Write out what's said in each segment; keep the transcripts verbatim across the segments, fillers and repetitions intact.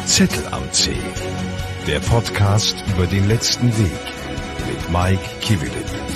Zettel am Zeh. Der Podcast über den letzten Weg mit Mike Kiewel.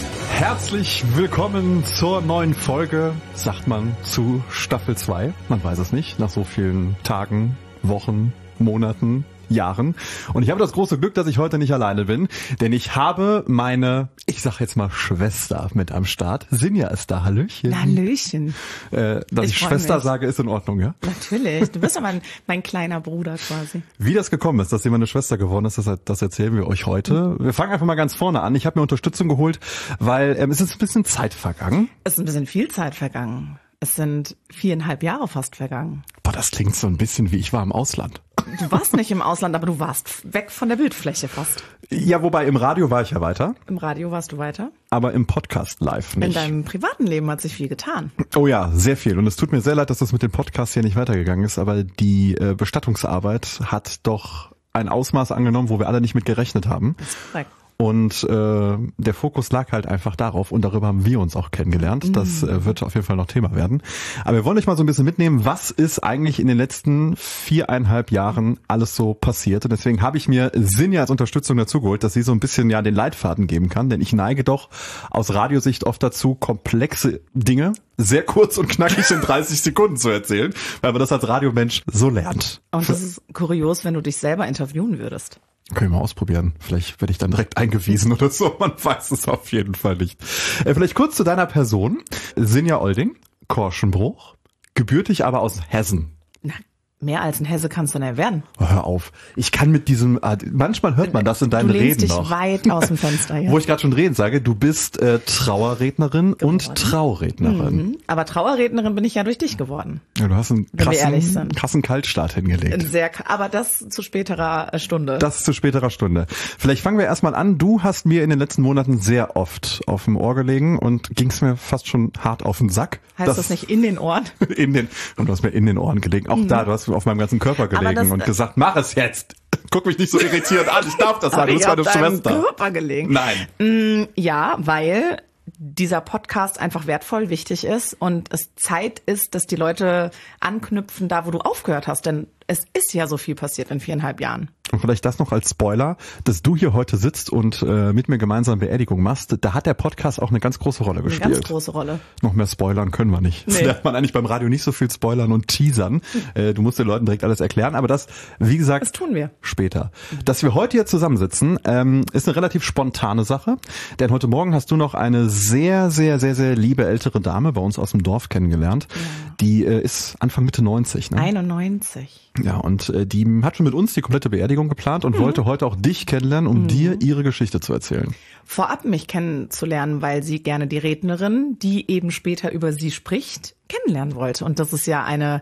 Herzlich willkommen zur neuen Folge, sagt man, zu Staffel zwei. Man weiß es nicht, nach so vielen Tagen, Wochen, Monaten, Jahren. Und ich habe das große Glück, dass ich heute nicht alleine bin, denn ich habe meine, ich sag jetzt mal Schwester mit am Start. Sinja ist da, Hallöchen. Hallöchen. Äh, dass ich, ich Schwester mich. sage, ist in Ordnung, ja? Natürlich, du bist aber mein, mein kleiner Bruder quasi. Wie das gekommen ist, dass sie meine Schwester geworden ist, das, das erzählen wir euch heute. Wir fangen einfach mal ganz vorne an. Ich habe mir Unterstützung geholt, weil ähm, es ist ein bisschen Zeit vergangen. Es ist ein bisschen viel Zeit vergangen. Es sind viereinhalb Jahre fast vergangen. Boah, das klingt so ein bisschen wie ich war im Ausland. Du warst nicht im Ausland, aber du warst weg von der Bildfläche fast. Ja, wobei im Radio war ich ja weiter. Im Radio warst du weiter? Aber im Podcast live nicht. In deinem privaten Leben hat sich viel getan. Oh ja, sehr viel. Und es tut mir sehr leid, dass das mit dem Podcast hier nicht weitergegangen ist, aber die äh, Bestattungsarbeit hat doch ein Ausmaß angenommen, wo wir alle nicht mit gerechnet haben. Das ist korrekt. Und äh, der Fokus lag halt einfach darauf und darüber haben wir uns auch kennengelernt. Das äh, wird auf jeden Fall noch Thema werden. Aber wir wollen euch mal so ein bisschen mitnehmen, was ist eigentlich in den letzten viereinhalb Jahren alles so passiert. Und deswegen habe ich mir Sinja als Unterstützung dazu geholt, dass sie so ein bisschen ja den Leitfaden geben kann. Denn ich neige doch aus Radiosicht oft dazu, komplexe Dinge sehr kurz und knackig in dreißig Sekunden zu erzählen, weil man das als Radiomensch so lernt. Und das ist kurios, wenn du dich selber interviewen würdest. Können wir mal ausprobieren. Vielleicht werde ich dann direkt eingewiesen oder so. Man weiß es auf jeden Fall nicht. Äh, vielleicht kurz zu deiner Person. Sinja Olding, Korschenbruch, gebürtig aber aus Hessen. Na, mehr als ein Hesse kannst du nicht werden. Oh, hör auf. Ich kann mit diesem, manchmal hört man das in deinen Reden noch. Du lehnst dich weit aus dem Fenster. Ja. Wo ich gerade schon reden sage, du bist äh, Trauerrednerin geworden. Und Traurednerin. Mhm. Aber Trauerrednerin bin ich ja durch dich geworden. Ja, du hast einen krassen, krassen Kaltstart hingelegt. Sehr, aber das zu späterer Stunde. Das zu späterer Stunde. Vielleicht fangen wir erstmal an. Du hast mir in den letzten Monaten sehr oft auf dem Ohr gelegen und ging's mir fast schon hart auf den Sack. Heißt das, das nicht in den Ohren? In den, und du hast mir in den Ohren gelegen. Auch mhm. da, du hast auf meinem ganzen Körper gelegen das, und gesagt, mach es jetzt. Guck mich nicht so irritierend an, ich darf das sagen, du bist meine Schwester. Körper gelegen. Nein. Ja, weil dieser Podcast einfach wertvoll, wichtig ist und es Zeit ist, dass die Leute anknüpfen, da wo du aufgehört hast. Denn es ist ja so viel passiert in viereinhalb Jahren. Und vielleicht das noch als Spoiler, dass du hier heute sitzt und äh, mit mir gemeinsam Beerdigung machst, da hat der Podcast auch eine ganz große Rolle gespielt. Eine ganz große Rolle. Noch mehr spoilern können wir nicht. Nee. Das lernt man eigentlich beim Radio nicht so viel spoilern und teasern. Äh, du musst den Leuten direkt alles erklären, aber das, wie gesagt, das tun wir später. Dass wir heute hier zusammensitzen, ähm, ist eine relativ spontane Sache, denn heute Morgen hast du noch eine sehr, sehr, sehr, sehr liebe ältere Dame bei uns aus dem Dorf kennengelernt. Ja. Die äh, ist Anfang Mitte neunzig. Ne? einundneunzig. Ja, und äh, die hat schon mit uns die komplette Beerdigung geplant und mhm. wollte heute auch dich kennenlernen, um mhm. dir ihre Geschichte zu erzählen. Vorab mich kennenzulernen, weil sie gerne die Rednerin, die eben später über sie spricht, kennenlernen wollte. Und das ist ja eine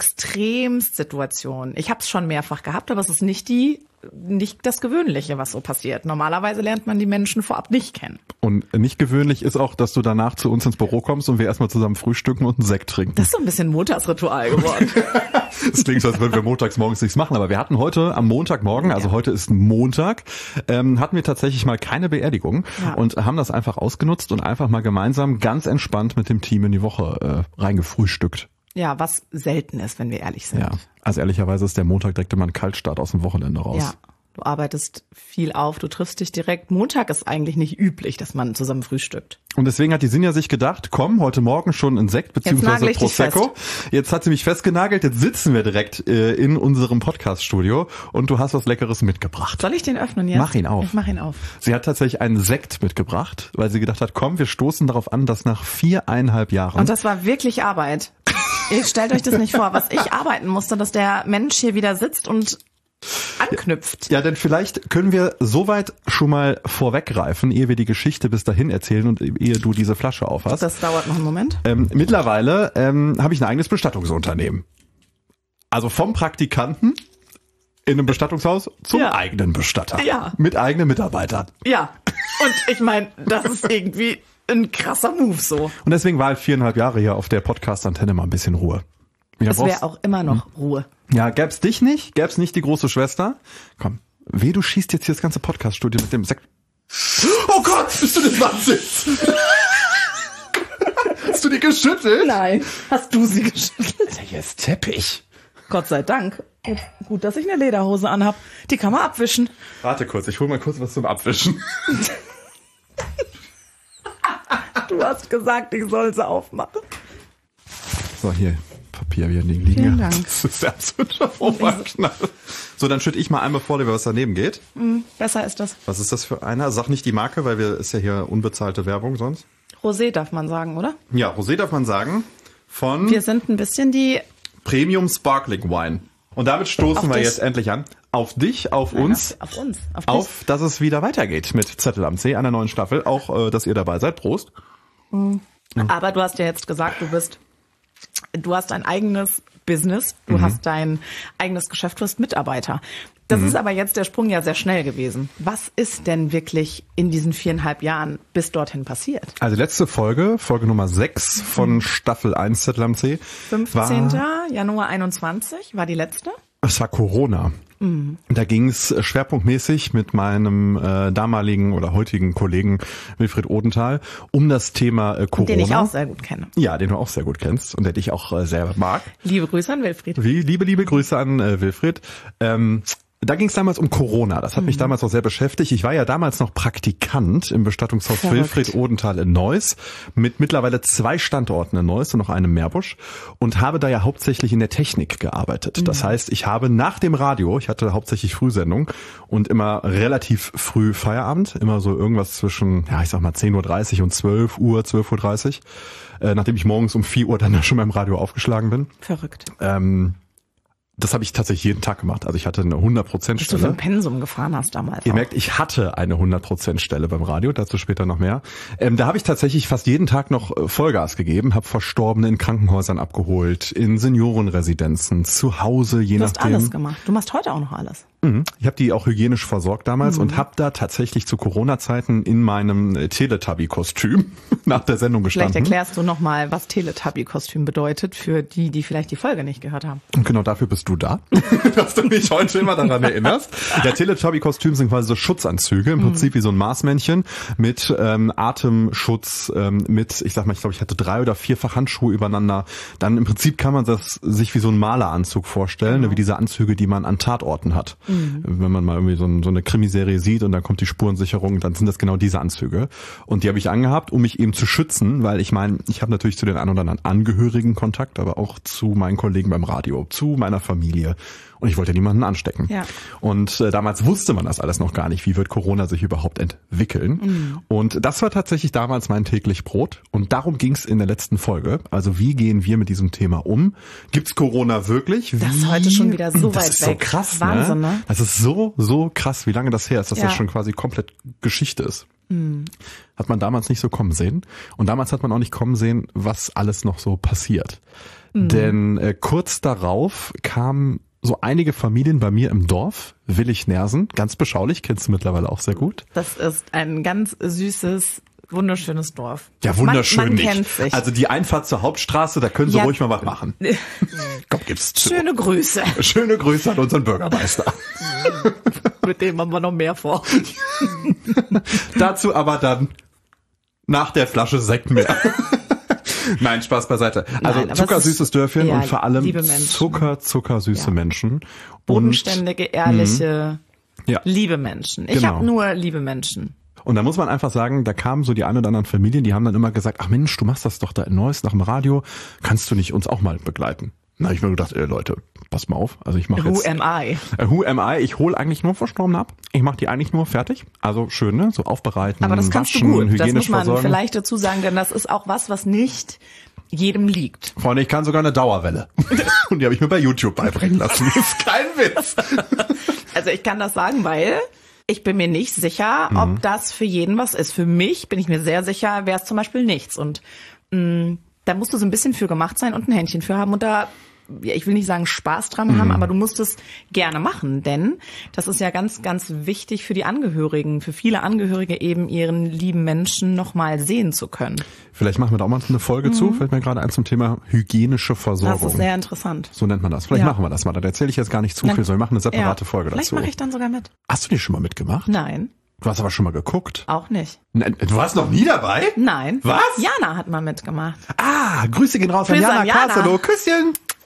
Extremsituation. Ich habe es schon mehrfach gehabt, aber es ist nicht die, nicht das Gewöhnliche, was so passiert. Normalerweise lernt man die Menschen vorab nicht kennen. Und nicht gewöhnlich ist auch, dass du danach zu uns ins Büro kommst und wir erstmal zusammen frühstücken und einen Sekt trinken. Das ist so ein bisschen Montagsritual geworden. Das klingt so, als würden wir montags morgens nichts machen, aber wir hatten heute am Montagmorgen, also ja. heute ist Montag, ähm, hatten wir tatsächlich mal keine Beerdigung ja. und haben das einfach ausgenutzt und einfach mal gemeinsam ganz entspannt mit dem Team in die Woche äh, reingefrühstückt. Ja, was selten ist, wenn wir ehrlich sind. Ja, also ehrlicherweise ist der Montag direkt immer ein Kaltstart aus dem Wochenende raus. Ja. Du arbeitest viel auf, du triffst dich direkt. Montag ist eigentlich nicht üblich, dass man zusammen frühstückt. Und deswegen hat die Sinja sich gedacht, komm, heute Morgen schon ein Sekt beziehungsweise Prosecco. Jetzt hat sie mich festgenagelt, jetzt sitzen wir direkt äh, in unserem Podcast-Studio und du hast was Leckeres mitgebracht. Soll ich den öffnen jetzt? Mach ihn auf. Ich mach ihn auf. Sie hat tatsächlich einen Sekt mitgebracht, weil sie gedacht hat, komm, wir stoßen darauf an, dass nach viereinhalb Jahren... Und das war wirklich Arbeit. Ihr stellt euch das nicht vor, was ich arbeiten musste, dass der Mensch hier wieder sitzt und anknüpft. Ja, denn vielleicht können wir soweit schon mal vorweggreifen, ehe wir die Geschichte bis dahin erzählen und ehe du diese Flasche aufhast. Das dauert noch einen Moment. Ähm, mittlerweile ähm, habe ich ein eigenes Bestattungsunternehmen. Also vom Praktikanten in einem Bestattungshaus zum ja. eigenen Bestatter. Ja. Mit eigenen Mitarbeitern. Ja. Und ich meine, das ist irgendwie ein krasser Move so. Und deswegen war halt viereinhalb Jahre hier auf der Podcast-Antenne mal ein bisschen Ruhe. Ja, es wäre auch immer noch hm. Ruhe. Ja, gäb's dich nicht, gäb's nicht die große Schwester. Komm, weh, du schießt jetzt hier das ganze Podcast-Studio mit dem Sekt. Oh Gott, bist du denn wahnsinnig? Hast du die geschüttelt? Nein, hast du sie geschüttelt? Alter, hier ist Teppich. Gott sei Dank. Jetzt, gut, dass ich eine Lederhose anhab. Die kann man abwischen. Warte kurz, ich hole mal kurz was zum Abwischen. Du hast gesagt, ich soll sie aufmachen. So, hier, Papier hier liegen. Vielen Dank. Das ist der absolute Oberknall. So, dann schütte ich mal ein, bevor dir was daneben geht. Mm, besser ist das. Was ist das für einer? Sag nicht die Marke, weil wir ist ja hier unbezahlte Werbung sonst. Rosé darf man sagen, oder? Ja, Rosé darf man sagen. Von Wir sind ein bisschen die... Premium Sparkling Wine. Und damit stoßen Auf wir dich. jetzt endlich an. Auf dich, auf uns. Auf, auf uns. Auf, Auf, dass es wieder weitergeht mit Zettel am C, einer neuen Staffel. Auch, äh, dass ihr dabei seid. Prost. dich. Aber du hast ja jetzt gesagt, du bist... Du hast ein eigenes Business. Du mhm. hast dein eigenes Geschäft. Du hast Mitarbeiter. Das mhm. ist aber jetzt der Sprung ja sehr schnell gewesen. Was ist denn wirklich in diesen viereinhalb Jahren bis dorthin passiert? Also letzte Folge, Folge Nummer sechs von Staffel eins Zettel am C. fünfzehnten War, Januar einundzwanzig war die letzte. es war Corona. Mhm. Da ging es schwerpunktmäßig mit meinem äh, damaligen oder heutigen Kollegen Wilfried Odenthal um das Thema äh, Corona. Den ich auch sehr gut kenne. Ja, den du auch sehr gut kennst und der dich auch äh, sehr mag. Liebe Grüße an Wilfried. Wie, liebe, liebe Grüße an äh, Wilfried. Ähm, Da ging es damals um Corona. Das hat mhm. mich damals auch sehr beschäftigt. Ich war ja damals noch Praktikant im Bestattungshaus Verrückt. Wilfried Odenthal in Neuss mit mittlerweile zwei Standorten in Neuss und noch einem Meerbusch und habe da ja hauptsächlich in der Technik gearbeitet. Mhm. Das heißt, ich habe nach dem Radio, ich hatte hauptsächlich Frühsendung und immer relativ früh Feierabend, immer so irgendwas zwischen, ja, ich sag mal zehn Uhr dreißig und zwölf Uhr, zwölf Uhr dreißig, äh, nachdem ich morgens um vier Uhr dann schon beim Radio aufgeschlagen bin. Verrückt. Ähm, Das habe ich tatsächlich jeden Tag gemacht. Also ich hatte eine hundert Prozent Stelle. Was du für Stelle. ein Pensum gefahren hast damals. Ihr auch. merkt, ich hatte eine hundert Prozent Stelle beim Radio, dazu später noch mehr. Ähm, da habe ich tatsächlich fast jeden Tag noch äh, Vollgas gegeben, habe Verstorbene in Krankenhäusern abgeholt, in Seniorenresidenzen, zu Hause, je du hast nachdem. alles gemacht. Du machst heute auch noch alles. Mhm. Ich habe die auch hygienisch versorgt damals Mhm. und habe da tatsächlich zu Corona-Zeiten in meinem äh, Teletubby-Kostüm nach der Sendung gestanden. Vielleicht erklärst du nochmal, was Teletubby-Kostüm bedeutet für die, die vielleicht die Folge nicht gehört haben. Und genau dafür bist du da, dass du mich heute immer daran erinnerst. Der Teletubby-Kostüm sind quasi so Schutzanzüge, im Prinzip wie so ein Marsmännchen mit ähm, Atemschutz, ähm, mit, ich sag mal, ich glaube, ich hatte drei oder vierfach Handschuhe übereinander. Dann im Prinzip kann man das sich wie so ein Maleranzug vorstellen, genau. Wie diese Anzüge, die man an Tatorten hat. Mhm. Wenn man mal irgendwie so, ein, so eine Krimiserie sieht und dann kommt die Spurensicherung, dann sind das genau diese Anzüge. Und die habe ich angehabt, um mich eben zu schützen, weil ich meine, ich habe natürlich zu den ein oder anderen Angehörigen Kontakt, aber auch zu meinen Kollegen beim Radio, zu meiner Familie. Und ich wollte niemanden anstecken. Ja. Und äh, damals wusste man das alles noch gar nicht. Wie wird Corona sich überhaupt entwickeln? Mhm. Und das war tatsächlich damals mein täglich Brot. Und darum ging es in der letzten Folge. Also wie gehen wir mit diesem Thema um? Gibt's Corona wirklich? Wie? Das ist heute schon wieder so das weit ist weg. So krass, Wahnsinn, ne? ne? Das ist so, so krass, wie lange das her ist, dass ja. das schon quasi komplett Geschichte ist. Mhm. Hat man damals nicht so kommen sehen. Und damals hat man auch nicht kommen sehen, was alles noch so passiert. Mhm. Denn äh, kurz darauf kam so einige Familien bei mir im Dorf, Willig-Nersen, ganz beschaulich, kennst du mittlerweile auch sehr gut. Das ist ein ganz süßes, wunderschönes Dorf. Ja, wunderschön man, man nicht. Kennt sich. Also die Einfahrt zur Hauptstraße, da können Sie ja. ruhig mal was machen. Komm, gib's zu. Schöne Grüße. Schöne Grüße an unseren Bürgermeister. Mit dem haben wir noch mehr vor. Dazu aber dann nach der Flasche Sekt mehr. Nein, Spaß beiseite. Also Nein, zuckersüßes Dörfchen ja, und vor allem Menschen. Zucker, zuckersüße ja. Menschen. Bodenständige, ehrliche, mh. ja. liebe Menschen. Ich Genau. habe nur liebe Menschen. Und da muss man einfach sagen, da kamen so die ein oder anderen Familien, die haben dann immer gesagt, ach Mensch, du machst das doch da in Neuss nach dem Radio, kannst du nicht uns auch mal begleiten? Na, ich mir gedacht, ey Leute, passt mal auf. Also ich mache jetzt. Who am I? Uh, who am I? Ich hole eigentlich nur Verstorbene ab. Ich mache die eigentlich nur fertig. Also schön, ne? So aufbereiten, Aber das kannst waschen, du gut. hygienisch Das muss man versorgen. vielleicht dazu sagen, denn das ist auch was, was nicht jedem liegt. Freunde, ich kann sogar eine Dauerwelle. Und die habe ich mir bei YouTube beibringen lassen. Das ist kein Witz. Also ich kann das sagen, weil ich bin mir nicht sicher, ob mhm. das für jeden was ist. Für mich bin ich mir sehr sicher, wäre es zum Beispiel nichts. Und mh, da musst du so ein bisschen für gemacht sein und ein Händchen für haben und da, ja, ich will nicht sagen Spaß dran mhm. haben, aber du musst es gerne machen, denn das ist ja ganz, ganz wichtig für die Angehörigen, für viele Angehörige eben ihren lieben Menschen nochmal sehen zu können. Vielleicht machen wir da auch mal eine Folge mhm. zu, fällt mir gerade ein zum Thema hygienische Versorgung. Das ist sehr interessant. So nennt man das. Vielleicht ja. machen wir das mal, da erzähle ich jetzt gar nicht zu viel, sondern wir machen eine separate ja. Folge Vielleicht dazu. Vielleicht mache ich dann sogar mit. Hast du die schon mal mitgemacht? Nein. Du hast aber schon mal geguckt. Auch nicht. Nein, du warst noch nie dabei? Nein. Was? Jana hat mal mitgemacht. Ah, Grüße gehen raus an Grüße Jana an Jana. Castelo. Küsschen.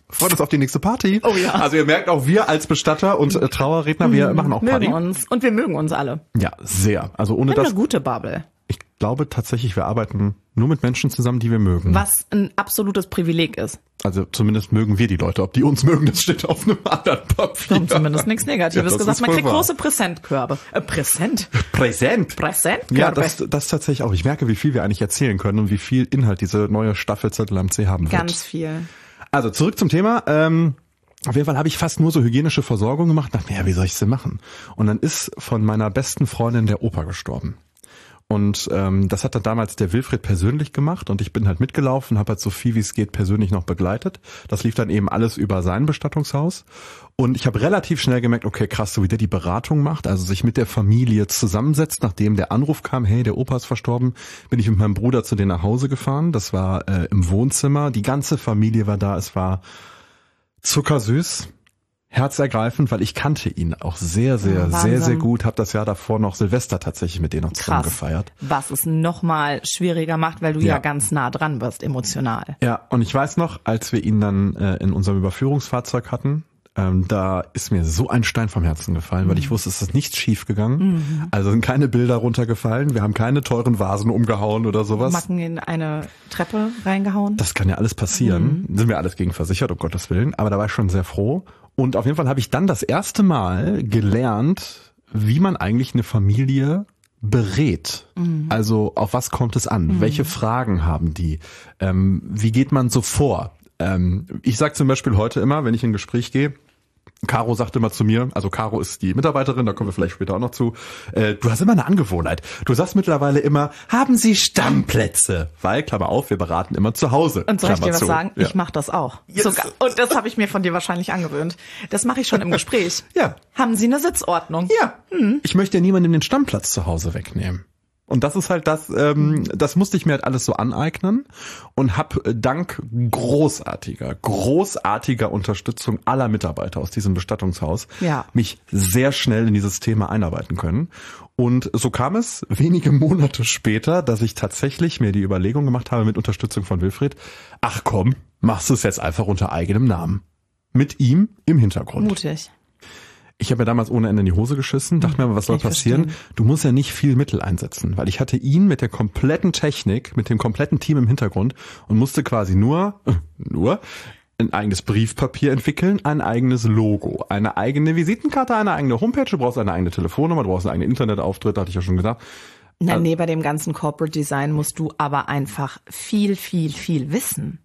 freut uns auf die nächste Party. Oh ja. Also ihr merkt auch, wir als Bestatter und äh, Trauerredner, wir machen auch Party. Mögen uns. Und wir mögen uns alle. Ja, sehr. Also ohne Wir haben das, eine gute Bubble. ich glaube tatsächlich, wir arbeiten nur mit Menschen zusammen, die wir mögen. Was ein absolutes Privileg ist. Also zumindest mögen wir die Leute. Ob die uns mögen, das steht auf einem anderen Papier. Wir haben zumindest nichts Negatives Ja, das gesagt. ist Man wohl kriegt wahr. große Präsentkörbe. Äh, Präsent? Präsent. Präsentkörbe. Ja, das, das tatsächlich auch. Ich merke, wie viel wir eigentlich erzählen können und wie viel Inhalt diese neue Staffel Zettel am C haben wird. Ganz viel. Also zurück zum Thema. Ähm, auf jeden Fall habe ich fast nur so hygienische Versorgung gemacht. Dachte mir, ja, wie soll ich es denn machen? Und dann ist von meiner besten Freundin der Opa gestorben. Und ähm, das hat dann damals der Wilfried persönlich gemacht und ich bin halt mitgelaufen, habe halt so viel wie es geht persönlich noch begleitet. Das lief dann eben alles über sein Bestattungshaus. Und ich habe relativ schnell gemerkt, okay, krass, so wie der die Beratung macht, also sich mit der Familie zusammensetzt, nachdem der Anruf kam, hey, der Opa ist verstorben, bin ich mit meinem Bruder zu denen nach Hause gefahren. Das war äh, im Wohnzimmer, die ganze Familie war da, es war zuckersüß. Herzergreifend, weil ich kannte ihn auch sehr, sehr, Ja, sehr, sehr Wahnsinn. gut. Habe das Jahr davor noch Silvester tatsächlich mit denen noch zusammen Krass. gefeiert. Was es nochmal schwieriger macht, weil du ja. Ja. ganz nah dran bist, emotional. Ja, und ich weiß noch, als wir ihn dann äh, in unserem Überführungsfahrzeug hatten, ähm, da ist mir so ein Stein vom Herzen gefallen, weil ich wusste, es ist nichts schief gegangen. Mhm. Also sind keine Bilder runtergefallen, wir haben keine teuren Vasen umgehauen oder sowas. Macken in eine Treppe reingehauen. Das kann ja alles passieren. Mhm. Sind wir alles gegen versichert, um Gottes Willen. Aber da war ich schon sehr froh. Und auf jeden Fall habe ich dann das erste Mal gelernt, wie man eigentlich eine Familie berät. Mhm. Also auf was kommt es an? Mhm. Welche Fragen haben die? Ähm, wie geht man so vor? Ähm, ich sage zum Beispiel heute immer, wenn ich in ein Gespräch gehe, Caro sagt immer zu mir, also Caro ist die Mitarbeiterin, da kommen wir vielleicht später auch noch zu, äh, du hast immer eine Angewohnheit. Du sagst mittlerweile immer, haben Sie Stammplätze? Weil, Klammer auf, wir beraten immer zu Hause. Und soll ich dir Klammer was zu. sagen? Ja. Ich mache das auch. Yes. Sogar. Und das habe ich mir von dir wahrscheinlich angewöhnt. Das mache ich schon im Gespräch. Ja. Haben Sie eine Sitzordnung? Ja. Hm. Ich möchte ja niemandem den Stammplatz zu Hause wegnehmen. Und das ist halt das, ähm, das musste ich mir halt alles so aneignen und habe dank großartiger, großartiger Unterstützung aller Mitarbeiter aus diesem Bestattungshaus Ja. mich sehr schnell in dieses Thema einarbeiten können. Und so kam es wenige Monate später, dass ich tatsächlich mir die Überlegung gemacht habe mit Unterstützung von Wilfried, ach komm, machst du es jetzt einfach unter eigenem Namen. Mit ihm im Hintergrund. Mutig. Ich habe ja damals ohne Ende in die Hose geschissen, dachte mir aber, was soll Ich passieren? verstehe. Du musst ja nicht viel Mittel einsetzen, weil ich hatte ihn mit der kompletten Technik, mit dem kompletten Team im Hintergrund und musste quasi nur, nur ein eigenes Briefpapier entwickeln, ein eigenes Logo, eine eigene Visitenkarte, eine eigene Homepage, du brauchst eine eigene Telefonnummer, du brauchst einen eigenen Internetauftritt, hatte ich ja schon gesagt. Na, Also- nee, bei dem ganzen Corporate Design musst du aber einfach viel, viel, viel wissen.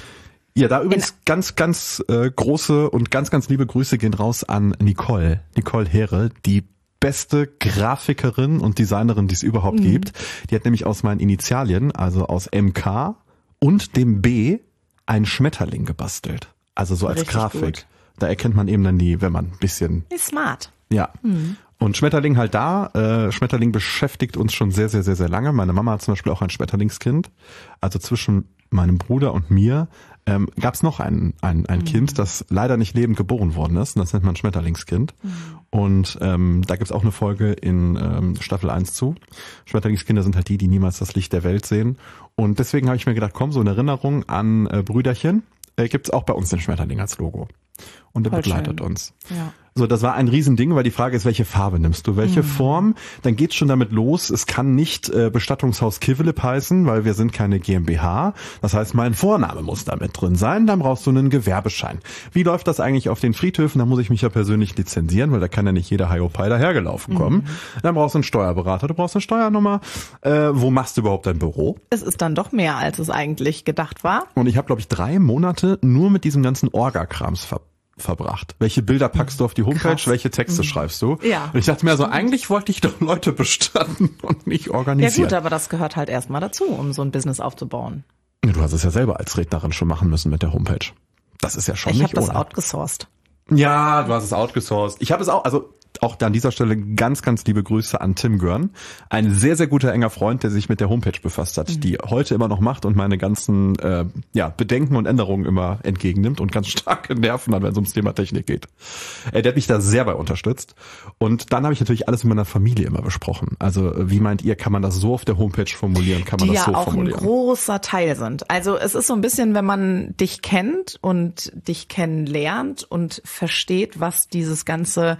Ja, da übrigens ganz, ganz äh, große und ganz, ganz liebe Grüße gehen raus an Nicole, Nicole Heere, die beste Grafikerin und Designerin, die es überhaupt mhm. gibt. Die hat nämlich aus meinen Initialien, also aus M K und dem B, einen Schmetterling gebastelt. Also so als Richtig Grafik. gut. Da erkennt man eben dann die, wenn man ein bisschen... Ist smart. Ja. Mhm. Und Schmetterling halt da. Äh, Schmetterling beschäftigt uns schon sehr, sehr, sehr, sehr lange. Meine Mama hat zum Beispiel auch ein Schmetterlingskind. Also zwischen meinem Bruder und mir ähm, gab es noch ein, ein, ein mhm. Kind, das leider nicht lebend geboren worden ist. Und das nennt man Schmetterlingskind. Mhm. Und ähm, da gibt's auch eine Folge in ähm, Staffel eins zu. Schmetterlingskinder sind halt die, die niemals das Licht der Welt sehen. Und deswegen habe ich mir gedacht, komm, so eine Erinnerung an äh, Brüderchen äh, gibt's auch bei uns den Schmetterling als Logo. Und der Voll begleitet schön. uns. Ja. So, das war ein Riesending, weil die Frage ist, welche Farbe nimmst du, welche mhm. Form? Dann geht's schon damit los. Es kann nicht äh, Bestattungshaus Kivelip heißen, weil wir sind keine GmbH. Das heißt, mein Vorname muss da mit drin sein. Dann brauchst du einen Gewerbeschein. Wie läuft das eigentlich auf den Friedhöfen? Da muss ich mich ja persönlich lizenzieren, weil da kann ja nicht jeder Hiopai dahergelaufen kommen. Mhm. Dann brauchst du einen Steuerberater, du brauchst eine Steuernummer. Äh, wo machst du überhaupt dein Büro? Es ist dann doch mehr, als es eigentlich gedacht war. Und ich habe, glaube ich, drei Monate nur mit diesem ganzen Orga-Krams verbracht. verbracht. Welche Bilder packst du auf die Homepage, Krass. welche Texte Mhm. schreibst du? Ja. Und ich dachte mir also, eigentlich wollte ich doch Leute bestatten und nicht Ja organisieren. gut, aber das gehört halt erstmal dazu, um so ein Business aufzubauen. Du hast es ja selber als Rednerin schon machen müssen mit der Homepage. Das ist ja schon Ich habe nicht das ohne. outgesourced. Ja, du hast es outgesourced. Ich habe es auch, also auch an dieser Stelle ganz, ganz liebe Grüße an Tim Görn. Ein sehr, sehr guter enger Freund, der sich mit der Homepage befasst hat, mhm. die heute immer noch macht und meine ganzen äh, ja, Bedenken und Änderungen immer entgegennimmt und ganz starke Nerven hat, wenn es ums Thema Technik geht. Äh, der hat mich da sehr bei unterstützt. Und dann habe ich natürlich alles mit meiner Familie immer besprochen. Also wie meint ihr, kann man das so auf der Homepage formulieren? Kann man die das so ja auch formulieren? Ein großer Teil sind. Also es ist so ein bisschen, wenn man dich kennt und dich kennenlernt und versteht, was dieses ganze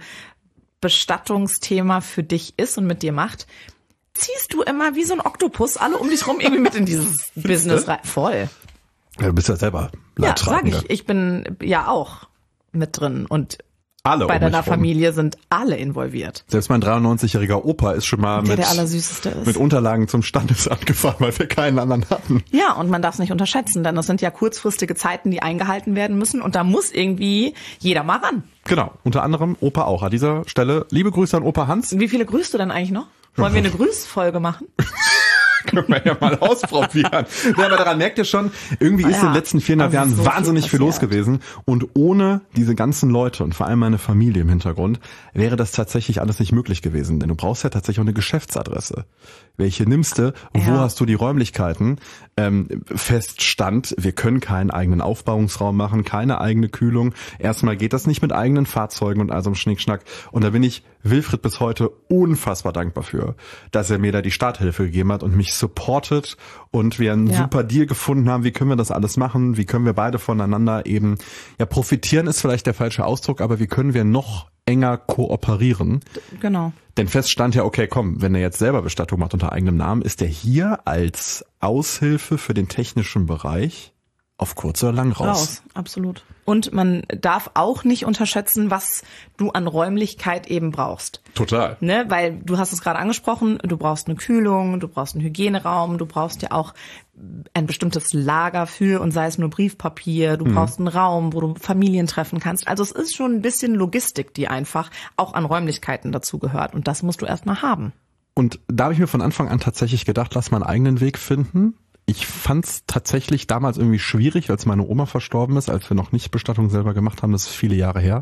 Bestattungsthema für dich ist und mit dir macht, ziehst du immer wie so ein Oktopus alle um dich rum irgendwie mit in dieses Business rein. Voll. Ja, du bist ja selber Leidtragende. Ja, sag ich. Ich bin ja auch mit drin und alle bei um deiner mich rum. Familie sind alle involviert. Selbst mein dreiundneunzigjähriger Opa ist schon mal der, mit, der Allersüßeste ist. mit Unterlagen zum Standesamt gefahren, weil wir keinen anderen hatten. Ja, und man darf es nicht unterschätzen, denn das sind ja kurzfristige Zeiten, die eingehalten werden müssen und da muss irgendwie jeder mal ran. Genau, unter anderem Opa auch. An dieser Stelle liebe Grüße an Opa Hans. Wie viele grüßt du denn eigentlich noch? Wollen wir eine Grüßfolge machen? Können wir ja mal ausprobieren. Ja, aber daran merkt ihr schon, irgendwie ist ja, in den letzten viereinhalb Jahren so wahnsinnig viel, viel los gewesen. Und ohne diese ganzen Leute und vor allem meine Familie im Hintergrund wäre das tatsächlich alles nicht möglich gewesen. Denn du brauchst ja tatsächlich auch eine Geschäftsadresse. Welche nimmst du? Wo ja. hast du die Räumlichkeiten? Ähm, feststand, wir können keinen eigenen Aufbauungsraum machen, keine eigene Kühlung. Erstmal geht das nicht mit eigenen Fahrzeugen und all so einem Schnickschnack. Und da bin ich Wilfried bis heute unfassbar dankbar für, dass er mir da die Starthilfe gegeben hat und mich supportet und wir einen ja. super Deal gefunden haben. Wie können wir das alles machen? Wie können wir beide voneinander eben, ja, profitieren ist vielleicht der falsche Ausdruck, aber wie können wir noch enger kooperieren? Genau. Denn fest stand ja, okay, komm, wenn er jetzt selber Bestattung macht unter eigenem Namen, ist er hier als Aushilfe für den technischen Bereich auf kurz oder lang raus. Raus, absolut. Und man darf auch nicht unterschätzen, was du an Räumlichkeit eben brauchst. Total. Ne, weil du hast es gerade angesprochen, du brauchst eine Kühlung, du brauchst einen Hygieneraum, du brauchst ja auch ein bestimmtes Lager für und sei es nur Briefpapier, du mhm. brauchst einen Raum, wo du Familien treffen kannst. Also es ist schon ein bisschen Logistik, die einfach auch an Räumlichkeiten dazu gehört und das musst du erstmal haben. Und da habe ich mir von Anfang an tatsächlich gedacht, lass mal einen eigenen Weg finden. Ich fand's tatsächlich damals irgendwie schwierig, als meine Oma verstorben ist, als wir noch nicht Bestattung selber gemacht haben, das ist viele Jahre her,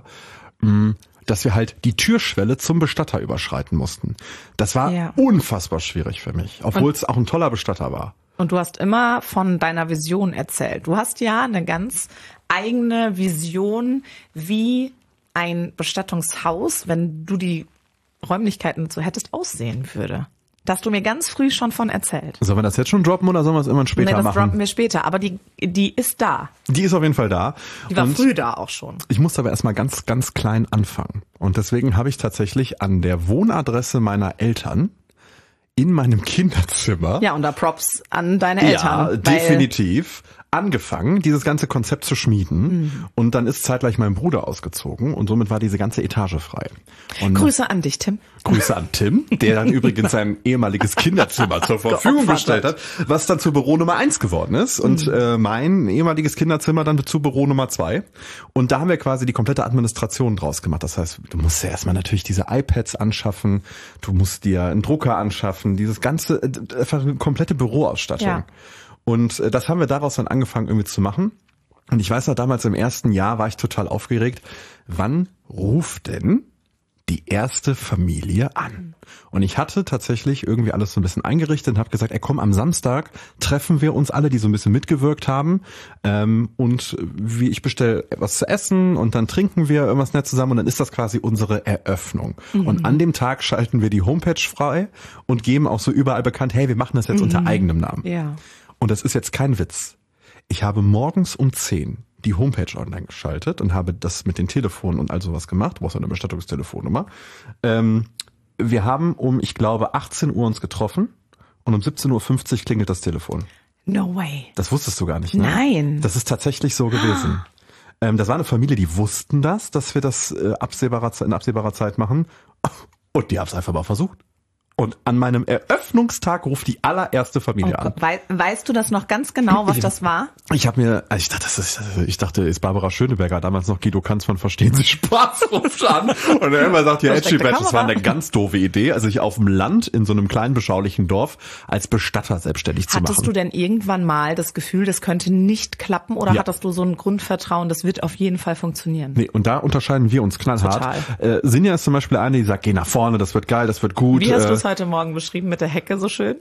dass wir halt die Türschwelle zum Bestatter überschreiten mussten. Das war ja. unfassbar schwierig für mich, obwohl es auch ein toller Bestatter war. Und du hast immer von deiner Vision erzählt. Du hast ja eine ganz eigene Vision, wie ein Bestattungshaus, wenn du die Räumlichkeiten dazu hättest, aussehen würde. Da hast du mir ganz früh schon von erzählt. Sollen wir das jetzt schon droppen oder sollen wir es immer später nee, das machen? droppen wir später, aber die die ist da. Die ist auf jeden Fall da. Die war und früh da auch schon. Ich musste aber erstmal ganz, ganz klein anfangen. Und deswegen habe ich tatsächlich an der Wohnadresse meiner Eltern in meinem Kinderzimmer... Ja, und da Props an deine Eltern. Ja, definitiv. Angefangen, dieses ganze Konzept zu schmieden. Mhm. Und dann ist zeitgleich mein Bruder ausgezogen und somit war diese ganze Etage frei. Und Grüße an dich, Tim. Grüße an Tim, der dann übrigens sein ehemaliges Kinderzimmer zur Verfügung gestellt hat, was dann zu Büro Nummer eins geworden ist. Und mhm. äh, mein ehemaliges Kinderzimmer dann zu Büro Nummer zwei. Und da haben wir quasi die komplette Administration draus gemacht. Das heißt, du musst ja erstmal natürlich diese iPads anschaffen, du musst dir einen Drucker anschaffen, dieses ganze, einfach eine komplette Büroausstattung. Ja. Und das haben wir daraus dann angefangen irgendwie zu machen. Und ich weiß noch, damals im ersten Jahr war ich total aufgeregt. Wann ruft denn die erste Familie an? Und ich hatte tatsächlich irgendwie alles so ein bisschen eingerichtet und habe gesagt, ey komm, am Samstag treffen wir uns alle, die so ein bisschen mitgewirkt haben. Ähm, und wie ich bestelle etwas zu essen und dann trinken wir irgendwas nett zusammen und dann ist das quasi unsere Eröffnung. Mhm. Und an dem Tag schalten wir die Homepage frei und geben auch so überall bekannt, hey, wir machen das jetzt mhm. unter eigenem Namen. Ja. Und das ist jetzt kein Witz. Ich habe morgens um zehn die Homepage online geschaltet und habe das mit den Telefonen und all sowas gemacht. Du brauchst eine Bestattungstelefonnummer. Ähm, wir haben um, ich glaube, achtzehn Uhr uns getroffen und um siebzehn Uhr fünfzig klingelt das Telefon. No way. Das wusstest du gar nicht, ne? Nein. Das ist tatsächlich so gewesen. ähm, das war eine Familie, die wussten das, dass wir das äh, absehbarer, in absehbarer Zeit machen. Und die haben es einfach mal versucht. Und an meinem Eröffnungstag ruft die allererste Familie Oh an. Gott, wei- weißt du das noch ganz genau, was das war? Ich habe mir, also ich dachte, das ist, ich dachte, ist Barbara Schöneberger, damals noch Guido Kanz von Verstehen Sie Spaß, ruft an. Und er immer sagt, ja, Edgy Badge, das war eine ganz doofe Idee, also sich auf dem Land in so einem kleinen beschaulichen Dorf als Bestatter selbstständig zu machen. Hattest du denn irgendwann mal das Gefühl, das könnte nicht klappen oder Ja. hattest du so ein Grundvertrauen, das wird auf jeden Fall funktionieren? Nee, und da unterscheiden wir uns knallhart. Total. Äh, Sinja ist zum Beispiel eine, die sagt, geh nach vorne, das wird geil, das wird gut. Wie hast äh, du es heute Morgen beschrieben mit der Hecke so schön?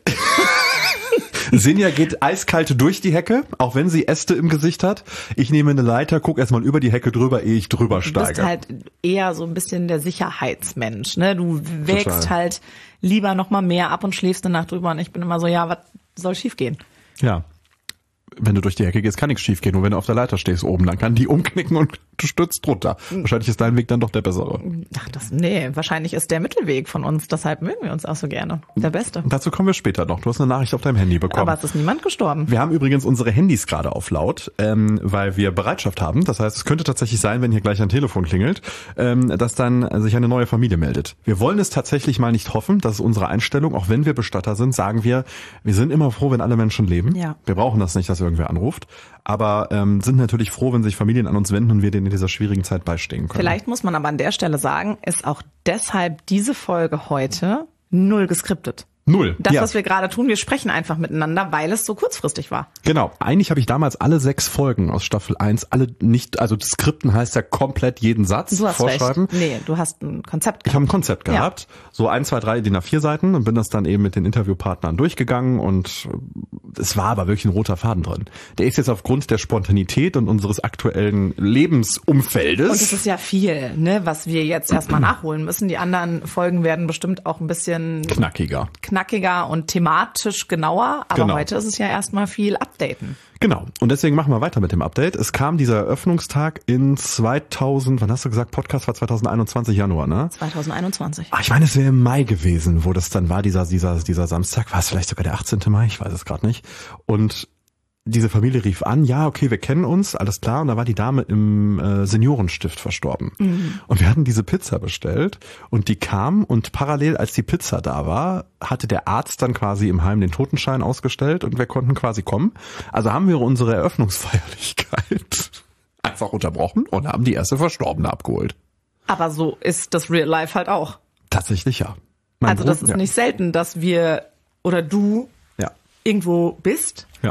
Sinja geht eiskalt durch die Hecke, auch wenn sie Äste im Gesicht hat. Ich nehme eine Leiter, guck erstmal über die Hecke drüber, ehe ich drüber Du steige. bist halt eher so ein bisschen der Sicherheitsmensch, ne? Du wägst Total. halt lieber noch mal mehr ab und schläfst eine Nacht drüber und ich bin immer so, ja, was soll schief gehen? Ja. Wenn du durch die Hecke gehst, kann nichts schief gehen. Nur wenn du auf der Leiter stehst oben, dann kann die umknicken und du stürzt drunter. Wahrscheinlich ist dein Weg dann doch der bessere. Ach, das, nee, wahrscheinlich ist der Mittelweg von uns, deshalb mögen wir uns auch so gerne. Der Beste. Und dazu kommen wir später noch. Du hast eine Nachricht auf deinem Handy bekommen. Aber es ist niemand gestorben. Wir haben übrigens unsere Handys gerade auf laut, ähm, weil wir Bereitschaft haben. Das heißt, es könnte tatsächlich sein, wenn hier gleich ein Telefon klingelt, ähm, dass dann sich eine neue Familie meldet. Wir wollen es tatsächlich mal nicht hoffen. Das ist unsere Einstellung. Auch wenn wir Bestatter sind, sagen wir, wir sind immer froh, wenn alle Menschen leben. Ja. Wir brauchen das nicht, dass irgendwer anruft. Aber ähm, sind natürlich froh, wenn sich Familien an uns wenden und wir denen in dieser schwierigen Zeit beistehen können. Vielleicht muss man aber an der Stelle sagen, ist auch deshalb diese Folge heute null geskriptet. Null. Das, ja. was wir gerade tun, wir sprechen einfach miteinander, weil es so kurzfristig war. Genau. Eigentlich habe ich damals alle sechs Folgen aus Staffel eins, alle nicht, also das Skripten heißt ja komplett jeden Satz Du hast vorschreiben. recht. Nee, du hast ein Konzept Ich gehabt. habe ein Konzept Ja. gehabt, so ein, zwei, drei D I N A vier Seiten und bin das dann eben mit den Interviewpartnern durchgegangen und es war aber wirklich ein roter Faden drin. Der ist jetzt aufgrund der Spontanität und unseres aktuellen Lebensumfeldes. Und es ist ja viel, ne, was wir jetzt erstmal nachholen müssen. Die anderen Folgen werden bestimmt auch ein bisschen knackiger. knackiger und thematisch genauer. Aber Genau. heute ist es ja erstmal viel Updaten. Genau. Und deswegen machen wir weiter mit dem Update. Es kam dieser Eröffnungstag in zweitausend, wann hast du gesagt, Podcast war zwanzig einundzwanzig Januar, ne? zwanzig einundzwanzig. Ah, ich meine, es wäre im Mai gewesen, wo das dann war, dieser, dieser, dieser Samstag. War es vielleicht sogar der achtzehnte Mai? Ich weiß es gerade nicht. Und diese Familie rief an, ja, okay, wir kennen uns, alles klar. Und da war die Dame im äh, Seniorenstift verstorben. Mhm. Und wir hatten diese Pizza bestellt und die kam und parallel, als die Pizza da war, hatte der Arzt dann quasi im Heim den Totenschein ausgestellt und wir konnten quasi kommen. Also haben wir unsere Eröffnungsfeierlichkeit einfach unterbrochen und haben die erste Verstorbene abgeholt. Aber so ist das Real Life halt auch. Tatsächlich ja. Mein Also das Bruder- ist ja. nicht selten, dass wir oder du Ja. irgendwo bist Ja.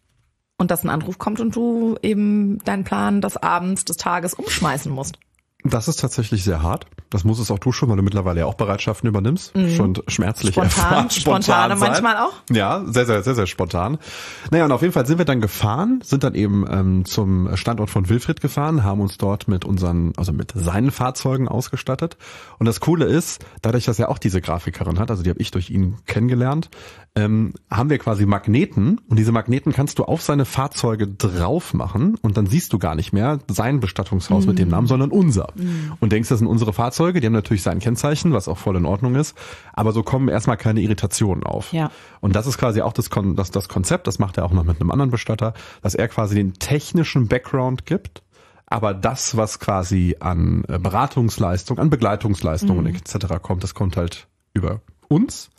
und dass ein Anruf kommt und du eben deinen Plan des Abends, des Tages umschmeißen musst. Das ist tatsächlich sehr hart. Das muss es auch du schon, weil du mittlerweile ja auch Bereitschaften übernimmst. Mhm. Schon schmerzlich Spontan, erfahren. spontane sein. manchmal auch. Ja, sehr, sehr, sehr, sehr spontan. Naja, und auf jeden Fall sind wir dann gefahren, sind dann eben ähm, zum Standort von Wilfried gefahren, haben uns dort mit unseren, also mit seinen Fahrzeugen ausgestattet. Und das Coole ist, dadurch, dass er auch diese Grafikerin hat, also die habe ich durch ihn kennengelernt, ähm, haben wir quasi Magneten und diese Magneten kannst du auf seine Fahrzeuge drauf machen und dann siehst du gar nicht mehr sein Bestattungshaus mhm. mit dem Namen, sondern unser. Mhm. Und denkst, das sind unsere Fahrzeuge, die haben natürlich sein Kennzeichen, was auch voll in Ordnung ist, aber so kommen erstmal keine Irritationen auf. Ja. Und das ist quasi auch das, Kon- das, das Konzept, das macht er auch noch mit einem anderen Bestatter, dass er quasi den technischen Background gibt, aber das, was quasi an Beratungsleistung, an Begleitungsleistungen mhm. et cetera kommt, das kommt halt über uns.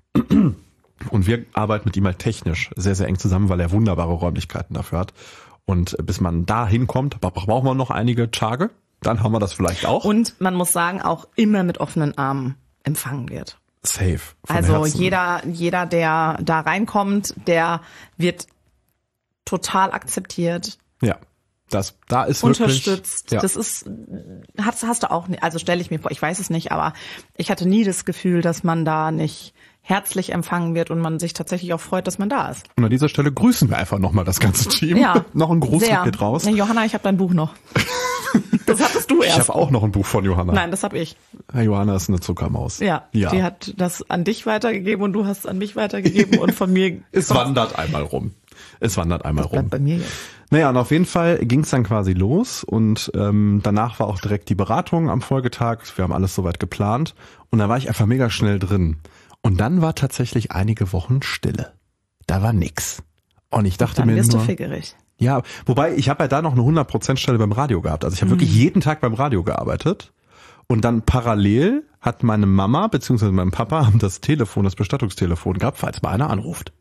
Und wir arbeiten mit ihm halt technisch sehr, sehr eng zusammen, weil er wunderbare Räumlichkeiten dafür hat. Und bis man da hinkommt, brauchen wir noch einige Tage. Dann haben wir das vielleicht auch. Und man muss sagen, auch immer mit offenen Armen empfangen wird. Safe. Von Also Herzen. jeder, jeder, der da reinkommt, der wird total akzeptiert, Ja, das, da ist wirklich. unterstützt. Ja. Das ist, hast, hast du auch, nicht, also stelle ich mir vor, ich weiß es nicht, aber ich hatte nie das Gefühl, dass man da nicht herzlich empfangen wird und man sich tatsächlich auch freut, dass man da ist. Und an dieser Stelle grüßen wir einfach nochmal das ganze Team. Ja, noch ein Gruß sehr. geht raus. Nee, Johanna, ich habe dein Buch noch. Das hattest du Ich erst. habe auch noch ein Buch von Johanna. Nein, das habe ich. Herr Johanna ist eine Zuckermaus. Ja, ja. die hat das an dich weitergegeben und du hast es an mich weitergegeben und von mir. Es wandert einmal rum. Es wandert einmal bleibt rum. bei mir jetzt. Naja, und auf jeden Fall ging es dann quasi los und ähm, danach war auch direkt die Beratung am Folgetag. Wir haben alles soweit geplant und da war ich einfach mega schnell drin. Und dann war tatsächlich einige Wochen Stille. Da war nix. Und ich dachte Dann mir wirst nur, du fickerig. ja, wobei ich habe ja da noch eine hundert Prozent Stelle beim Radio gehabt. Also ich habe Mhm. wirklich jeden Tag beim Radio gearbeitet und dann parallel hat meine Mama bzw. mein Papa haben das Telefon, das Bestattungstelefon gehabt, falls mal einer anruft.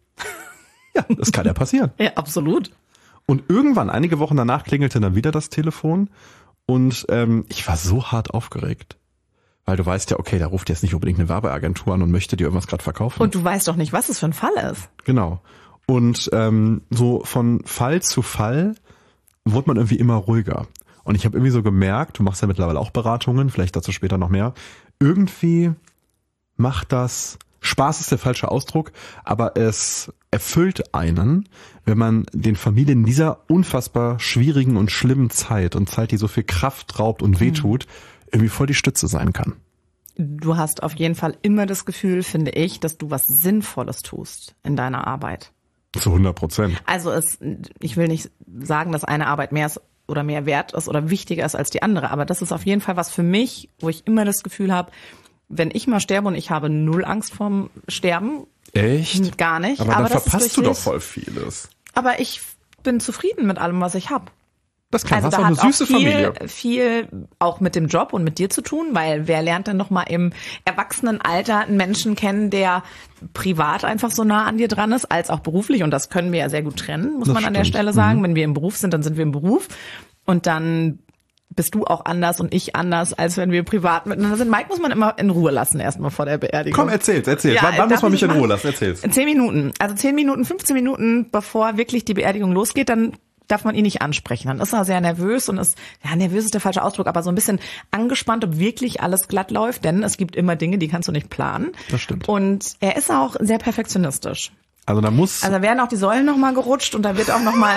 Ja, das kann ja passieren. Ja, absolut. Und irgendwann, einige Wochen danach, klingelte dann wieder das Telefon und ähm, ich war so hart aufgeregt. Weil du weißt ja, okay, da ruft jetzt nicht unbedingt eine Werbeagentur an und möchte dir irgendwas gerade verkaufen. Und du weißt doch nicht, was es für ein Fall ist. Genau. Und ähm, so von Fall zu Fall wurde man irgendwie immer ruhiger. Und ich habe irgendwie so gemerkt, du machst ja mittlerweile auch Beratungen, vielleicht dazu später noch mehr, irgendwie macht das, Spaß ist der falsche Ausdruck, aber es erfüllt einen, wenn man den Familien in dieser unfassbar schwierigen und schlimmen Zeit und Zeit, die so viel Kraft raubt und wehtut, mhm. irgendwie voll die Stütze sein kann. Du hast auf jeden Fall immer das Gefühl, finde ich, dass du was Sinnvolles tust in deiner Arbeit. Zu hundert Prozent. Also es, ich will nicht sagen, dass eine Arbeit mehr ist oder mehr wert ist oder wichtiger ist als die andere, aber das ist auf jeden Fall was für mich, wo ich immer das Gefühl habe, wenn ich mal sterbe und ich habe null Angst vorm Sterben. Echt? Gar nicht. Aber, aber dann das verpasst du doch voll vieles. Aber ich bin zufrieden mit allem, was ich habe. Das kann, also hast da auch eine süße auch viel, Familie. viel auch mit dem Job und mit dir zu tun, weil wer lernt dann noch mal im Erwachsenenalter einen Menschen kennen, der privat einfach so nah an dir dran ist, als auch beruflich. Und das können wir ja sehr gut trennen, muss das man stimmt. an der Stelle sagen. Mhm. Wenn wir im Beruf sind, dann sind wir im Beruf. Und dann bist du auch anders und ich anders, als wenn wir privat miteinander sind. Mike muss man immer in Ruhe lassen, erstmal vor der Beerdigung. Komm, erzähl's, erzähl's. Ja, wann wann muss man mich in machen? Ruhe lassen? Erzähl's. In zehn Minuten. Also zehn Minuten, fünfzehn Minuten, bevor wirklich die Beerdigung losgeht, dann darf man ihn nicht ansprechen. Dann ist er sehr nervös und ist, ja, nervös ist der falsche Ausdruck, aber so ein bisschen angespannt, ob wirklich alles glatt läuft, denn es gibt immer Dinge, die kannst du nicht planen. Das stimmt. Und er ist auch sehr perfektionistisch. Also da muss... Also da werden auch die Säulen nochmal gerutscht und da wird auch nochmal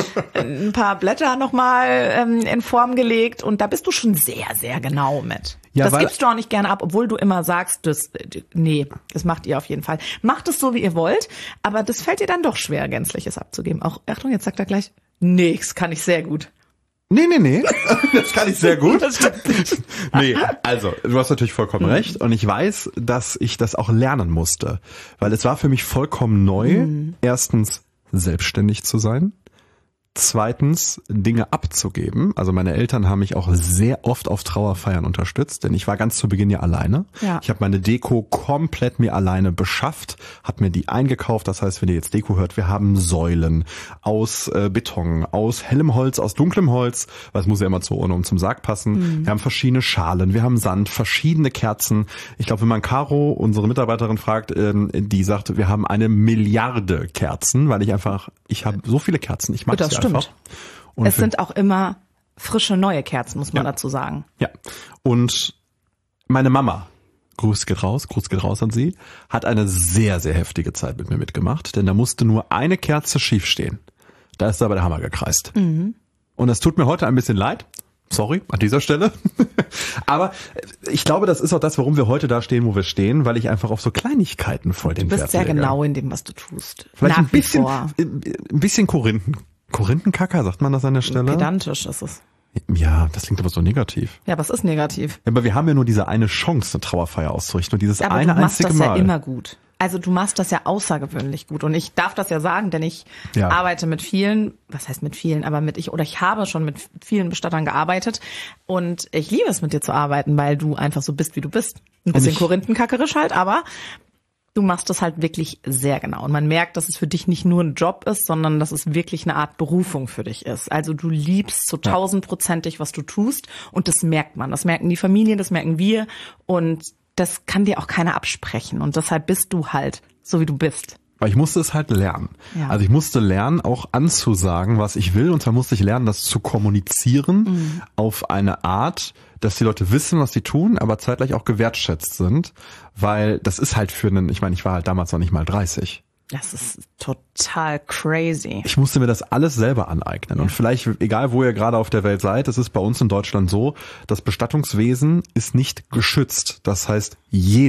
ein paar Blätter nochmal ähm, in Form gelegt und da bist du schon sehr, sehr genau mit. Ja, das weil, gibst du auch nicht gerne ab, obwohl du immer sagst, das, nee, das macht ihr auf jeden Fall. Macht es so, wie ihr wollt, aber das fällt dir dann doch schwer, Gänzliches abzugeben. Auch, Achtung, jetzt sagt er gleich, nee, das kann ich sehr gut. Nee, nee, nee, das kann ich sehr gut. Das stimmt nicht. Nee, also, du hast natürlich vollkommen mhm. recht und ich weiß, dass ich das auch lernen musste, weil es war für mich vollkommen neu, mhm. erstens selbstständig zu sein, zweitens Dinge abzugeben. Also meine Eltern haben mich auch sehr oft auf Trauerfeiern unterstützt, denn ich war ganz zu Beginn ja alleine. Ja. Ich habe meine Deko komplett mir alleine beschafft, habe mir die eingekauft. Das heißt, wenn ihr jetzt Deko hört, wir haben Säulen aus äh, Beton, aus hellem Holz, aus dunklem Holz, weil es muss ja immer zur Urne und zum Sarg passen. Mhm. Wir haben verschiedene Schalen, wir haben Sand, verschiedene Kerzen. Ich glaube, wenn man Caro, unsere Mitarbeiterin, fragt, ähm, die sagt, wir haben eine Milliarde Kerzen, weil ich einfach, ich habe so viele Kerzen, ich mag das sie stimmt. einfach. Und es sind auch immer frische, neue Kerzen, muss man ja. dazu sagen. Ja, und meine Mama, Gruß geht raus, Gruß geht raus an sie, hat eine sehr, sehr heftige Zeit mit mir mitgemacht, denn da musste nur eine Kerze schief stehen. Da ist aber der Hammer gekreist. Mhm. Und das tut mir heute ein bisschen leid. Sorry, an dieser Stelle. Aber ich glaube, das ist auch das, warum wir heute da stehen, wo wir stehen, weil ich einfach auf so Kleinigkeiten voll den Wert lege. Du bist sehr genau in dem, was du tust. Vielleicht Nach ein bisschen, wie vor. ein bisschen Korinthen. Korinthenkacker, sagt man das an der Stelle? Pedantisch ist es. Ja, das klingt aber so negativ. Ja, was ist negativ? Ja, aber wir haben ja nur diese eine Chance, eine Trauerfeier auszurichten. Und dieses aber eine du machst einzige das Mal. ja immer gut. Also du machst das ja außergewöhnlich gut. Und ich darf das ja sagen, denn ich ja. arbeite mit vielen, was heißt mit vielen, aber mit ich, oder ich habe schon mit vielen Bestattern gearbeitet. Und ich liebe es, mit dir zu arbeiten, weil du einfach so bist, wie du bist. Ein bisschen korinthenkackerisch halt, aber du machst das halt wirklich sehr genau. Und man merkt, dass es für dich nicht nur ein Job ist, sondern dass es wirklich eine Art Berufung für dich ist. Also du liebst so tausendprozentig, was du tust. Und das merkt man. Das merken die Familien, das merken wir. Und das kann dir auch keiner absprechen. Und deshalb bist du halt so, wie du bist. Aber ich musste es halt lernen. Ja. Also ich musste lernen, auch anzusagen, was ich will. Und zwar musste ich lernen, das zu kommunizieren mhm. auf eine Art, dass die Leute wissen, was sie tun, aber zeitgleich auch gewertschätzt sind. Weil das ist halt für einen, ich meine, ich war halt damals noch nicht mal dreißig. Das ist total crazy. Ich musste mir das alles selber aneignen. Ja. Und vielleicht, egal wo ihr gerade auf der Welt seid, es ist bei uns in Deutschland so, das Bestattungswesen ist nicht geschützt. Das heißt, jeder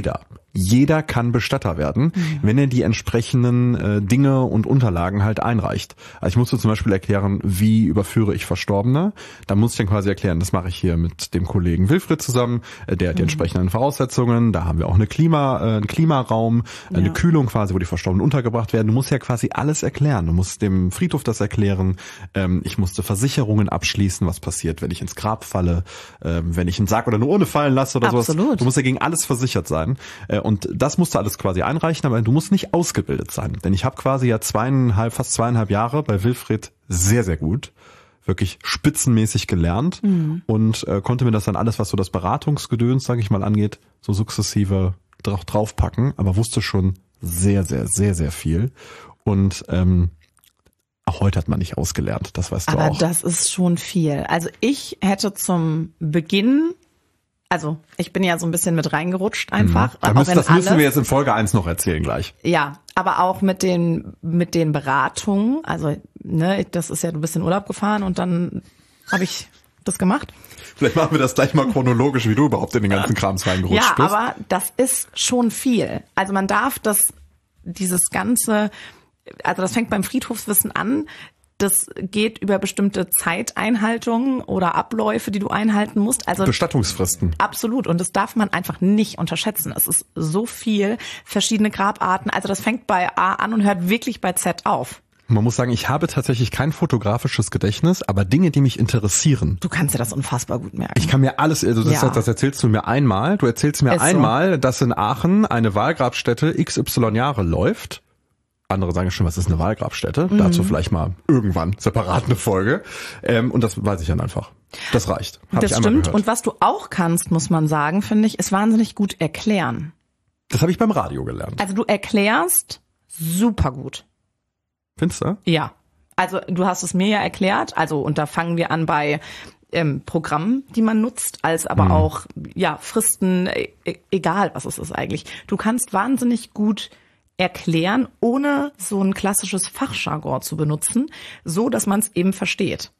jeder kann Bestatter werden, mhm. wenn er die entsprechenden äh, Dinge und Unterlagen halt einreicht. Also ich musste zum Beispiel erklären, wie überführe ich Verstorbene. Da muss ich dann quasi erklären, das mache ich hier mit dem Kollegen Wilfried zusammen, äh, der hat die mhm. entsprechenden Voraussetzungen. Da haben wir auch eine Klima, äh, einen Klimaraum, ja. eine Kühlung quasi, wo die Verstorbenen untergebracht werden. Du musst ja quasi alles erklären. Du musst dem Friedhof das erklären. Ähm, ich musste Versicherungen abschließen, was passiert, wenn ich ins Grab falle, äh, wenn ich einen Sarg oder eine Urne fallen lasse oder Absolut. sowas. Du musst ja gegen alles versichert sein. Äh, Und das musst du alles quasi einreichen, aber du musst nicht ausgebildet sein. Denn ich habe quasi ja zweieinhalb, fast zweieinhalb Jahre bei Wilfried sehr, sehr gut, wirklich spitzenmäßig gelernt mhm. und äh, konnte mir das dann alles, was so das Beratungsgedöns, sage ich mal, angeht, so sukzessive drauf, draufpacken, aber wusste schon sehr, sehr, sehr, sehr viel. Und ähm, auch heute hat man nicht ausgelernt, das weißt du aber auch. Aber das ist schon viel. Also ich hätte zum Beginn Also ich bin ja so ein bisschen mit reingerutscht einfach. Mhm. Da müssen, das müssen wir jetzt in Folge eins noch erzählen gleich. Ja, aber auch mit den mit den Beratungen. Also ne, das ist ja, du bist in Urlaub gefahren und dann habe ich das gemacht. Vielleicht machen wir das gleich mal chronologisch, wie du überhaupt in den ganzen Krams reingerutscht ja, bist. Ja, aber das ist schon viel. Also man darf das, dieses ganze, also das fängt beim Friedhofswissen an. Das geht über bestimmte Zeiteinhaltungen oder Abläufe, die du einhalten musst. Also Bestattungsfristen. Absolut. Und das darf man einfach nicht unterschätzen. Es ist so viel, verschiedene Grabarten. Also das fängt bei A an und hört wirklich bei Z auf. Man muss sagen, ich habe tatsächlich kein fotografisches Gedächtnis, aber Dinge, die mich interessieren. Du kannst dir das unfassbar gut merken. Ich kann mir alles, also das, ja. das erzählst du mir einmal. Du erzählst mir ist einmal, so. dass in Aachen eine Wahlgrabstätte X Y Jahre läuft. Andere sagen schon, was ist eine Wahlgrabstätte? Mhm. Dazu vielleicht mal irgendwann separat eine Folge. Ähm, und das weiß ich dann einfach. Das reicht. Hab das ich einmal stimmt. gehört. Und was du auch kannst, muss man sagen, finde ich, ist wahnsinnig gut erklären. Das habe ich beim Radio gelernt. Also du erklärst super gut. Findest du? Ja. Also du hast es mir ja erklärt. Also und da fangen wir an bei ähm, Programmen, die man nutzt, als aber mhm. auch ja Fristen, e- egal was es ist eigentlich. Du kannst wahnsinnig gut erklären, ohne so ein klassisches Fachjargon zu benutzen, so dass man es eben versteht.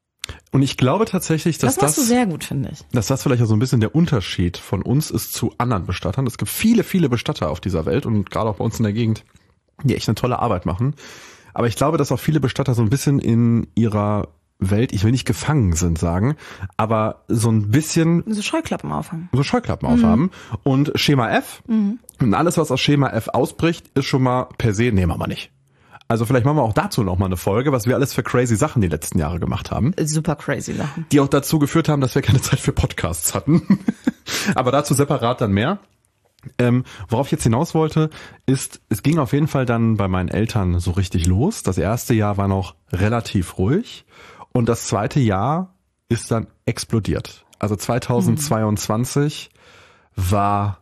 Und ich glaube tatsächlich, dass das machst das, du sehr gut, finde ich. dass das vielleicht auch so ein bisschen der Unterschied von uns ist zu anderen Bestattern. Es gibt viele, viele Bestatter auf dieser Welt und gerade auch bei uns in der Gegend, die echt eine tolle Arbeit machen. Aber ich glaube, dass auch viele Bestatter so ein bisschen in ihrer Welt, ich will nicht gefangen sind sagen, aber so ein bisschen so Scheuklappen aufhaben. So Scheuklappen aufhaben. Mhm. Und Schema F, mhm. und alles, was aus Schema F ausbricht, ist schon mal per se, nehmen wir mal nicht. Also vielleicht machen wir auch dazu noch mal eine Folge, was wir alles für crazy Sachen die letzten Jahre gemacht haben. Super crazy Sachen. Die auch dazu geführt haben, dass wir keine Zeit für Podcasts hatten. Aber dazu separat dann mehr. Ähm, worauf ich jetzt hinaus wollte, ist, es ging auf jeden Fall dann bei meinen Eltern so richtig los. Das erste Jahr war noch relativ ruhig. Und das zweite Jahr ist dann explodiert. Also zweitausendzweiundzwanzig mhm. war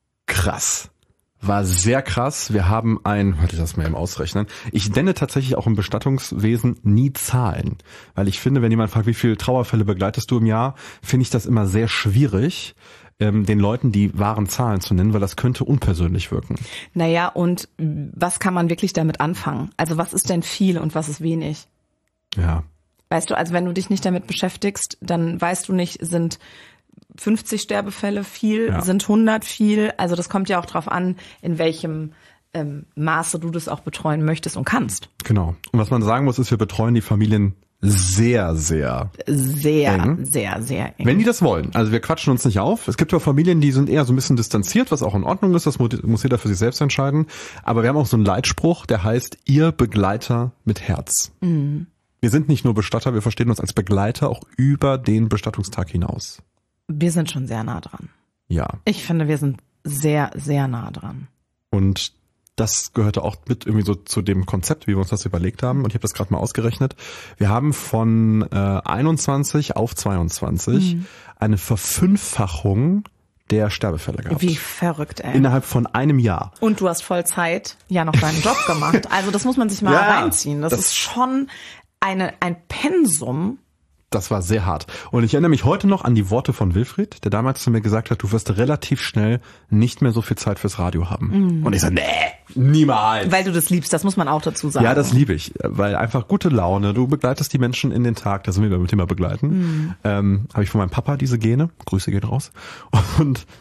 krass. War sehr krass. Wir haben ein, warte ich das mal eben ausrechnen. Ich nenne tatsächlich auch im Bestattungswesen nie Zahlen. Weil ich finde, wenn jemand fragt, wie viele Trauerfälle begleitest du im Jahr, finde ich das immer sehr schwierig, ähm, den Leuten die wahren Zahlen zu nennen, weil das könnte unpersönlich wirken. Naja, und was kann man wirklich damit anfangen? Also was ist denn viel und was ist wenig? Ja. Weißt du, also wenn du dich nicht damit beschäftigst, dann weißt du nicht, sind fünfzig Sterbefälle viel, ja. sind hundert viel. Also das kommt ja auch drauf an, in welchem ähm, Maße du das auch betreuen möchtest und kannst. Genau. Und was man sagen muss, ist, wir betreuen die Familien sehr, sehr Sehr, eng. sehr, sehr eng. Wenn die das wollen. Also wir quatschen uns nicht auf. Es gibt ja Familien, die sind eher so ein bisschen distanziert, was auch in Ordnung ist. Das muss jeder für sich selbst entscheiden. Aber wir haben auch so einen Leitspruch, der heißt, ihr Begleiter mit Herz. Mhm. Wir sind nicht nur Bestatter, wir verstehen uns als Begleiter auch über den Bestattungstag hinaus. Wir sind schon sehr nah dran. Ja. Ich finde, wir sind sehr, sehr nah dran. Und das gehörte auch mit irgendwie so zu dem Konzept, wie wir uns das überlegt haben. Und ich habe das gerade mal ausgerechnet. Wir haben von äh, einundzwanzig auf zweiundzwanzig mhm. eine Verfünffachung der Sterbefälle gehabt. Wie verrückt, ey. Innerhalb von einem Jahr. Und du hast Vollzeit ja noch deinen Job gemacht. Also das muss man sich mal ja, reinziehen. Das, das ist schon eine ein Pensum. Das war sehr hart. Und ich erinnere mich heute noch an die Worte von Wilfried, der damals zu mir gesagt hat, du wirst relativ schnell nicht mehr so viel Zeit fürs Radio haben. Mm. Und ich so, nee, niemals. Weil du das liebst, das muss man auch dazu sagen. Ja, das liebe ich, weil einfach gute Laune, du begleitest die Menschen in den Tag, da sind wir beim Thema begleiten. Mm. Ähm, habe ich von meinem Papa diese Gene, Grüße gehen raus. Und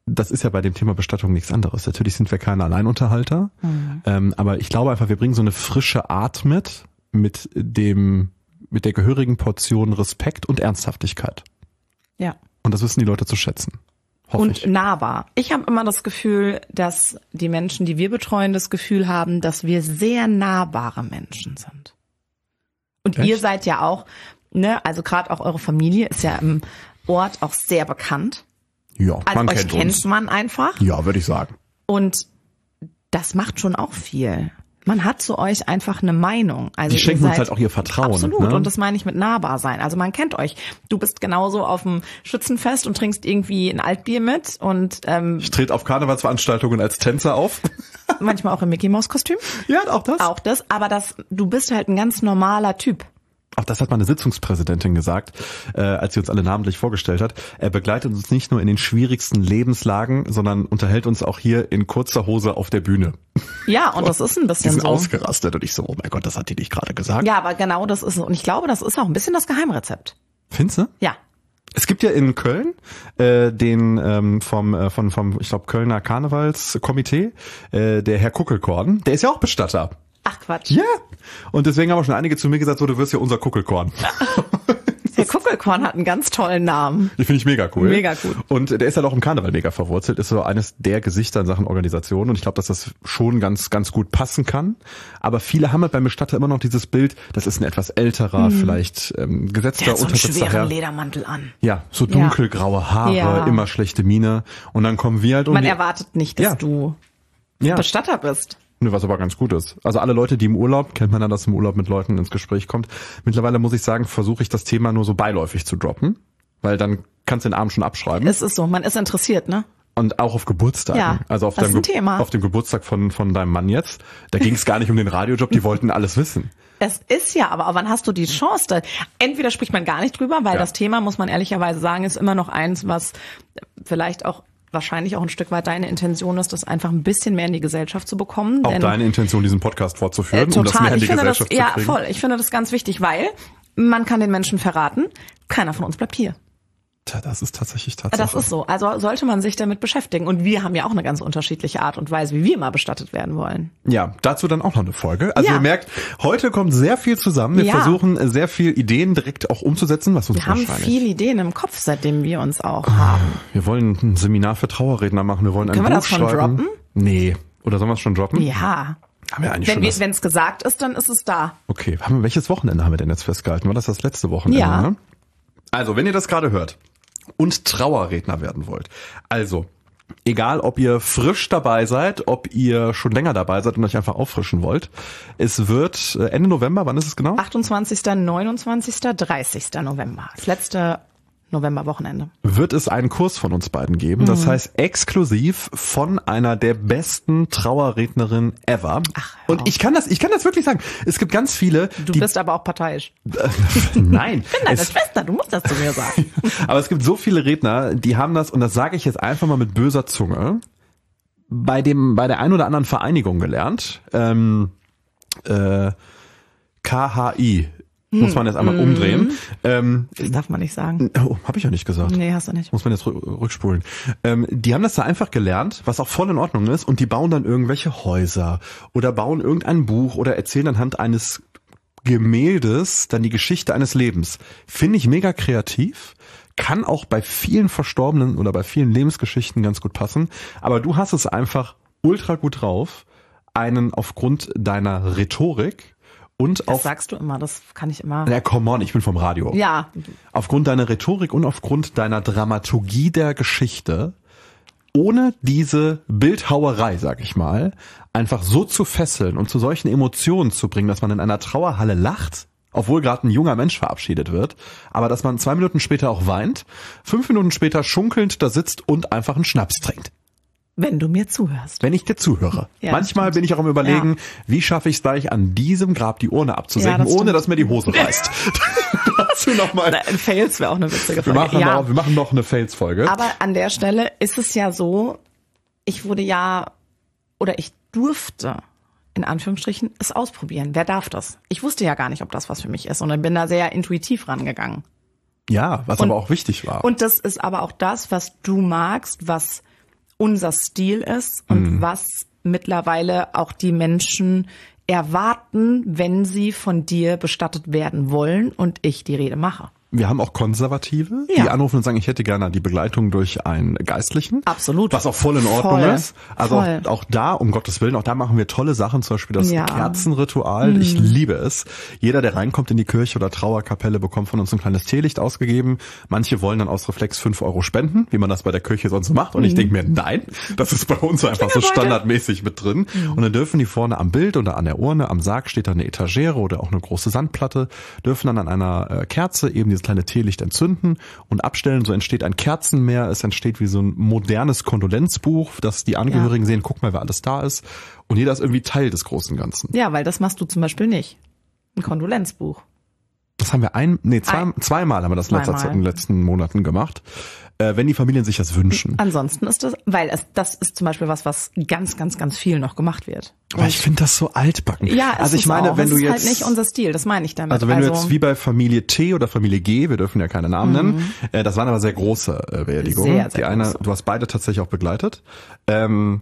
das ist ja bei dem Thema Bestattung nichts anderes. Natürlich sind wir keine Alleinunterhalter, mhm. ähm, aber ich glaube einfach, wir bringen so eine frische Art mit, mit dem, mit der gehörigen Portion Respekt und Ernsthaftigkeit. Ja. Und das wissen die Leute zu schätzen. Hoffe und ich. nahbar. Ich habe immer das Gefühl, dass die Menschen, die wir betreuen, das Gefühl haben, dass wir sehr nahbare Menschen sind. Und Echt? ihr seid ja auch, ne, also gerade auch eure Familie ist ja im Ort auch sehr bekannt. Ja, Also man euch kennt kennt uns. man einfach. Ja, würde ich sagen. Und das macht schon auch viel. Man hat zu euch einfach eine Meinung. Also Die schenken ihr uns seid- halt auch ihr Vertrauen. Absolut. Ne? Und das meine ich mit nahbar sein. Also man kennt euch. Du bist genauso auf dem Schützenfest und trinkst irgendwie ein Altbier mit und ähm, Ich trete auf Karnevalsveranstaltungen als Tänzer auf. manchmal auch im Mickey-Maus-Kostüm. Ja, auch das. Auch das. Aber das, du bist halt ein ganz normaler Typ. Auch das hat meine Sitzungspräsidentin gesagt, äh, als sie uns alle namentlich vorgestellt hat. Er begleitet uns nicht nur in den schwierigsten Lebenslagen, sondern unterhält uns auch hier in kurzer Hose auf der Bühne. Ja, und das ist ein Die bisschen sind so. ausgerastet und ich so, oh mein Gott, das hat die nicht gerade gesagt. Ja, aber genau das ist, und ich glaube, das ist auch ein bisschen das Geheimrezept. Findest du? Ja. Es gibt ja in Köln äh, den ähm, vom äh, von vom ich glaube Kölner Karnevalskomitee, äh, der Herr Kuckelkorn, der ist ja auch Bestatter. Ach Quatsch. Ja. Und deswegen haben auch schon einige zu mir gesagt, so du wirst ja unser Kuckelkorn. Der Kuckelkorn hat einen ganz tollen Namen. Die finde ich mega cool. Mega gut. Und der ist halt auch im Karneval mega verwurzelt, ist so eines der Gesichter in Sachen Organisation und ich glaube, dass das schon ganz ganz gut passen kann. Aber viele haben halt beim Bestatter immer noch dieses Bild, das ist ein etwas älterer, vielleicht ähm, Der gesetzter, hat so einen untersetzter schweren Herr. Ledermantel an. Ja, so dunkelgraue Haare, Ja. immer schlechte Miene. Und dann kommen wir halt um Man die... erwartet nicht, dass Ja. du Ja. Bestatter bist. Nö, was aber ganz gut ist. Also alle Leute, die im Urlaub, kennt man ja, dass im Urlaub mit Leuten ins Gespräch kommt. Mittlerweile muss ich sagen, versuche ich das Thema nur so beiläufig zu droppen, weil dann kannst du den Abend schon abschreiben. Es ist so, man ist interessiert, ne? Und auch auf Geburtstagen. Ja, also auf, das deinem ist ein Ge- Thema. auf dem Geburtstag von, von deinem Mann jetzt. Da ging es gar nicht um den Radiojob, die wollten alles wissen. Es ist ja, aber wann hast du die Chance? Da, entweder spricht man gar nicht drüber, weil Ja. das Thema, muss man ehrlicherweise sagen, ist immer noch eins, was vielleicht auch wahrscheinlich auch ein Stück weit deine Intention ist, das einfach ein bisschen mehr in die Gesellschaft zu bekommen. Auch Denn, deine Intention, diesen Podcast fortzuführen, äh, um das mehr total. in die Ich finde das, Gesellschaft zu ja, kriegen. voll. Ich finde das ganz wichtig, weil man kann den Menschen verraten, keiner von uns bleibt hier. Tja, das ist tatsächlich Tatsache. Das ist so. Also sollte man sich damit beschäftigen. Und wir haben ja auch eine ganz unterschiedliche Art und Weise, wie wir mal bestattet werden wollen. Ja, dazu dann auch noch eine Folge. Also Ja. ihr merkt, heute kommt sehr viel zusammen. Wir Ja. versuchen sehr viel Ideen direkt auch umzusetzen, was uns Wir haben wahrscheinlich... viele Ideen im Kopf, seitdem wir uns auch haben. Wir wollen ein Seminar für Trauerredner machen. Wir wollen ein Können wir Buch das schon schreiben. droppen? Nee. Oder sollen wir es schon droppen? Ja. Haben wir eigentlich Wenn schon wir- das... wenn es gesagt ist, dann ist es da. Okay, haben wir, welches Wochenende haben wir denn jetzt festgehalten? War das das letzte Wochenende? Ja. Ne? Also, wenn ihr das gerade hört und Trauerredner werden wollt, also egal, ob ihr frisch dabei seid, ob ihr schon länger dabei seid und euch einfach auffrischen wollt, es wird äh, Ende November, wann ist es genau? achtundzwanzigster, neunundzwanzigster, dreißigster November. Das letzte Novemberwochenende. Wird es einen Kurs von uns beiden geben. Das heißt exklusiv von einer der besten Trauerrednerin ever. Ach, hör und auf. ich kann das, ich kann das wirklich sagen. Es gibt ganz viele, Du die bist aber auch parteiisch. nein, Ich bin deine es, Schwester, du musst das zu mir sagen. aber es gibt so viele Redner, die haben das, und das sage ich jetzt einfach mal mit böser Zunge, bei dem, bei der ein oder anderen Vereinigung gelernt. Ähm, äh, K H I muss man jetzt einmal umdrehen. Ähm, Das darf man nicht sagen. oh, habe ich ja nicht gesagt. Nee, hast du nicht. Muss man jetzt rü- rückspulen. Ähm, die haben das da einfach gelernt, was auch voll in Ordnung ist, und die bauen dann irgendwelche Häuser oder bauen irgendein Buch oder erzählen anhand eines Gemäldes dann die Geschichte eines Lebens. Finde ich mega kreativ, kann auch bei vielen Verstorbenen oder bei vielen Lebensgeschichten ganz gut passen, aber du hast es einfach ultra gut drauf, einen aufgrund deiner Rhetorik und Das auf... sagst du immer, das kann ich immer. Ja, come on, ich bin vom Radio. Ja, Aufgrund deiner Rhetorik und aufgrund deiner Dramaturgie der Geschichte, ohne diese Bildhauerei, sag ich mal, einfach so zu fesseln und zu solchen Emotionen zu bringen, dass man in einer Trauerhalle lacht, obwohl gerade ein junger Mensch verabschiedet wird, aber dass man zwei Minuten später auch weint, fünf Minuten später schunkelnd da sitzt und einfach einen Schnaps trinkt. wenn du mir zuhörst. Wenn ich dir zuhöre. Ja, Manchmal stimmt. bin ich auch am Überlegen, wie schaffe ich es gleich an diesem Grab die Urne abzusenken, Ja, das ohne stimmt. dass mir die Hose reißt. Dazu nochmal. Ein Fails wäre auch eine witzige Wir Folge. machen, Ja, noch, wir machen noch eine Fails-Folge. aber an der Stelle ist es ja so, ich wurde ja, oder ich durfte, in Anführungsstrichen, es ausprobieren. Wer darf das? Ich wusste ja gar nicht, ob das was für mich ist, und bin da sehr intuitiv rangegangen. Ja, was Und- aber auch wichtig war. Und das ist aber auch das, was du magst, was unser Stil ist und mhm. was mittlerweile auch die Menschen erwarten, wenn sie von dir bestattet werden wollen und ich die Rede mache. Wir haben auch Konservative, ja. die anrufen und sagen, ich hätte gerne die Begleitung durch einen Geistlichen. Absolut. Was auch voll in Ordnung voll. ist. Also auch, auch da, um Gottes Willen, auch da machen wir tolle Sachen, zum Beispiel das ja. Kerzenritual. Mhm. Ich liebe es. Jeder, der reinkommt in die Kirche oder Trauerkapelle, bekommt von uns ein kleines Teelicht ausgegeben. Manche wollen dann aus Reflex fünf Euro spenden, wie man das bei der Kirche sonst so macht. Und mhm. ich denke mir, nein, das ist bei uns einfach so standardmäßig mit drin. Mhm. Und dann dürfen die vorne am Bild oder an der Urne, am Sarg steht da eine Etagere oder auch eine große Sandplatte, dürfen dann an einer Kerze eben dieses kleine Teelicht entzünden und abstellen. So entsteht ein Kerzenmeer. Es entsteht wie so ein modernes Kondolenzbuch, dass die Angehörigen ja. sehen, guck mal, wer alles da ist. Und jeder ist irgendwie Teil des großen Ganzen. Ja, weil das machst du zum Beispiel nicht. Ein Kondolenzbuch. Das haben wir ein, nee, zwei, ein, zweimal haben wir das letzter Zeit, in den letzten Monaten gemacht. Äh, wenn die Familien sich das wünschen. Ansonsten ist das, weil es, das ist zum Beispiel was, was ganz, ganz, ganz viel noch gemacht wird. Aber ich finde das so altbacken. Ja, es also ich ist meine, auch. wenn es du ist jetzt halt nicht unser Stil, das meine ich damit. Also wenn also, du jetzt wie bei Familie T oder Familie G, wir dürfen ja keine Namen mhm. nennen, äh, das waren aber sehr große äh, Beerdigungen. Sehr, sehr die eine, große. Du hast beide tatsächlich auch begleitet. Ähm,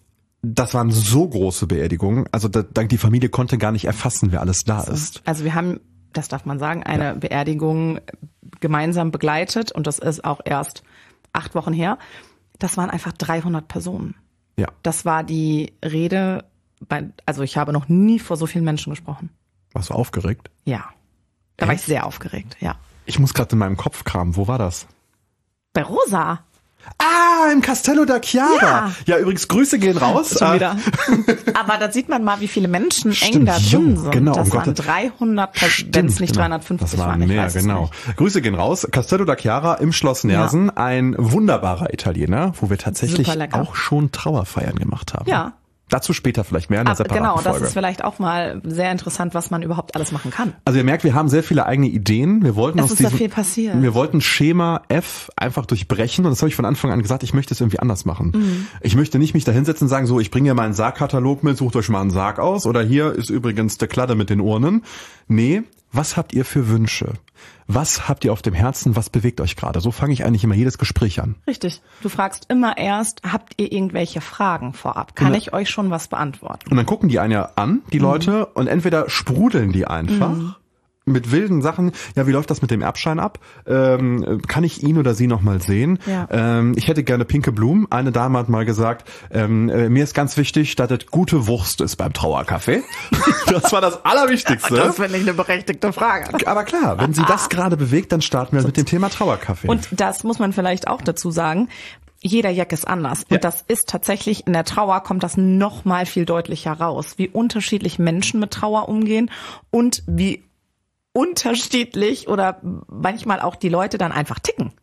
das waren so große Beerdigungen, also da, die Familie konnte gar nicht erfassen, wer alles da so. ist. Also wir haben, das darf man sagen, eine ja. Beerdigung gemeinsam begleitet und das ist auch erst acht Wochen her. Das waren einfach dreihundert Personen. Ja. Das war die Rede, bei, also ich habe noch nie vor so vielen Menschen gesprochen. Warst du aufgeregt? Ja. Da Echt? war ich sehr aufgeregt, ja. Ich muss gerade in meinem Kopf kramen. Wo war das? Bei Rosa. Ah, im Castello da Chiara. Ja, ja übrigens, Grüße gehen raus. Schon wieder. Aber da sieht man mal, wie viele Menschen Stimmt, eng da drin sind. Genau, das um waren Gottes dreihundert, wenn es nicht genau. dreihundertfünfzig das waren. waren. Ich mehr, weiß es genau. nicht. Grüße gehen raus. Castello da Chiara im Schloss Nersen. Ja. Ein wunderbarer Italiener, wo wir tatsächlich auch schon Trauerfeiern gemacht haben. Ja. Dazu später vielleicht mehr in einer separaten Genau, Folge. das ist vielleicht auch mal sehr interessant, was man überhaupt alles machen kann. Also ihr merkt, wir haben sehr viele eigene Ideen. Wir wollten es aus ist diesem, da viel passiert. Wir wollten Schema F einfach durchbrechen und das habe ich von Anfang an gesagt, ich möchte es irgendwie anders machen. Mhm. Ich möchte nicht mich da hinsetzen und sagen, so, ich bringe ja meinen Sargkatalog mit, sucht euch mal einen Sarg aus oder hier ist übrigens der Kladde mit den Urnen. Nee, was habt ihr für Wünsche? Was habt ihr auf dem Herzen? Was bewegt euch gerade? So fange ich eigentlich immer jedes Gespräch an. Richtig. Du fragst immer erst, habt ihr irgendwelche Fragen vorab? Kann dann, ich euch schon was beantworten? Und dann gucken die einen ja an, die Leute, mhm. und entweder sprudeln die einfach mhm. mit wilden Sachen. Ja, wie läuft das mit dem Erbschein ab? Ähm, kann ich ihn oder sie noch mal sehen? Ja. Ähm, ich hätte gerne pinke Blumen. Eine Dame hat mal gesagt, ähm, äh, mir ist ganz wichtig, dass es gute Wurst ist beim Trauerkaffee. Das war das Allerwichtigste. Das finde ich eine berechtigte Frage. Aber klar, wenn sie das gerade bewegt, dann starten wir mit dem Thema Trauerkaffee. Und das muss man vielleicht auch dazu sagen. Jeder Jack ist anders. Ja. Und das ist tatsächlich, in der Trauer kommt das noch mal viel deutlicher raus, wie unterschiedlich Menschen mit Trauer umgehen und wie unterschiedlich oder manchmal auch die Leute dann einfach ticken.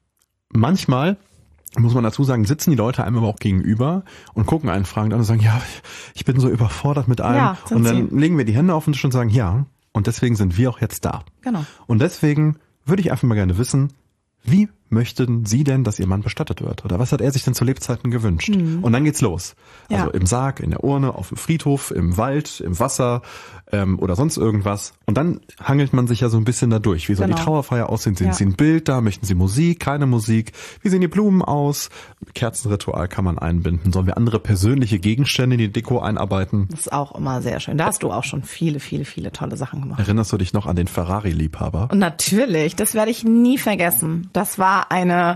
Manchmal, muss man dazu sagen, sitzen die Leute einem aber auch gegenüber und gucken einen fragend an und sagen, ja, ich bin so überfordert mit allem. Ja, und dann sie. legen wir die Hände auf den Tisch und sagen, ja, und deswegen sind wir auch jetzt da. Genau. Und deswegen würde ich einfach mal gerne wissen, wie möchten Sie denn, dass Ihr Mann bestattet wird? Oder was hat er sich denn zu Lebzeiten gewünscht? Mhm. Und dann geht's los. Also ja. im Sarg, in der Urne, auf dem Friedhof, im Wald, im Wasser ähm, oder sonst irgendwas. Und dann hangelt man sich ja so ein bisschen da durch. Wie soll genau. die Trauerfeier aussehen? Sind ja. Sie ein Bild da? Möchten Sie Musik? Keine Musik? Wie sehen die Blumen aus? Kerzenritual kann man einbinden. Sollen wir andere persönliche Gegenstände in die Deko einarbeiten? Das ist auch immer sehr schön. Da hast du auch schon viele, viele, viele tolle Sachen gemacht. Erinnerst du dich noch an den Ferrari-Liebhaber? Und natürlich, das werde ich nie vergessen. Das war eine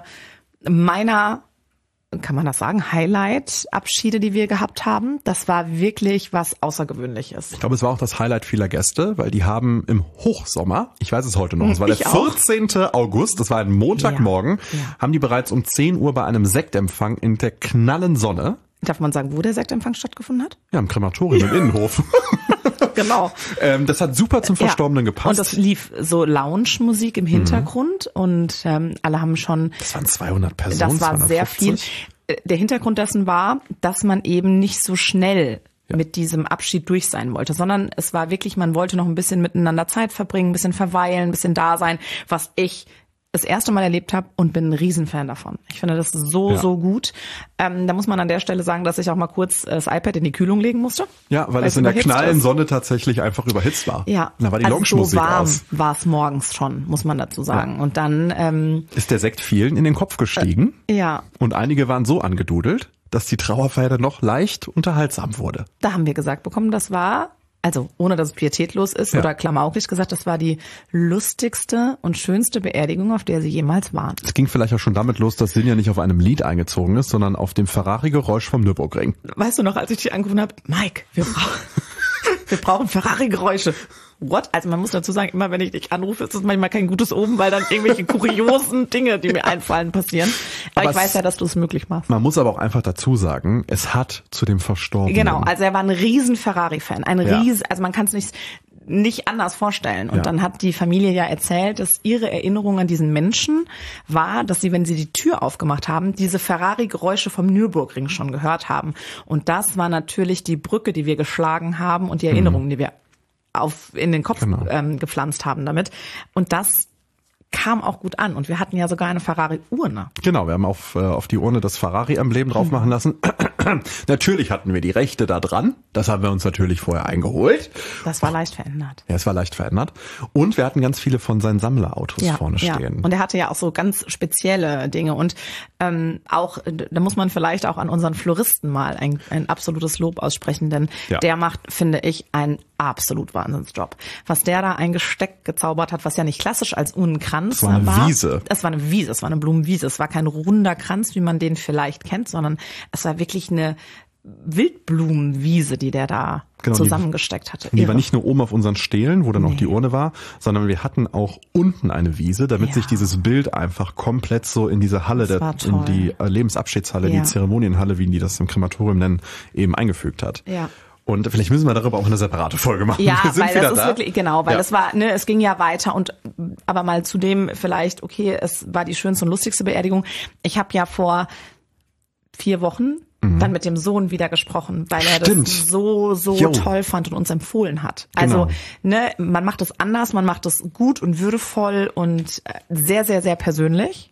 meiner, kann man das sagen, Highlight-Abschiede, die wir gehabt haben. Das war wirklich was Außergewöhnliches. Ich glaube, es war auch das Highlight vieler Gäste, weil die haben im Hochsommer, ich weiß es heute noch, es war der vierzehnten August, das war ein Montagmorgen, ja, ja. haben die bereits um zehn Uhr bei einem Sektempfang in der knallen Sonne. Darf man sagen, wo der Sektempfang stattgefunden hat? Ja, im Krematorium im Innenhof. Genau. ähm, das hat super zum Verstorbenen ja. gepasst. Und es lief so Lounge-Musik im Hintergrund mhm. und ähm, alle haben schon... Das waren zweihundert Personen. Das war sehr viel. Der Hintergrund dessen war, dass man eben nicht so schnell ja. mit diesem Abschied durch sein wollte, sondern es war wirklich, man wollte noch ein bisschen miteinander Zeit verbringen, ein bisschen verweilen, ein bisschen da sein, was ich das erste Mal erlebt habe und bin ein Riesenfan davon. Ich finde das so, Ja. so gut. Ähm, da muss man an der Stelle sagen, dass ich auch mal kurz das iPad in die Kühlung legen musste. Ja, weil, weil es in der überhitzt knallen ist. Sonne tatsächlich einfach überhitzt war. Ja, Da war die also Lounge-Musik so warm aus. war es morgens schon, muss man dazu sagen. Und dann, ähm, Ist der Sekt vielen in den Kopf gestiegen ja, und einige waren so angedudelt, dass die Trauerfeier noch leicht unterhaltsam wurde. da haben wir gesagt bekommen, das war, also ohne dass es pietätlos ist Ja. oder klamaukig gesagt, das war die lustigste und schönste Beerdigung, auf der sie jemals waren. Es ging vielleicht auch schon damit los, dass Sinja nicht auf einem Lied eingezogen ist, sondern auf dem Ferrari-Geräusch vom Nürburgring. Weißt du noch, als ich dich angerufen habe, Mike, wir brauchen, wir brauchen Ferrari-Geräusche. What? Also man muss dazu sagen, immer wenn ich dich anrufe, ist das manchmal kein gutes Omen, weil dann irgendwelche kuriosen Dinge, die mir einfallen, passieren. Aber, Aber ich weiß es- ja, dass du es möglich machst. Man muss aber auch einfach dazu sagen, es hat zu dem Verstorbenen. Genau, also er war ein riesen Ferrari-Fan, ein Ja. riesen, also man kann es nicht nicht anders vorstellen. Und Ja. dann hat die Familie ja erzählt, dass ihre Erinnerung an diesen Menschen war, dass sie, wenn sie die Tür aufgemacht haben, diese Ferrari-Geräusche vom Nürburgring schon gehört haben. Und das war natürlich die Brücke, die wir geschlagen haben und die Erinnerungen, die wir auf in den Kopf Genau. ähm, gepflanzt haben damit. Und das kam auch gut an. Und wir hatten ja sogar eine Ferrari-Urne. Genau, wir haben auf, äh, auf die Urne das Ferrari-Emblem drauf machen lassen. Natürlich hatten wir die Rechte da dran. Das haben wir uns natürlich vorher eingeholt. Das war leicht verändert. Ja, es war leicht verändert. Und wir hatten ganz viele von seinen Sammlerautos vorne ja. stehen. Und er hatte ja auch so ganz spezielle Dinge. Und ähm, auch, da muss man vielleicht auch an unseren Floristen mal ein, ein absolutes Lob aussprechen, denn Ja. der macht, finde ich, einen absolut Wahnsinnsjob. Was der da ein Gesteck gezaubert hat, was ja nicht klassisch als Uhrenkranz war eine Wiese. Es war eine Wiese, es war eine Blumenwiese. Es war kein runder Kranz, wie man den vielleicht kennt, sondern es war wirklich eine Wildblumenwiese, die der da Genau, die- zusammengesteckt hatte. Und die war Irre. nicht nur oben auf unseren Stelen, wo dann auch Nee. die Urne war, sondern wir hatten auch unten eine Wiese, damit Ja. sich dieses Bild einfach komplett so in diese Halle, Das der, war in toll. die äh, Lebensabschiedshalle, Ja. die Zeremonienhalle, wie die das im Krematorium nennen, eben eingefügt hat. Ja. Und vielleicht müssen wir darüber auch eine separate Folge machen. Ja, wir sind weil wieder das ist da. wirklich, genau, weil Ja. es war, ne, es ging ja weiter und, aber mal zu dem vielleicht, okay, es war die schönste und lustigste Beerdigung. Ich habe ja vor vier Wochen dann mit dem Sohn wieder gesprochen, weil er Mhm. Stimmt. das so, so Jo. toll fand und uns empfohlen hat. Also, Genau. ne, man macht es anders, man macht es gut und würdevoll und äh, sehr, sehr, sehr persönlich.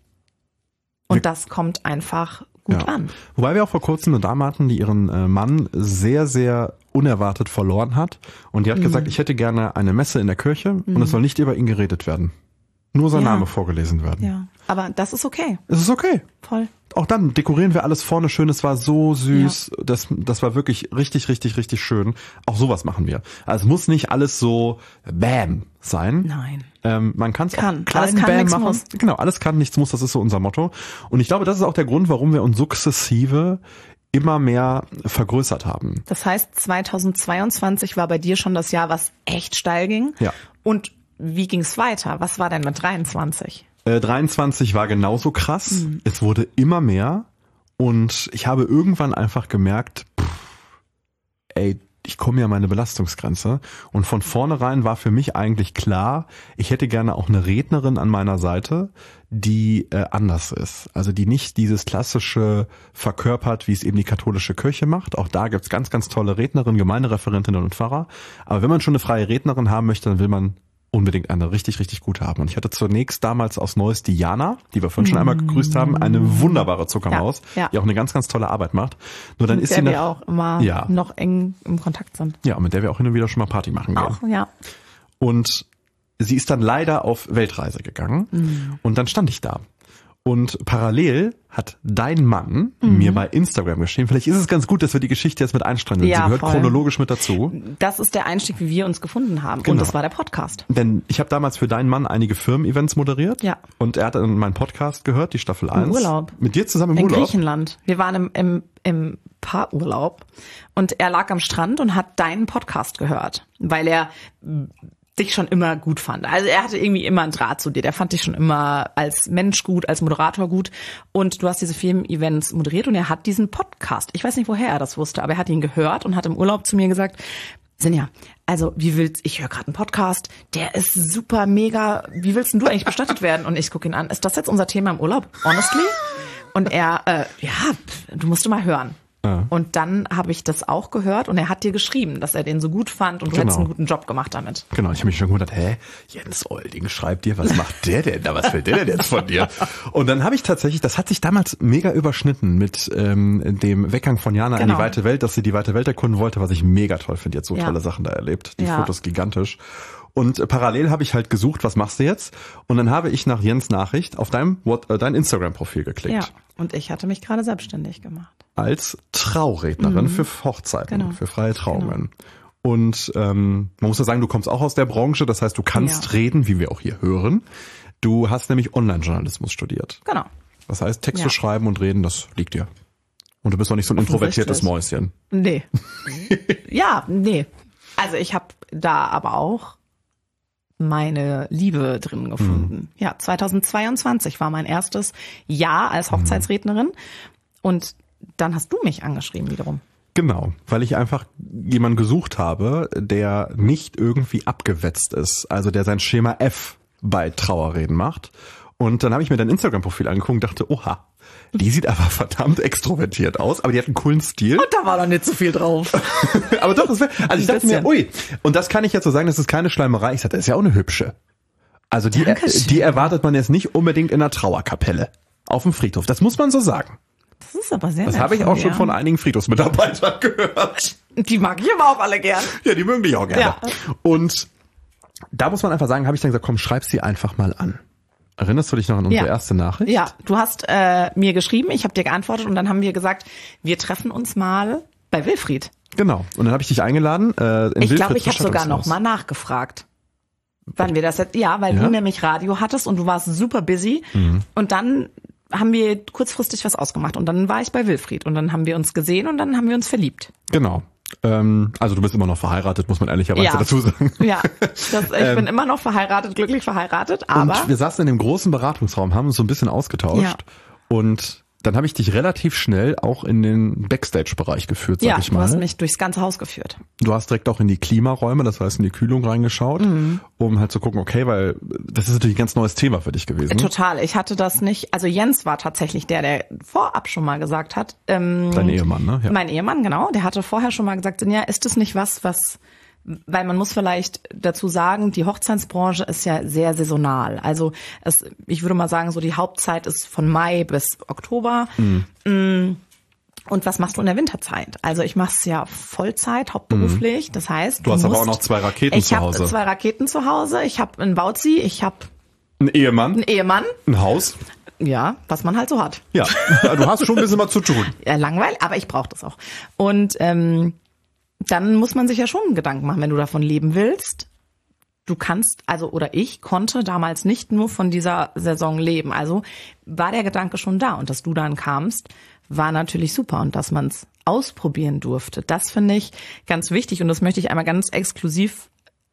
Und Wir- das kommt einfach gut Ja. an. Wobei wir auch vor kurzem eine Dame hatten, die ihren äh, Mann sehr, sehr unerwartet verloren hat. Und die Mhm. hat gesagt, ich hätte gerne eine Messe in der Kirche und es soll nicht über ihn geredet werden. Nur sein Ja. Name vorgelesen werden. Ja. Aber das ist okay. Es ist okay. Voll. Auch dann dekorieren wir alles vorne schön. Es war so süß. Das, das war wirklich richtig, richtig, richtig schön. Auch sowas machen wir. Also es muss nicht alles so Bam sein. Nein. Ähm, man kann es auch Kann. klein Alles kann, Bam nichts machen. muss. Genau, alles kann, nichts muss. Das ist so unser Motto. Und ich glaube, das ist auch der Grund, warum wir uns sukzessive immer mehr vergrößert haben. Das heißt, zweitausendzweiundzwanzig war bei dir schon das Jahr, was echt steil ging. Ja. Und wie ging's weiter? Was war denn mit dreiundzwanzig? Äh, dreiundzwanzig war genauso krass. Mhm. Es wurde immer mehr. Und ich habe irgendwann einfach gemerkt, pff, ey, ich komme ja an meine Belastungsgrenze. Und von vornherein war für mich eigentlich klar, ich hätte gerne auch eine Rednerin an meiner Seite, die äh, anders ist. Also die nicht dieses klassische verkörpert, wie es eben die katholische Kirche macht. Auch da gibt's ganz, ganz tolle Rednerinnen, Gemeindereferentinnen und Pfarrer. Aber wenn man schon eine freie Rednerin haben möchte, dann will man unbedingt eine richtig, richtig gute haben. Und ich hatte zunächst damals aus Neuss die Jana, die wir vorhin schon einmal gegrüßt haben, eine wunderbare Zuckermaus, Ja, ja. die auch eine ganz, ganz tolle Arbeit macht. Nur dann Mit ist der sie wir nach, auch immer Ja. noch eng im Kontakt sind. ja, mit der wir auch hin und wieder schon mal Party machen gehen. Auch, ja. Und sie ist dann leider auf Weltreise gegangen. Mhm. Und dann stand ich da. Und parallel hat dein Mann Mhm. mir bei Instagram geschrieben, vielleicht ist es ganz gut, dass wir die Geschichte jetzt mit einstreuen. Ja, sie gehört voll. chronologisch mit dazu. Das ist der Einstieg, wie wir uns gefunden haben. Genau. Und das war der Podcast. Denn ich habe damals für deinen Mann einige Firmen-Events moderiert. Ja. Und er hat dann meinen Podcast gehört, die Staffel eins. Urlaub. Mit dir zusammen im In Urlaub. Griechenland. Wir waren im, im, im Paarurlaub und er lag am Strand und hat deinen Podcast gehört, weil er dich schon immer gut fand. Also er hatte irgendwie immer einen Draht zu dir. Der fand dich schon immer als Mensch gut, als Moderator gut. Und du hast diese Film-Events moderiert und er hat diesen Podcast. Ich weiß nicht, woher er das wusste, aber er hat ihn gehört und hat im Urlaub zu mir gesagt, Sinja, also wie willst, ich höre gerade einen Podcast, der ist super mega, wie willst denn du eigentlich bestattet werden? Und ich gucke ihn an, ist das jetzt unser Thema im Urlaub? Honestly? Und er, äh, ja, du musst du mal hören. Ja. Und dann habe ich das auch gehört und er hat dir geschrieben, dass er den so gut fand und du Genau. hättest einen guten Job gemacht damit. Genau, ich habe mich schon gewundert, hä, Jens Olding schreibt dir, was macht der denn da, was will der denn jetzt von dir? Und dann habe ich tatsächlich, das hat sich damals mega überschnitten mit ähm, dem Weggang von Jana in Genau. die weite Welt, dass sie die weite Welt erkunden wollte, was ich mega toll finde, jetzt so Ja. tolle Sachen da erlebt, die Ja. Fotos gigantisch. Und äh, parallel habe ich halt gesucht, was machst du jetzt? Und dann habe ich nach Jens Nachricht auf deinem What, äh, dein Instagram-Profil geklickt. Ja, und ich hatte mich gerade selbstständig gemacht. Als Traurednerin für Hochzeiten, Genau. für freie Trauungen. Und ähm, man muss ja sagen, du kommst auch aus der Branche, das heißt, du kannst Ja. reden, wie wir auch hier hören. Du hast nämlich Online-Journalismus studiert. Genau. Das heißt, Texte Ja. schreiben und reden, das liegt dir. Und du bist auch nicht so ein introvertiertes Mäuschen. Nee. ja, nee. Also ich habe da aber auch meine Liebe drin gefunden. Ja, zweitausendzweiundzwanzig war mein erstes Jahr als Hochzeitsrednerin und dann hast du mich angeschrieben wiederum. Genau, weil ich einfach jemanden gesucht habe, der nicht irgendwie abgewetzt ist, also der sein Schema F bei Trauerreden macht. Und dann habe ich mir dein Instagram-Profil angeguckt und dachte, oha, die sieht aber verdammt extrovertiert aus, aber die hat einen coolen Stil. Und da war doch nicht so viel drauf. Aber doch, das wär, also ich Ein dachte mir, bisschen. ui, und das kann ich jetzt so sagen, das ist keine Schleimerei. Ich sagte, das ist ja auch eine hübsche. Also die, Dankeschön. die erwartet man jetzt nicht unbedingt in einer Trauerkapelle auf dem Friedhof. Das muss man so sagen. Das ist aber sehr Das nett habe ich von auch schon dir. von einigen Friedhofsmitarbeitern gehört. Die mag ich aber auch alle gern. Ja, die mögen dich auch gerne. Ja. Und da muss man einfach sagen, habe ich dann gesagt, komm, schreib sie einfach mal an. Erinnerst du dich noch an unsere Ja. erste Nachricht? Ja, du hast äh, mir geschrieben, ich habe dir geantwortet und dann haben wir gesagt, wir treffen uns mal bei Wilfried. Genau. Und dann habe ich dich eingeladen. Äh, in Ich glaube, Wilfrieds ich habe sogar noch Bestattungshaus. mal nachgefragt, wann wir das jetzt, ja, weil Ja? du nämlich Radio hattest und du warst super busy Mhm. und dann haben wir kurzfristig was ausgemacht und dann war ich bei Wilfried und dann haben wir uns gesehen und dann haben wir uns verliebt. Genau. Ähm, also du bist immer noch verheiratet, muss man ehrlicherweise Ja. dazu sagen. Ja, das, ich bin immer noch verheiratet, glücklich verheiratet, aber Und wir saßen in dem großen Beratungsraum, haben uns so ein bisschen ausgetauscht. Ja. Und dann habe ich dich relativ schnell auch in den Backstage-Bereich geführt, sag ja, ich du mal. hast mich durchs ganze Haus geführt. Du hast direkt auch in die Klimaräume, das heißt in die Kühlung reingeschaut, Mhm. um halt zu gucken, okay, weil das ist natürlich ein ganz neues Thema für dich gewesen. Total, ich hatte das nicht, also Jens war tatsächlich der, der vorab schon mal gesagt hat. Ähm, Dein Ehemann, ne? Ja. Mein Ehemann, genau, der hatte vorher schon mal gesagt, ja, ist das nicht was, was, weil man muss vielleicht dazu sagen, die Hochzeitsbranche ist ja sehr saisonal. Also es, ich würde mal sagen, so die Hauptzeit ist von Mai bis Oktober. Mm. Und was machst du in der Winterzeit? Also ich mache es ja Vollzeit, hauptberuflich. Das heißt, Du hast aber musst, auch noch zwei Raketen ich zu hab Hause. zwei Raketen zu Hause. Ich habe einen Bauzi, ich habe Ein Ehemann, einen Ehemann. ein Haus. Ja, was man halt so hat. Ja, du hast schon ein bisschen was zu tun. Ja, langweilig, aber ich brauche das auch. Und ähm, dann muss man sich ja schon Gedanken machen, wenn du davon leben willst. Du kannst, also oder ich konnte damals nicht nur von dieser Saison leben. Also war der Gedanke schon da. Und dass du dann kamst, war natürlich super. Und dass man es ausprobieren durfte, das finde ich ganz wichtig. Und das möchte ich einmal ganz exklusiv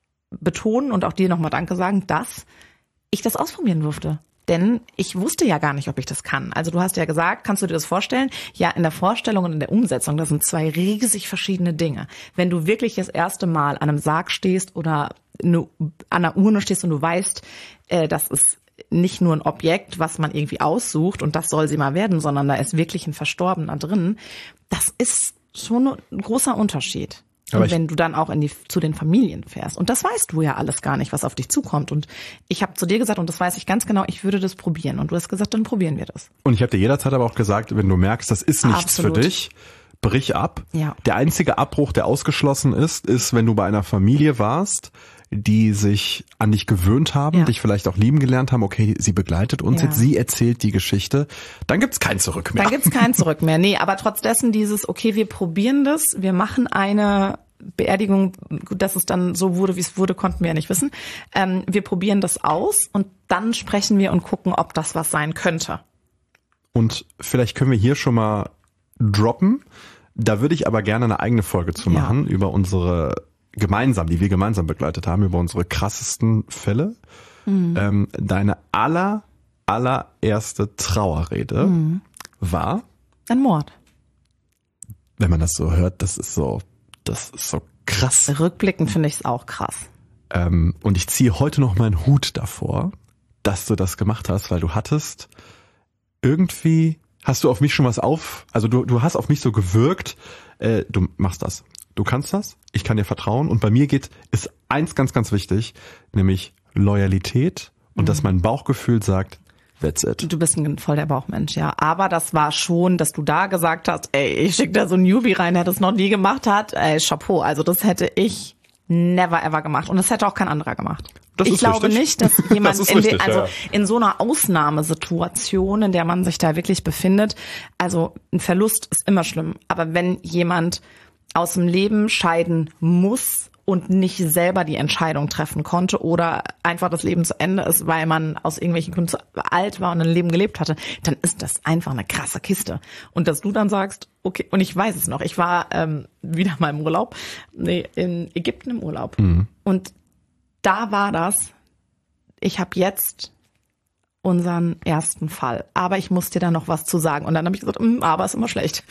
betonen und auch dir nochmal Danke sagen, dass ich das ausprobieren durfte. Denn ich wusste ja gar nicht, ob ich das kann. Also du hast ja gesagt, kannst du dir das vorstellen? Ja, in der Vorstellung und in der Umsetzung, das sind zwei riesig verschiedene Dinge. Wenn du wirklich das erste Mal an einem Sarg stehst oder eine, an einer Urne stehst und du weißt, äh, das ist nicht nur ein Objekt, was man irgendwie aussucht und das soll sie mal werden, sondern da ist wirklich ein Verstorbener drin, das ist schon ein großer Unterschied. Aber Und ich- wenn du dann auch in die, zu den Familien fährst. Und das weißt du ja alles gar nicht, was auf dich zukommt. Und ich habe zu dir gesagt, und das weiß ich ganz genau, ich würde das probieren. Und du hast gesagt, dann probieren wir das. Und ich habe dir jederzeit aber auch gesagt, wenn du merkst, das ist nichts Absolut. für dich, brich ab. Ja. Der einzige Abbruch, der ausgeschlossen ist, ist, wenn du bei einer Familie warst, die sich an dich gewöhnt haben, Ja. dich vielleicht auch lieben gelernt haben, okay, sie begleitet uns Ja. jetzt, sie erzählt die Geschichte, dann gibt's kein Zurück mehr. Dann gibt's kein Zurück mehr. Nee, aber trotz dessen dieses, okay, wir probieren das, wir machen eine Beerdigung, gut, dass es dann so wurde, wie es wurde, konnten wir ja nicht wissen. Ähm, wir probieren das aus und dann sprechen wir und gucken, ob das was sein könnte. Und vielleicht können wir hier schon mal droppen. Da würde ich aber gerne eine eigene Folge zu Ja. machen über unsere gemeinsam, die wir gemeinsam begleitet haben, über unsere krassesten Fälle. Mhm. Ähm, deine aller, allererste Trauerrede Mhm. war, Ein Mord. wenn man das so hört, das ist so, das ist so krass. Rückblickend finde ich es auch krass. Ähm, und ich ziehe heute noch meinen Hut davor, dass du das gemacht hast, weil du hattest irgendwie hast du auf mich schon was auf, also du, du hast auf mich so gewirkt, äh, du machst das. Du kannst das, ich kann dir vertrauen und bei mir geht, ist eins ganz, ganz wichtig, nämlich Loyalität und mhm. dass mein Bauchgefühl sagt, that's it. Du bist ein voll der Bauchmensch, ja. Aber das war schon, dass du da gesagt hast, ey, ich schicke da so ein Newbie rein, der das noch nie gemacht hat, ey, Chapeau. Also das hätte ich never ever gemacht und das hätte auch kein anderer gemacht. Das ich glaube richtig. nicht, dass jemand das in, richtig, de, also ja. in so einer Ausnahmesituation, in der man sich da wirklich befindet, also ein Verlust ist immer schlimm, aber wenn jemand aus dem Leben scheiden muss und nicht selber die Entscheidung treffen konnte oder einfach das Leben zu Ende ist, weil man aus irgendwelchen Gründen zu alt war und ein Leben gelebt hatte, dann ist das einfach eine krasse Kiste. Und dass du dann sagst, okay, und ich weiß es noch, ich war ähm, wieder mal im Urlaub, nee, in Ägypten im Urlaub. Mhm. Und da war das, ich habe jetzt unseren ersten Fall, aber ich muss dir da noch was zu sagen. Und dann habe ich gesagt, aber ist immer schlecht.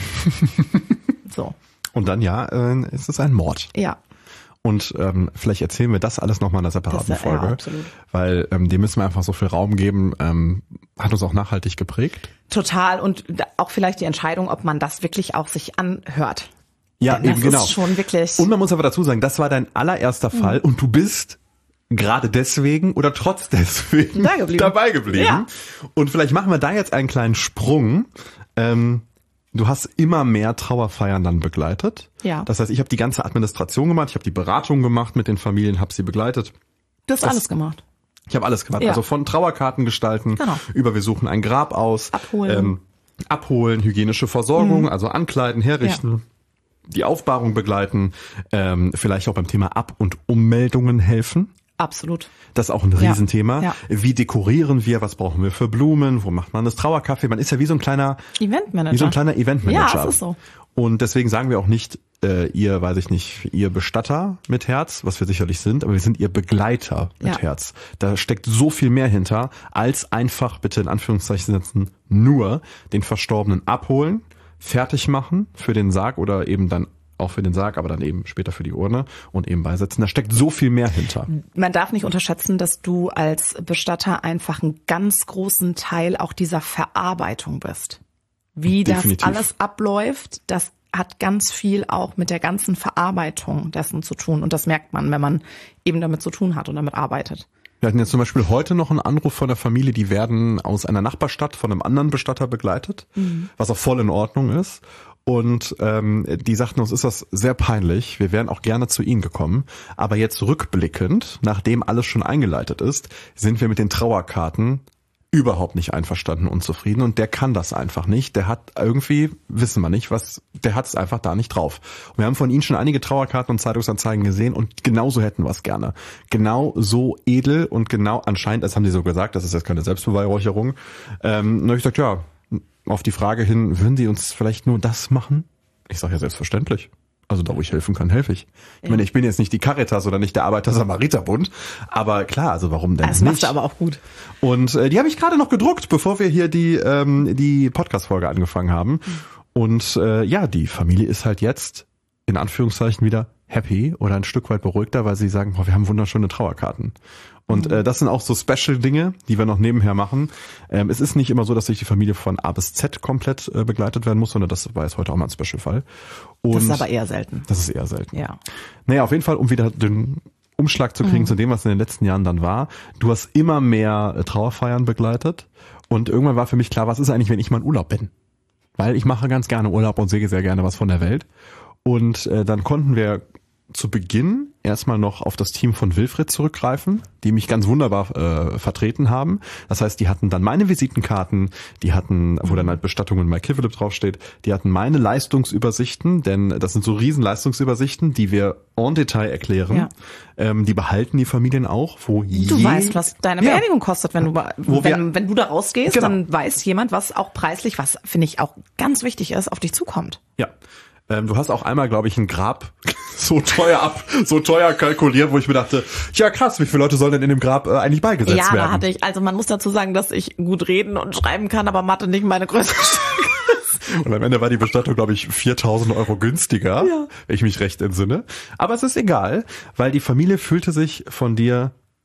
So. Und dann, ja, äh, ist es ein Mord. Ja. Und ähm, vielleicht erzählen wir das alles nochmal in einer separaten das, Folge, ja, absolut. weil ähm, dem müssen wir einfach so viel Raum geben, ähm, hat uns auch nachhaltig geprägt. Total und auch vielleicht die Entscheidung, ob man das wirklich auch sich anhört. Ja, Denn eben das genau. Ist schon wirklich. Und man muss aber dazu sagen, das war dein allererster Fall mhm. und du bist gerade deswegen oder trotz deswegen da geblieben. dabei geblieben. Ja. Und vielleicht machen wir da jetzt einen kleinen Sprung. Ähm, Du hast immer mehr Trauerfeiern dann begleitet. Ja. Das heißt, ich habe die ganze Administration gemacht, ich habe die Beratung gemacht mit den Familien, habe sie begleitet. Du hast das, alles gemacht. Ich habe alles gemacht. Ja. Also von Trauerkarten gestalten, genau. über wir suchen ein Grab aus, abholen, ähm, abholen, hygienische Versorgung, mhm. also ankleiden, herrichten, ja. die Aufbahrung begleiten, ähm, vielleicht auch beim Thema Ab- und Ummeldungen helfen. Absolut. Das ist auch ein Riesenthema. Ja, ja. Wie dekorieren wir? Was brauchen wir für Blumen? Wo macht man das Trauerkaffee? Man ist ja wie so ein kleiner Eventmanager. Wie so ein kleiner Eventmanager. Ja, das ist so. Und deswegen sagen wir auch nicht, äh, ihr, weiß ich nicht, ihr Bestatter mit Herz, was wir sicherlich sind, aber wir sind ihr Begleiter mit ja. Herz. Da steckt so viel mehr hinter, als einfach, bitte in Anführungszeichen setzen, nur den Verstorbenen abholen, fertig machen für den Sarg oder eben dann auch für den Sarg, aber dann eben später für die Urne und eben beisetzen. Da steckt so viel mehr hinter. Man darf nicht unterschätzen, dass du als Bestatter einfach einen ganz großen Teil auch dieser Verarbeitung bist. Wie Definitiv. Das alles abläuft, das hat ganz viel auch mit der ganzen Verarbeitung dessen zu tun. Und das merkt man, wenn man eben damit zu tun hat und damit arbeitet. Wir hatten jetzt zum Beispiel heute noch einen Anruf von der Familie, die werden aus einer Nachbarstadt von einem anderen Bestatter begleitet, mhm. was auch voll in Ordnung ist. Und ähm, die sagten uns, ist das sehr peinlich, wir wären auch gerne zu Ihnen gekommen, aber jetzt rückblickend, nachdem alles schon eingeleitet ist, sind wir mit den Trauerkarten überhaupt nicht einverstanden und zufrieden und der kann das einfach nicht, der hat irgendwie, wissen wir nicht, was, der hat es einfach da nicht drauf. Und wir haben von Ihnen schon einige Trauerkarten und Zeitungsanzeigen gesehen und genauso hätten wir es gerne. Genau so edel und genau anscheinend, das haben Sie so gesagt, das ist jetzt keine Selbstbeweihräucherung, ähm, dann habe ich gesagt, ja, auf die Frage hin, würden die uns vielleicht nur das machen? Ich sage ja selbstverständlich. Also da, wo ich helfen kann, helfe ich. Ich ja. meine, ich bin jetzt nicht die Caritas oder nicht der Arbeiter-Samariter-Bund, aber klar, also warum denn das nicht? Das machst du aber auch gut. Und äh, die habe ich gerade noch gedruckt, bevor wir hier die ähm, die Podcast-Folge angefangen haben. Mhm. Und äh, ja, die Familie ist halt jetzt in Anführungszeichen wieder happy oder ein Stück weit beruhigter, weil sie sagen, boah, wir haben wunderschöne Trauerkarten. Und äh, das sind auch so Special-Dinge, die wir noch nebenher machen. Ähm, es ist nicht immer so, dass sich die Familie von A bis Z komplett äh, begleitet werden muss, sondern das war jetzt heute auch mal ein Special-Fall. Und das ist aber eher selten. Das ist eher selten. Ja. Naja, auf jeden Fall, um wieder den Umschlag zu kriegen mhm. zu dem, was in den letzten Jahren dann war. Du hast immer mehr äh, Trauerfeiern begleitet und irgendwann war für mich klar, was ist eigentlich, wenn ich mal in Urlaub bin? Weil ich mache ganz gerne Urlaub und sehe sehr gerne was von der Welt. Und äh, dann konnten wir zu Beginn erstmal noch auf das Team von Wilfried zurückgreifen, die mich ganz wunderbar äh, vertreten haben. Das heißt, die hatten dann meine Visitenkarten, die hatten, wo dann halt Bestattungen Mike Kivelip draufsteht, die hatten meine Leistungsübersichten, denn das sind so riesen Leistungsübersichten, die wir en Detail erklären. Ja. Ähm, die behalten die Familien auch, wo Du je, weißt, was deine Beerdigung ja. kostet, wenn du wo wenn, wir, wenn du da rausgehst, genau. dann weiß jemand, was auch preislich, was finde ich auch ganz wichtig ist, auf dich zukommt. Ja. Du hast auch einmal, glaube ich, ein Grab so teuer ab, so teuer kalkuliert, wo ich mir dachte, ja krass, wie viele Leute sollen denn in dem Grab äh, eigentlich beigesetzt ja, werden? Ja, da hatte ich, also man muss dazu sagen, dass ich gut reden und schreiben kann, aber Mathe nicht meine größte Stärke ist. Und am Ende war die Bestattung, glaube ich, viertausend Euro günstiger, ja. wenn ich mich recht entsinne. Aber es ist egal, weil die Familie fühlte sich von dir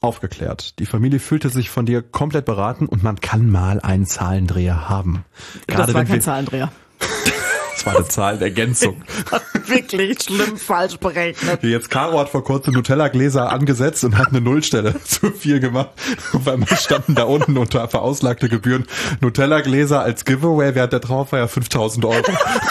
aufgeklärt. Die Familie fühlte sich von dir komplett beraten und man kann mal einen Zahlendreher haben. Gerade das war wenn kein wir, Zahlendreher. das war eine Zahlenergänzung. Wirklich schlimm falsch berechnet. Jetzt Caro hat vor kurzem Nutella-Gläser angesetzt und hat eine Nullstelle zu viel gemacht. Und weil wir standen da unten unter verauslagte Gebühren. Nutella-Gläser als Giveaway, wer hat da drauf, war ja fünftausend Euro.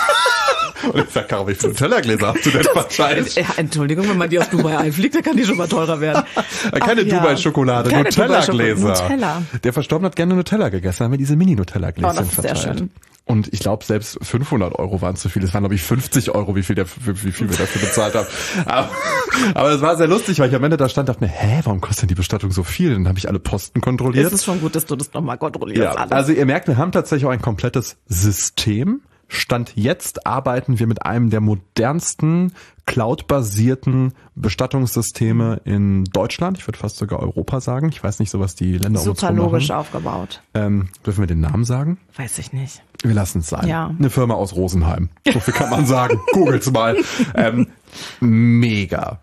Und ich sag, Caro, wie viele Nutella-Gläser hast du denn verteilt? Ja, Entschuldigung, wenn man die aus Dubai einfliegt, dann kann die schon mal teurer werden. Keine Ach ja. Dubai-Schokolade, Keine Nutella-Gläser. Nutella. Der Verstorbene hat gerne Nutella gegessen, haben wir diese Mini-Nutella-Gläschen Oh, das ist verteilt. sehr schön. Und ich glaube, selbst fünfhundert Euro waren zu viel. Es waren, glaube ich, fünfzig Euro, wie viel, der, wie viel wir dafür bezahlt haben. Aber, aber es war sehr lustig, weil ich am Ende da stand und dachte mir, hä, warum kostet denn die Bestattung so viel? Dann habe ich alle Posten kontrolliert. Es ist schon gut, dass du das nochmal kontrollierst. Ja, alles. also ihr merkt, wir haben tatsächlich auch ein komplettes System. Stand jetzt arbeiten wir mit einem der modernsten Cloud-basierten Bestattungssysteme in Deutschland. Ich würde fast sogar Europa sagen. Ich weiß nicht, so was die Länder um uns Super rum logisch machen. aufgebaut. Ähm, dürfen wir den Namen sagen? Weiß ich nicht. Wir lassen es sein. Ja. Eine Firma aus Rosenheim. So viel kann man sagen. Googelt's mal. Ähm, mega,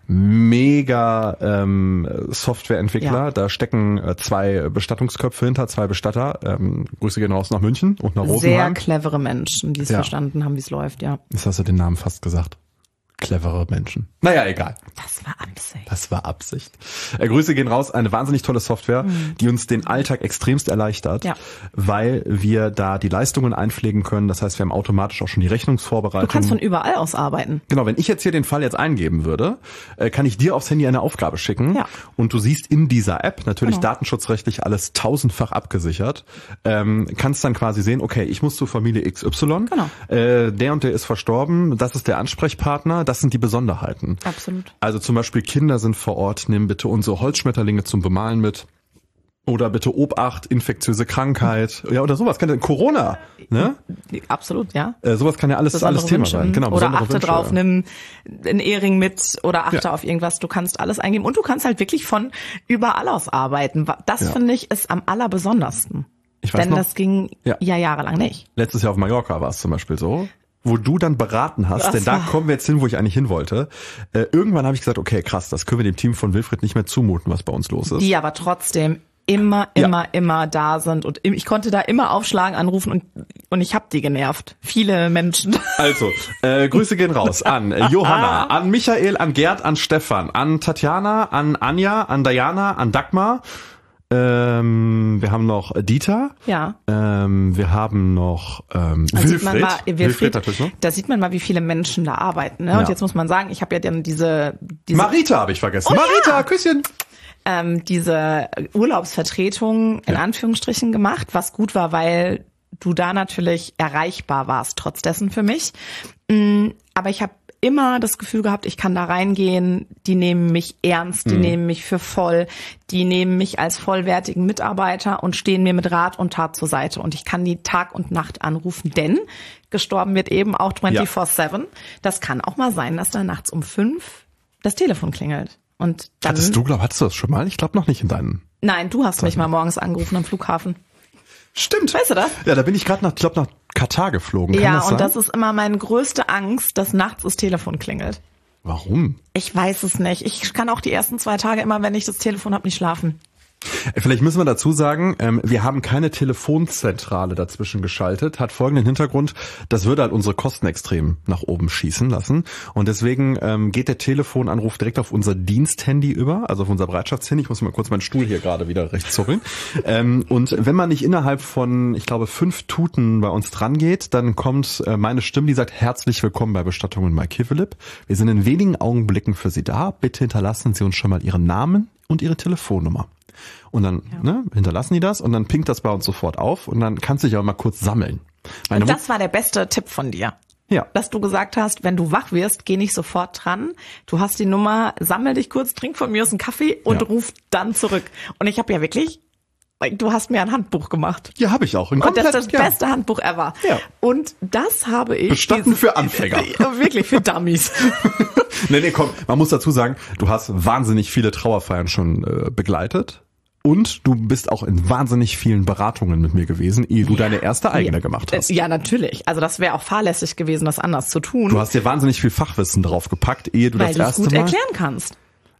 mega ähm, Softwareentwickler. Ja. Da stecken äh, zwei Bestattungsköpfe hinter, zwei Bestatter. Ähm, Grüße gehen raus nach München und nach Rosenheim. Sehr clevere Menschen, die es Ja. verstanden haben, wie es läuft, ja. Jetzt hast du den Namen fast gesagt. Clevere Menschen. Naja, egal. Das war Absicht. Das war Absicht. Äh, Grüße gehen raus. Eine wahnsinnig tolle Software, mhm. die uns den Alltag extremst erleichtert, Ja. weil wir da die Leistungen einpflegen können. Das heißt, wir haben automatisch auch schon die Rechnungsvorbereitung. Du kannst von überall aus arbeiten. Genau, wenn ich jetzt hier den Fall jetzt eingeben würde, äh, kann ich dir aufs Handy eine Aufgabe schicken Ja. und du siehst in dieser App, natürlich Genau. datenschutzrechtlich alles tausendfach abgesichert, ähm, kannst dann quasi sehen, okay, ich muss zur Familie X Y, Genau. äh, der und der ist verstorben, das ist der Ansprechpartner, das sind die Besonderheiten. Absolut. Also zum Beispiel Kinder sind vor Ort, nimm bitte unsere Holzschmetterlinge zum Bemalen mit. Oder bitte Obacht, infektiöse Krankheit, ja oder sowas, kann ja Corona, ne? Absolut, ja. Äh, sowas kann ja alles Besondere alles Thema Wünsche. sein. Genau, oder besondere achte Wünsche, drauf, ja. nimm einen Ehering mit oder achte Ja. auf irgendwas. Du kannst alles eingeben und du kannst halt wirklich von überall aus arbeiten. Das Ja. finde ich ist am allerbesondersten. Ich weiß Denn noch, das ging Ja. ja jahrelang nicht. letztes Jahr auf Mallorca war es zum Beispiel so, wo du dann beraten hast, Das denn da war- kommen wir jetzt hin, wo ich eigentlich hin wollte. Äh, irgendwann habe ich gesagt, okay, krass, das können wir dem Team von Wilfried nicht mehr zumuten, was bei uns los ist. Die aber trotzdem immer, Ja. immer, immer da sind und im- ich konnte da immer aufschlagen, anrufen und und ich habe die genervt. Viele Menschen. Also, äh, Grüße gehen raus an äh, Johanna, an Michael, an Gerd, an Stefan, an Tatjana, an Anja, an Diana, an Dagmar. Ähm, wir haben noch Dieter. Ja. Ähm, wir haben noch ähm, Da Wilfried. sieht man mal, Wilfried, Wilfried natürlich noch. da sieht man mal, wie viele Menschen da arbeiten. Ne? Und Ja. jetzt muss man sagen, ich habe ja dann diese, diese Marita habe ich vergessen. Oh, Marita, ja. Küsschen. ähm, diese Urlaubsvertretung in Ja. Anführungsstrichen gemacht, was gut war, weil du da natürlich erreichbar warst, trotz dessen für mich. Mm, Aber ich habe immer das Gefühl gehabt, ich kann da reingehen, die nehmen mich ernst, die Mhm. nehmen mich für voll, die nehmen mich als vollwertigen Mitarbeiter und stehen mir mit Rat und Tat zur Seite. Und ich kann die Tag und Nacht anrufen, denn gestorben wird eben auch vierundzwanzig sieben. Das kann auch mal sein, dass da nachts um fünf das Telefon klingelt. Und dann, Hattest du, glaub, hattest du das schon mal? Ich glaube noch nicht in deinen. Nein, du hast mich mal morgens angerufen am Flughafen. Stimmt. Weißt du das? Ja, da bin ich gerade nach, ich glaube, nach Katar geflogen. Kann Ja, das sein? und das ist immer meine größte Angst, dass nachts das Telefon klingelt. Warum? Ich weiß es nicht. Ich kann auch die ersten zwei Tage immer, wenn ich das Telefon habe, nicht schlafen. Vielleicht müssen wir dazu sagen, ähm, wir haben keine Telefonzentrale dazwischen geschaltet. Hat folgenden Hintergrund, das würde halt unsere Kosten extrem nach oben schießen lassen. Und deswegen ähm, geht der Telefonanruf direkt auf unser Diensthandy über, also auf unser Bereitschaftshandy. Ich muss mal kurz meinen Stuhl hier gerade wieder recht zuppeln. ähm, und wenn man nicht innerhalb von, ich glaube, fünf Tuten bei uns dran geht, dann kommt äh, meine Stimme, die sagt, herzlich willkommen bei Bestattungen bei Kivelip. Wir sind in wenigen Augenblicken für Sie da. Bitte hinterlassen Sie uns schon mal Ihren Namen und Ihre Telefonnummer. Und dann Ja. ne, hinterlassen die das und dann pinkt das bei uns sofort auf und dann kannst du dich auch mal kurz sammeln. Meine Und das war der beste Tipp von dir. Ja. Dass du gesagt hast, wenn du wach wirst, geh nicht sofort dran. Du hast die Nummer, sammel dich kurz, trink von mir aus einen Kaffee und Ja. ruf dann zurück. Und ich habe ja wirklich, du hast mir ein Handbuch gemacht. Ja, habe ich auch. Ein Und das ist komplett- das ja. beste Handbuch ever. Ja. Und das habe ich. Bestatten dieses- für Anfänger. Ja, wirklich, für Dummies. Nee, nee, komm, man muss dazu sagen, du hast wahnsinnig viele Trauerfeiern schon äh, begleitet und du bist auch in wahnsinnig vielen Beratungen mit mir gewesen, ehe du deine erste eigene ja. gemacht hast. Ja, natürlich. Also das wäre auch fahrlässig gewesen, das anders zu tun, Du hast dir wahnsinnig viel Fachwissen drauf gepackt, ehe du weil das du es erste gut Mal... erklären kannst.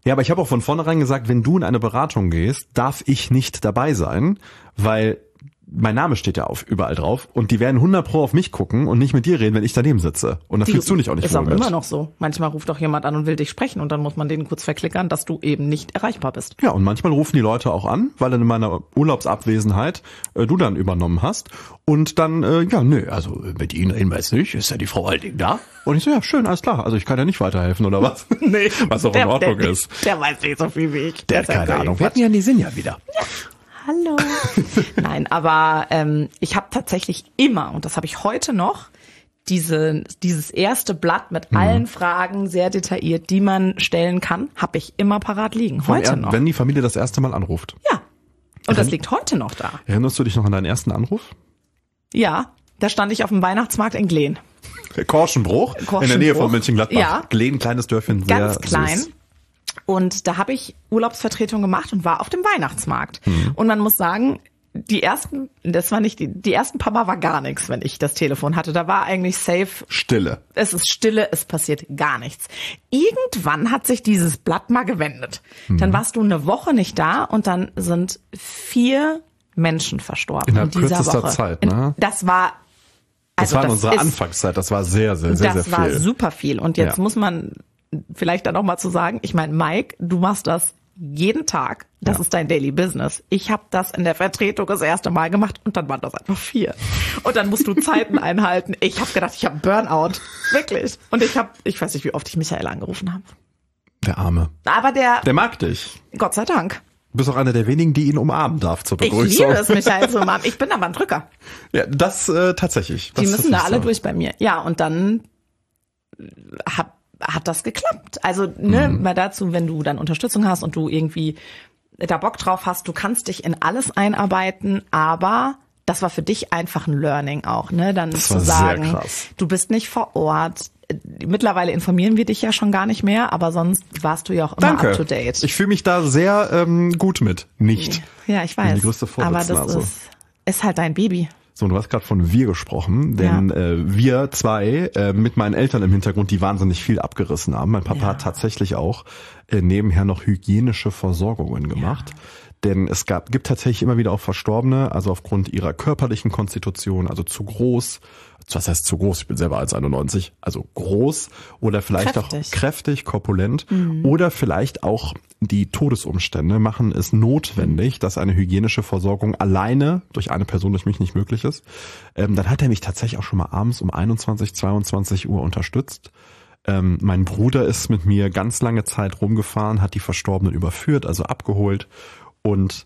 Ja, aber ich habe auch von vornherein gesagt, wenn du in eine Beratung gehst, darf ich nicht dabei sein, weil mein Name steht ja auf überall drauf und die werden hundert Pro auf mich gucken und nicht mit dir reden, wenn ich daneben sitze. Und dann Die- fühlst du dich auch nicht Ist wohl auch mit. immer noch so. Manchmal ruft doch jemand an und will dich sprechen und dann muss man denen kurz verklickern, dass du eben nicht erreichbar bist. Ja, und manchmal rufen die Leute auch an, weil dann in meiner Urlaubsabwesenheit äh, du dann übernommen hast. Und dann, äh, ja, nö, also mit Ihnen reden wir jetzt nicht, ist ja die Frau Alding da? Und ich so, ja, schön, alles klar, also ich kann ja nicht weiterhelfen, oder was? Nee, Was auch in Ordnung der, ist. Der weiß nicht so viel wie ich. Der hat Das ist keine ja Ahnung. Wir hatten ja die Sinja wieder. Hallo. Nein, aber ähm, ich habe tatsächlich immer, und das habe ich heute noch, diese, dieses erste Blatt mit allen Fragen, sehr detailliert, die man stellen kann, habe ich immer parat liegen. Heute Ja, noch. wenn die Familie das erste Mal anruft. Ja. Und das liegt heute noch da. Erinnerst du dich noch an deinen ersten Anruf? Ja, da stand ich auf dem Weihnachtsmarkt in Glehn. Korschenbruch, in der Korschenbruch. Nähe von Mönchengladbach. Ja. Glehn, kleines Dörfchen, Ganz sehr klein. süß. Und da habe ich Urlaubsvertretung gemacht und war auf dem Weihnachtsmarkt. Mhm. Und man muss sagen, die ersten, das war nicht die, die ersten paar Mal war gar nichts, wenn ich das Telefon hatte. Da war eigentlich safe. Stille. Es ist Stille, es passiert gar nichts. Irgendwann hat sich dieses Blatt mal gewendet. Mhm. Dann warst du eine Woche nicht da und dann sind vier Menschen verstorben Innerhalb in dieser kürzester Woche. Zeit, ne? Das war, Das also war in das unserer ist, Anfangszeit, das war sehr, sehr, sehr, das sehr war viel. super viel. Und jetzt Ja. muss man vielleicht dann auch mal zu sagen, ich meine, Mike, du machst das jeden Tag. Das Ja. ist dein Daily Business. Ich habe das in der Vertretung das erste Mal gemacht und dann waren das einfach vier. Und dann musst du Zeiten einhalten. Ich habe gedacht, ich habe Burnout. Wirklich. Und ich habe, ich weiß nicht, wie oft ich Michael angerufen habe. Der Arme. Aber der, Der mag dich. Gott sei Dank. Du bist auch einer der wenigen, die ihn umarmen darf zur Ich Begrüßung. liebe es, Michael zu umarmen. Ich bin aber ein Drücker. Ja, das äh, tatsächlich. Das Die ist müssen da tatsächlich alle so. durch bei mir. Ja, und dann hat, hat das geklappt. Also, ne, Mhm. mal dazu, wenn du dann Unterstützung hast und du irgendwie da Bock drauf hast, du kannst dich in alles einarbeiten, aber das war für dich einfach ein Learning auch, ne? Dann Das zu war sehr sagen, krass. du bist nicht vor Ort. Mittlerweile informieren wir dich ja schon gar nicht mehr, aber sonst warst du ja auch immer Danke. up to date. Ich fühle mich da sehr ähm, gut mit. Nicht. Ja, ich bin weiß. die größte aber Vorsitzende, das also. ist, ist halt dein Baby. So, du hast gerade von wir gesprochen, denn Ja. äh, wir zwei äh, mit meinen Eltern im Hintergrund, die wahnsinnig viel abgerissen haben. Mein Papa Ja. hat tatsächlich auch äh, nebenher noch hygienische Versorgungen gemacht. Denn es gab, gibt tatsächlich immer wieder auch Verstorbene, also aufgrund ihrer körperlichen Konstitution, also zu groß, was heißt zu groß, ich bin selber eins Komma einundneunzig, also groß oder vielleicht Kräftig. auch kräftig, korpulent oder vielleicht auch die Todesumstände machen es notwendig, dass eine hygienische Versorgung alleine durch eine Person, durch mich nicht möglich ist. Ähm, dann hat er mich tatsächlich auch schon mal abends um einundzwanzig, zweiundzwanzig Uhr unterstützt. Ähm, mein Bruder ist mit mir ganz lange Zeit rumgefahren, hat die Verstorbenen überführt, also abgeholt. Und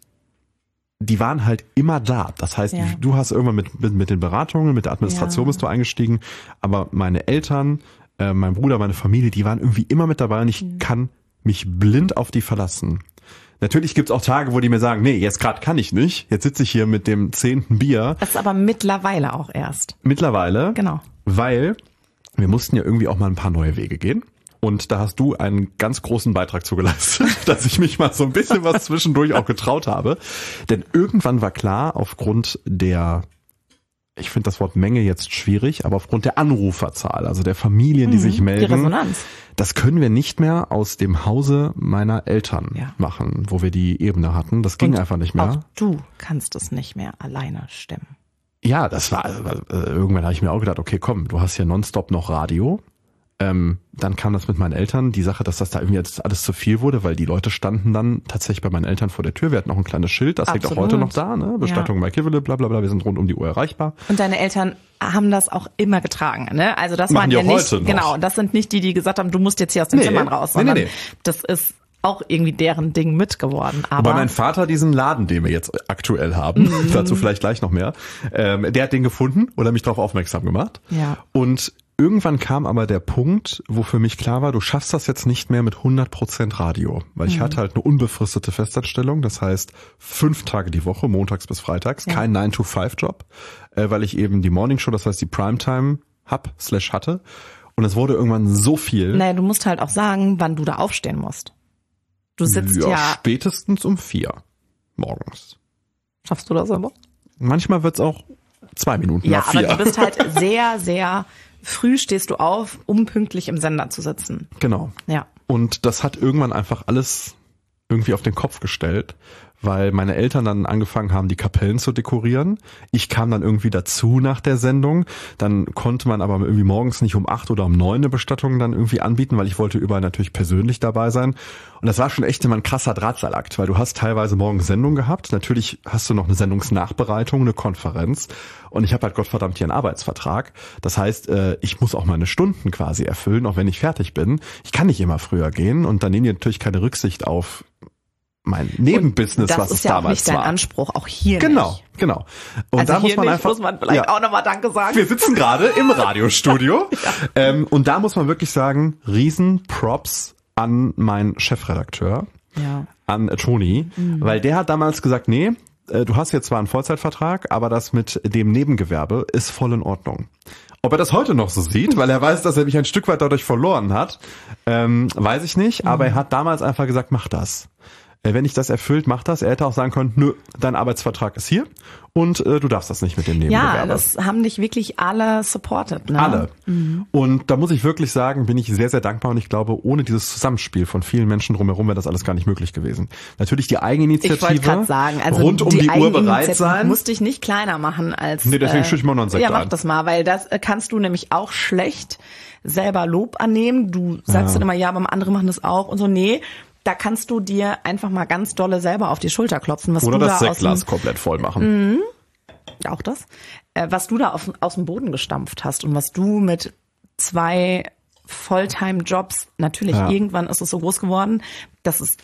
die waren halt immer da. Das heißt, Ja. du hast irgendwann mit, mit, mit den Beratungen, mit der Administration Ja. bist du eingestiegen. Aber meine Eltern, äh, mein Bruder, meine Familie, die waren irgendwie immer mit dabei und ich Mhm. kann mich blind auf die verlassen. Natürlich gibt's auch Tage, wo die mir sagen, nee, jetzt gerade kann ich nicht. Jetzt sitze ich hier mit dem zehnten Bier. Das ist aber mittlerweile auch erst. Mittlerweile. Genau. Weil wir mussten ja irgendwie auch mal ein paar neue Wege gehen. Und da hast du einen ganz großen Beitrag zugeleistet, dass ich mich mal so ein bisschen was zwischendurch auch getraut habe. Denn irgendwann war klar, aufgrund der, ich finde das Wort Menge jetzt schwierig, aber aufgrund der Anruferzahl, also der Familien, die sich Die melden, Resonanz. das können wir nicht mehr aus dem Hause meiner Eltern Ja. machen, wo wir die Ebene hatten. Das ging Und einfach nicht mehr. Auch du kannst es nicht mehr alleine stemmen. Ja, das war, äh, irgendwann habe ich mir auch gedacht, okay, komm, du hast hier nonstop noch Radio. Ähm, dann kam das mit meinen Eltern, die Sache, dass das da irgendwie jetzt alles zu viel wurde, weil die Leute standen dann tatsächlich bei meinen Eltern vor der Tür. Wir hatten noch ein kleines Schild, das hängt auch Absolut. heute noch da, ne? Bestattung bei Kivele, bla bla bla, wir sind rund um die Uhr erreichbar. Und deine Eltern haben das auch immer getragen, ne? Also das Machen waren die ja auch nicht, heute noch. genau, das sind nicht die, die gesagt haben, du musst jetzt hier aus den Nee. Zimmern raus, Nee, nee, sondern nee. das ist auch irgendwie deren Ding mit geworden. Aber Wobei mein Vater diesen Laden, den wir jetzt aktuell haben, Mhm. dazu vielleicht gleich noch mehr, ähm, der hat den gefunden oder mich darauf aufmerksam gemacht. Ja. Und irgendwann kam aber der Punkt, wo für mich klar war, du schaffst das jetzt nicht mehr mit hundert Prozent Radio. Weil ich hatte halt eine unbefristete Festanstellung, das heißt fünf Tage die Woche, montags bis freitags, Ja. kein nine to five Job, äh, weil ich eben die Morningshow, das heißt die Primetime hab, slash hatte. Und es wurde irgendwann so viel. naja, du musst halt auch sagen, wann du da aufstehen musst. Du sitzt ja, spätestens um vier morgens. schaffst du das aber? Manchmal wird's auch zwei Minuten Ja, nach aber vier. du bist halt sehr, sehr früh stehst du auf, um pünktlich im Sender zu sitzen. Genau. Ja. Und das hat irgendwann einfach alles irgendwie auf den Kopf gestellt, weil meine Eltern dann angefangen haben, die Kapellen zu dekorieren. Ich kam dann irgendwie dazu nach der Sendung. Dann konnte man aber irgendwie morgens nicht um acht oder um neun eine Bestattung dann irgendwie anbieten, weil ich wollte überall natürlich persönlich dabei sein. Und das war schon echt immer ein krasser Drahtseilakt, weil du hast teilweise morgens Sendung gehabt. Natürlich hast du noch eine Sendungsnachbereitung, eine Konferenz. Und ich habe halt Gottverdammt hier einen Arbeitsvertrag. Das heißt, ich muss auch meine Stunden quasi erfüllen, auch wenn ich fertig bin. Ich kann nicht immer früher gehen und dann nehmen die natürlich keine Rücksicht auf mein Nebenbusiness, was es damals war. Das ist ja auch nicht dein Anspruch, auch hier genau, nicht. Genau, genau. Und also da hier muss man nicht, einfach, muss man vielleicht ja. auch nochmal Danke sagen. Wir sitzen gerade im Radiostudio. ja. ähm, und da muss man wirklich sagen, riesen Props an meinen Chefredakteur, ja. an äh, Toni, mhm. weil der hat damals gesagt, nee, äh, du hast jetzt zwar einen Vollzeitvertrag, aber das mit dem Nebengewerbe ist voll in Ordnung. Ob er das heute noch so sieht, weil er weiß, dass er mich ein Stück weit dadurch verloren hat, ähm, weiß ich nicht, aber er hat damals einfach gesagt, mach das. Wenn ich das erfüllt, mach das. Er hätte auch sagen können, nö, dein Arbeitsvertrag ist hier und äh, du darfst das nicht mit dem Nebengewerbe. Ja, das haben dich wirklich alle supported. Ne? Alle. Mhm. Und da muss ich wirklich sagen, bin ich sehr, sehr dankbar und ich glaube, ohne dieses Zusammenspiel von vielen Menschen drumherum wäre das alles gar nicht möglich gewesen. Natürlich die Eigeninitiative. Ich wollte gerade sagen, also rund um die, die Uhr bereit sein. Musst dich nicht kleiner machen als... Nee, deswegen äh, schütte ich mir noch einen Sekt Ja, mach ein. das mal, weil das kannst du nämlich auch schlecht selber Lob annehmen. Du sagst Ja. dann immer, ja, aber andere machen das auch und so. Nee, da kannst du dir einfach mal ganz dolle selber auf die Schulter klopfen. Was Oder du das da aus dem, Sektglas komplett voll machen. Mhm. Auch das. Äh, was du da auf, aus dem Boden gestampft hast und was du mit zwei Fulltime-Jobs, natürlich Ja. irgendwann ist es so groß geworden, dass es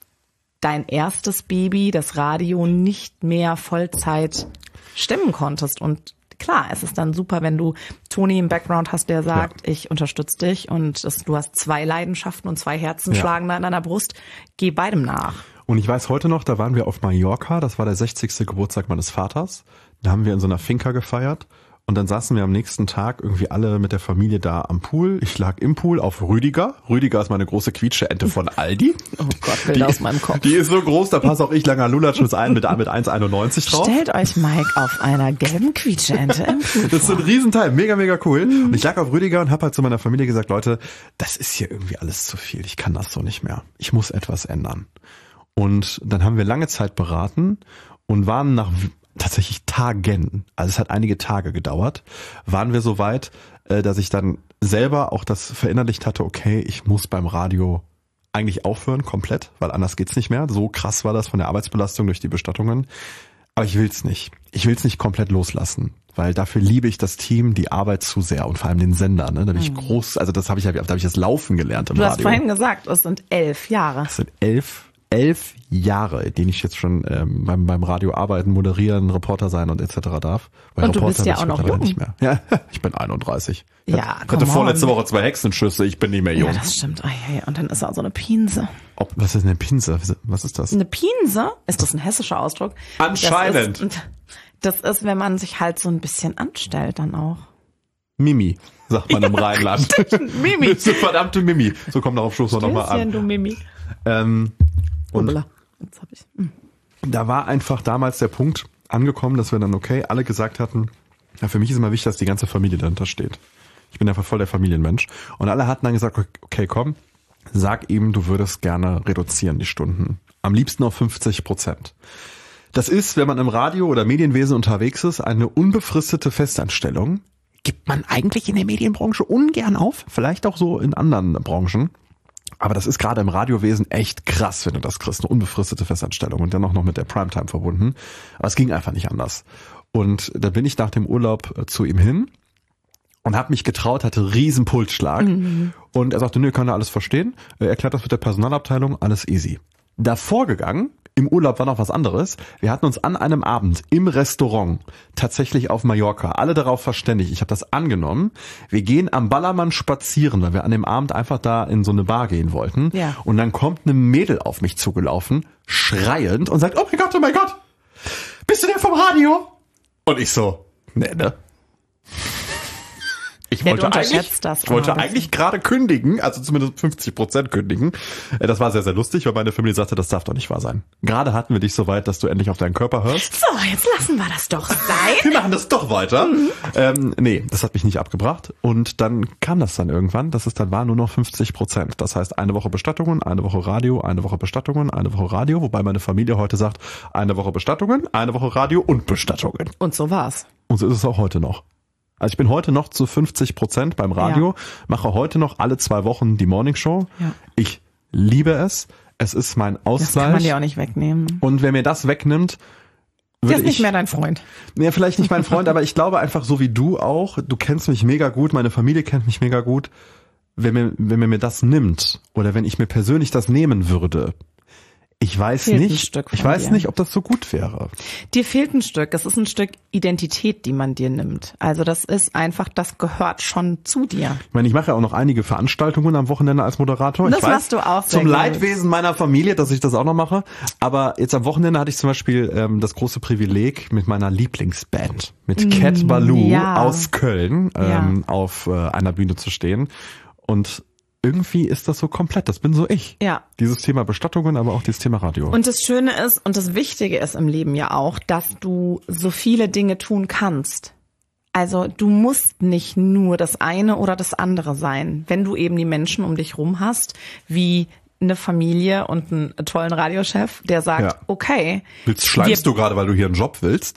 dein erstes Baby, das Radio, nicht mehr Vollzeit stemmen konntest. Und klar, es ist dann super, wenn du Toni im Background hast, der sagt, ja. ich unterstütze dich und das, du hast zwei Leidenschaften und zwei Herzen Ja. schlagen da in deiner Brust. Geh beidem nach. Und ich weiß heute noch, da waren wir auf Mallorca, das war der sechzigste Geburtstag meines Vaters. Da haben wir in so einer Finca gefeiert. Und dann saßen wir am nächsten Tag irgendwie alle mit der Familie da am Pool. Ich lag im Pool auf Rüdiger. Rüdiger ist meine große Quietsche-Ente von Aldi. Oh Gott, Bilder aus meinem Kopf. Die ist so groß, da passt auch ich, langer Lulatschus, ein mit, mit eins Komma einundneunzig drauf. Stellt euch Mike auf einer gelben Quietsche-Ente im Pool Das ist so ein Riesenteil, mega, mega cool. Mhm. Und ich lag auf Rüdiger und habe halt zu meiner Familie gesagt, Leute, das ist hier irgendwie alles zu viel. Ich kann das so nicht mehr. Ich muss etwas ändern. Und dann haben wir lange Zeit beraten und waren nach tatsächlich Tagen, also es hat einige Tage gedauert, waren wir so weit, dass ich dann selber auch das verinnerlicht hatte, okay, ich muss beim Radio eigentlich aufhören, komplett, weil anders geht's nicht mehr. So krass war das von der Arbeitsbelastung durch die Bestattungen. Aber ich will's nicht. Ich will's nicht komplett loslassen, weil dafür liebe ich das Team, die Arbeit zu sehr und vor allem den Sender. Ne? Da bin ich groß, also das habe ich, da habe ich das Laufen gelernt im Radio. Du Radio. hast vorhin gesagt, es sind elf Jahre. Es sind elf elf Jahre, in denen ich jetzt schon ähm, beim, beim Radio arbeiten, moderieren, Reporter sein und et cetera darf. Weil und du Reporter bist ja auch noch jung. Nicht mehr. Ja, ich bin einunddreißig. Ich ja, hatte, hatte vorletzte Woche zwei Hexenschüsse, ich bin nicht mehr jung. Ja, das stimmt. Und dann ist er so eine Pinse. Ob, was ist eine Pinse? Was ist das? Eine Pinse? Ist das ein hessischer Ausdruck? Anscheinend. Das ist, das ist, wenn man sich halt so ein bisschen anstellt dann auch. Mimi, sagt man im Rheinland. Mimi. Bist du verdammte Mimi. So kommt darauf Schluss noch mal an. du Mimi. Ähm, und Jetzt hab ich. Hm. Da war einfach damals der Punkt angekommen, dass wir dann, okay, alle gesagt hatten, ja, für mich ist immer wichtig, dass die ganze Familie dahinter steht. Ich bin einfach voll der Familienmensch. Und alle hatten dann gesagt, okay, komm, sag ihm, du würdest gerne reduzieren die Stunden. Am liebsten auf fünfzig Prozent. Das ist, wenn man im Radio oder Medienwesen unterwegs ist, eine unbefristete Festanstellung. Gibt man eigentlich in der Medienbranche ungern auf. Vielleicht auch so in anderen Branchen. Aber das ist gerade im Radiowesen echt krass, wenn du das kriegst. Eine unbefristete Festanstellung und dann auch noch mit der Primetime verbunden. Aber es ging einfach nicht anders. Und da bin ich nach dem Urlaub zu ihm hin und habe mich getraut, hatte riesen Pulsschlag. Mhm. Und er sagte, nö, kann er alles verstehen. Er erklärt das mit der Personalabteilung, alles easy. Davor gegangen, im Urlaub war noch was anderes. Wir hatten uns an einem Abend im Restaurant, tatsächlich auf Mallorca, alle darauf verständigt. Ich habe das angenommen. Wir gehen am Ballermann spazieren, weil wir an dem Abend einfach da in so eine Bar gehen wollten. Ja. Und dann kommt eine Mädel auf mich zugelaufen, schreiend und sagt, oh mein Gott, oh mein Gott, bist du der vom Radio? Und ich so, nee, ne? Ich Ja, wollte du unterschätzt eigentlich, das ich wollte immer ein eigentlich gerade kündigen, also zumindest fünfzig Prozent kündigen. Äh, Das war sehr, sehr lustig, weil meine Familie sagte, das darf doch nicht wahr sein. Gerade hatten wir dich so weit, dass du endlich auf deinen Körper hörst. So, jetzt lassen wir das doch sein. Wir machen das doch weiter. Mhm. Ähm, nee, das hat mich nicht abgebracht. Und dann kam das dann irgendwann, dass es dann war nur noch fünfzig Prozent. Das heißt, eine Woche Bestattungen, eine Woche Radio, eine Woche Bestattungen, eine Woche Radio. Wobei meine Familie heute sagt, eine Woche Bestattungen, eine Woche Radio und Bestattungen. Und so war's. Und so ist es auch heute noch. Also ich bin heute noch zu fünfzig Prozent beim Radio, ja. mache heute noch alle zwei Wochen die Morningshow. Ja. Ich liebe es. Es ist mein Ausgleich. Das kann man dir auch nicht wegnehmen. Und wer mir das wegnimmt, der ist nicht mehr dein Freund. Nee, vielleicht nicht mein Freund, aber ich glaube einfach so wie du auch, du kennst mich mega gut, meine Familie kennt mich mega gut. Wenn mir, wenn mir das nimmt oder wenn ich mir persönlich das nehmen würde, ich weiß fehlt nicht, ich weiß dir. nicht, ob das so gut wäre. Dir fehlt ein Stück. Es ist ein Stück Identität, die man dir nimmt. Also das ist einfach, das gehört schon zu dir. Ich meine, ich mache ja auch noch einige Veranstaltungen am Wochenende als Moderator. Das ich weiß, machst du auch sehr zum gut. Leidwesen meiner Familie, dass ich das auch noch mache. Aber jetzt am Wochenende hatte ich zum Beispiel ähm, das große Privileg, mit meiner Lieblingsband, mit Cat Ballou ja. aus Köln, ähm, Ja. auf äh, einer Bühne zu stehen. Und irgendwie ist das so komplett, das bin so ich. Ja. Dieses Thema Bestattungen, aber auch dieses Thema Radio. Und das Schöne ist und das Wichtige ist im Leben ja auch, dass du so viele Dinge tun kannst. Also du musst nicht nur das eine oder das andere sein. Wenn du eben die Menschen um dich rum hast, wie eine Familie und einen tollen Radiochef, der sagt, Ja. okay. Willst, schleimst du gerade, weil du hier einen Job willst?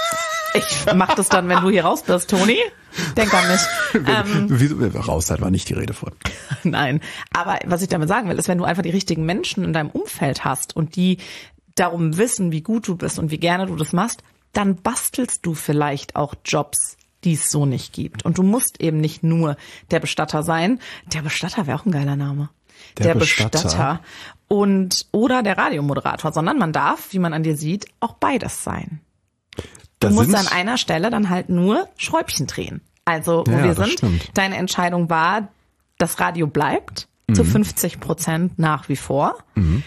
Ich mach das dann, wenn du hier raus bist, Toni. Denk an mich. Ähm, Wieso? Raus sein war nicht die Rede von. Nein, aber was ich damit sagen will, ist, wenn du einfach die richtigen Menschen in deinem Umfeld hast und die darum wissen, wie gut du bist und wie gerne du das machst, dann bastelst du vielleicht auch Jobs, die es so nicht gibt. Und du musst eben nicht nur der Bestatter sein. Der Bestatter wäre auch ein geiler Name. Der, der Bestatter. Bestatter und oder der Radiomoderator, sondern man darf, wie man an dir sieht, auch beides sein. Du Das musst sind- an einer Stelle dann halt nur Schräubchen drehen. Also, wo Ja, wir das sind, stimmt. deine Entscheidung war, das Radio bleibt zu fünfzig Prozent nach wie vor. Mhm.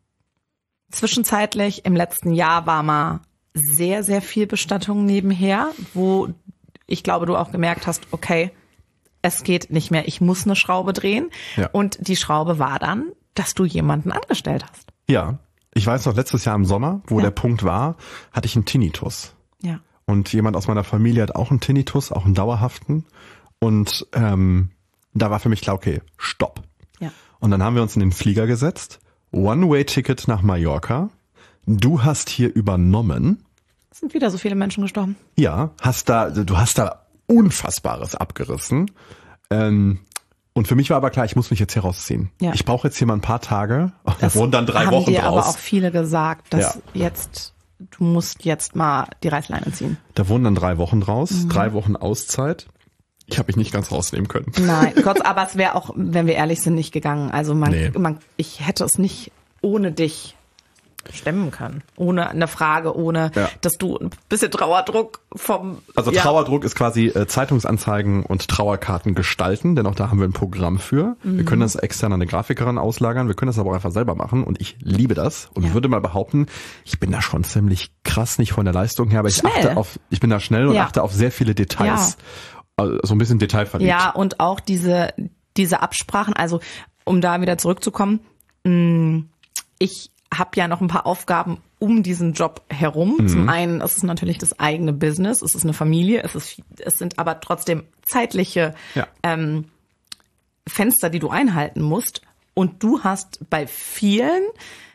Zwischenzeitlich im letzten Jahr war mal sehr, sehr viel Bestattung nebenher, wo ich glaube, du auch gemerkt hast, okay, es geht nicht mehr, ich muss eine Schraube drehen. Ja. Und die Schraube war dann, dass du jemanden angestellt hast. Ja, ich weiß noch, letztes Jahr im Sommer, wo Ja. der Punkt war, hatte ich einen Tinnitus. Ja. Und jemand aus meiner Familie hat auch einen Tinnitus, auch einen dauerhaften. Und ähm, da war für mich klar, okay, stopp. Ja. Und dann haben wir uns in den Flieger gesetzt, One-Way-Ticket nach Mallorca. Du hast hier übernommen. Es sind wieder so viele Menschen gestorben. Ja, hast da, du hast da Unfassbares abgerissen. Ähm, und für mich war aber klar, ich muss mich jetzt hier rausziehen. Ja. Ich brauche jetzt hier mal ein paar Tage. Da Das wurden dann drei haben Wochen dir draus. aber auch viele gesagt, dass Ja. jetzt, du musst jetzt mal die Reißleine ziehen. Da wurden dann drei Wochen draus, Mhm. drei Wochen Auszeit. Ich habe mich nicht ganz rausnehmen können. Nein, Gott, aber es wäre auch, wenn wir ehrlich sind, nicht gegangen. Also man, Nee. man, ich hätte es nicht ohne dich stemmen können. Ohne eine Frage, ohne, Ja. dass du ein bisschen Trauerdruck vom... Also ja. Trauerdruck ist quasi äh, Zeitungsanzeigen und Trauerkarten gestalten, denn auch da haben wir ein Programm für. Mhm. Wir können das extern an eine Grafikerin auslagern, wir können das aber auch einfach selber machen und ich liebe das und Ja. würde mal behaupten, ich bin da schon ziemlich krass, nicht von der Leistung her, aber ich Schnell. achte auf, ich bin da schnell und Ja. achte auf sehr viele Details. Also so ein bisschen detailverliebt. Ja, und auch diese, diese Absprachen, also um da wieder zurückzukommen, mh, ich habe ja noch ein paar Aufgaben um diesen Job herum. Mhm. Zum einen ist es natürlich das eigene Business, es ist eine Familie, es ist, es sind aber trotzdem zeitliche Ja. ähm, Fenster, die du einhalten musst. Und du hast bei vielen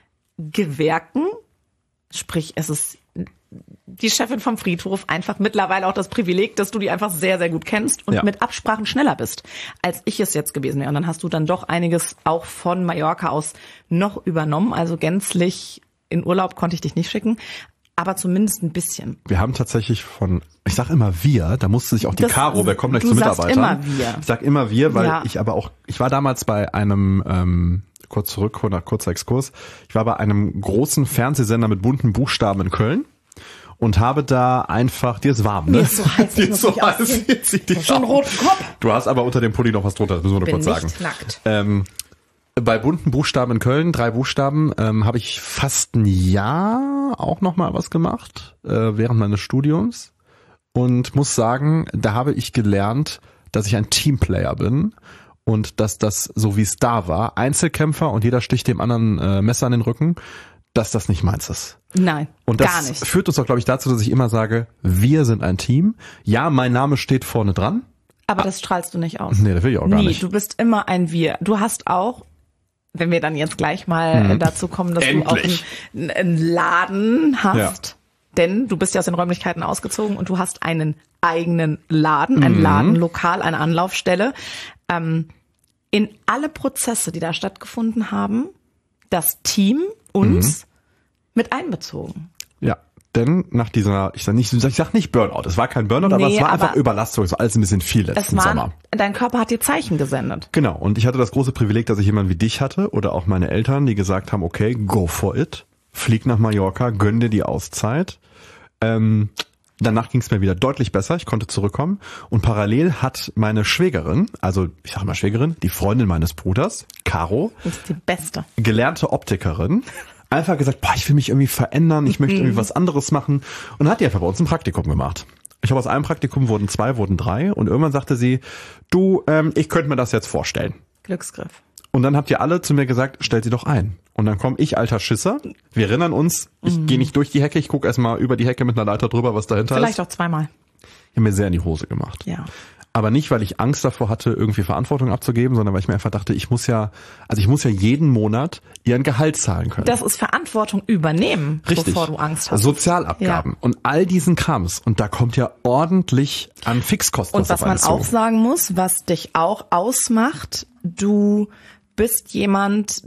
Gewerken, sprich es ist die Chefin vom Friedhof, einfach mittlerweile auch das Privileg, dass du die einfach sehr, sehr gut kennst und Ja. mit Absprachen schneller bist, als ich es jetzt gewesen wäre. Und dann hast du dann doch einiges auch von Mallorca aus noch übernommen. Also gänzlich in Urlaub konnte ich dich nicht schicken, aber zumindest ein bisschen. Wir haben tatsächlich von, ich sag immer wir, da musste sich auch die Das- Caro, wir kommen gleich du zu sagst Mitarbeitern. immer wir. Ich sag immer wir, weil Ja. ich aber auch, ich war damals bei einem, ähm, kurz zurück, nach kurzer Exkurs, ich war bei einem großen Fernsehsender mit bunten Buchstaben in Köln und habe da einfach, dir ist warm, ne? Mir ist so heiß, dir ich ist muss so mich heiß, ausziehen. jetzt zieh dich Ich hab schon einen aus. roten Kopf. Du hast aber unter dem Pulli noch was drunter, das müssen wir nur Bin kurz sagen. nicht nackt. Ähm, bei bunten Buchstaben in Köln, drei Buchstaben, ähm, habe ich fast ein Jahr auch noch mal was gemacht, äh, während meines Studiums. Und muss sagen, da habe ich gelernt, dass ich ein Teamplayer bin und dass das, so wie es da war, Einzelkämpfer und jeder sticht dem anderen äh, Messer in den Rücken, dass das nicht meins ist. Nein, und das gar nicht. führt uns auch, glaube ich, dazu, dass ich immer sage, wir sind ein Team. Ja, mein Name steht vorne dran. Aber das strahlst du nicht aus. Nee, das will ich auch gar Nie, nicht. du bist immer ein Wir. Du hast auch, wenn wir dann jetzt gleich mal Hm. dazu kommen, dass Endlich. du auch einen, einen Laden hast, Ja. denn du bist ja aus den Räumlichkeiten ausgezogen und du hast einen eigenen Laden, ein Mhm. Ladenlokal, eine Anlaufstelle. Ähm, in alle Prozesse, die da stattgefunden haben, das Team uns Mhm. mit einbezogen. Ja, denn nach dieser, ich sag nicht, ich sag nicht Burnout, es war kein Burnout, aber Nee, es war aber einfach Überlastung, es war alles ein bisschen viel Es letzten war, Sommer. dein Körper hat dir Zeichen gesendet. Genau, und ich hatte das große Privileg, dass ich jemanden wie dich hatte oder auch meine Eltern, die gesagt haben, okay, go for it, flieg nach Mallorca, gönn dir die Auszeit. Ähm, danach ging es mir wieder deutlich besser, ich konnte zurückkommen und parallel hat meine Schwägerin, also ich sage mal Schwägerin, die Freundin meines Bruders, Caro, Das ist die beste. gelernte Optikerin, einfach gesagt, boah, ich will mich irgendwie verändern, ich möchte irgendwie was anderes machen und dann hat die einfach bei uns ein Praktikum gemacht. Ich habe aus einem Praktikum wurden zwei, wurden drei und irgendwann sagte sie, du, ähm, ich könnte mir das jetzt vorstellen. Glücksgriff. Und dann habt ihr alle zu mir gesagt, stell sie doch ein. Und dann komme ich, alter Schisser. Wir erinnern uns, ich gehe nicht durch die Hecke, ich gucke erstmal über die Hecke mit einer Leiter drüber, was dahinter Vielleicht ist. auch zweimal. Ich habe mir sehr in die Hose gemacht. Ja. Aber nicht, weil ich Angst davor hatte, irgendwie Verantwortung abzugeben, sondern weil ich mir einfach dachte, ich muss ja, also ich muss ja jeden Monat ihren Gehalt zahlen können. Das ist Verantwortung übernehmen, Richtig. bevor du Angst hast. Sozialabgaben Ja. und all diesen Krams. Und da kommt ja ordentlich an Fixkosten. Und was man auch sagen muss, was dich auch ausmacht, du bist jemand,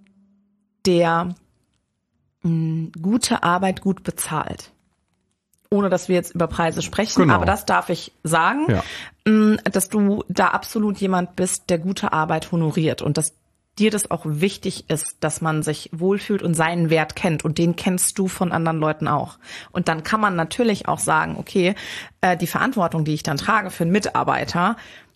der mh, gute Arbeit gut bezahlt. Ohne dass wir jetzt über Preise sprechen, Genau. aber das darf ich sagen, Ja. mh, dass du da absolut jemand bist, der gute Arbeit honoriert und dass dir das auch wichtig ist, dass man sich wohlfühlt und seinen Wert kennt und den kennst du von anderen Leuten auch. Und dann kann man natürlich auch sagen, okay, äh, die Verantwortung, die ich dann trage für einen Mitarbeiter,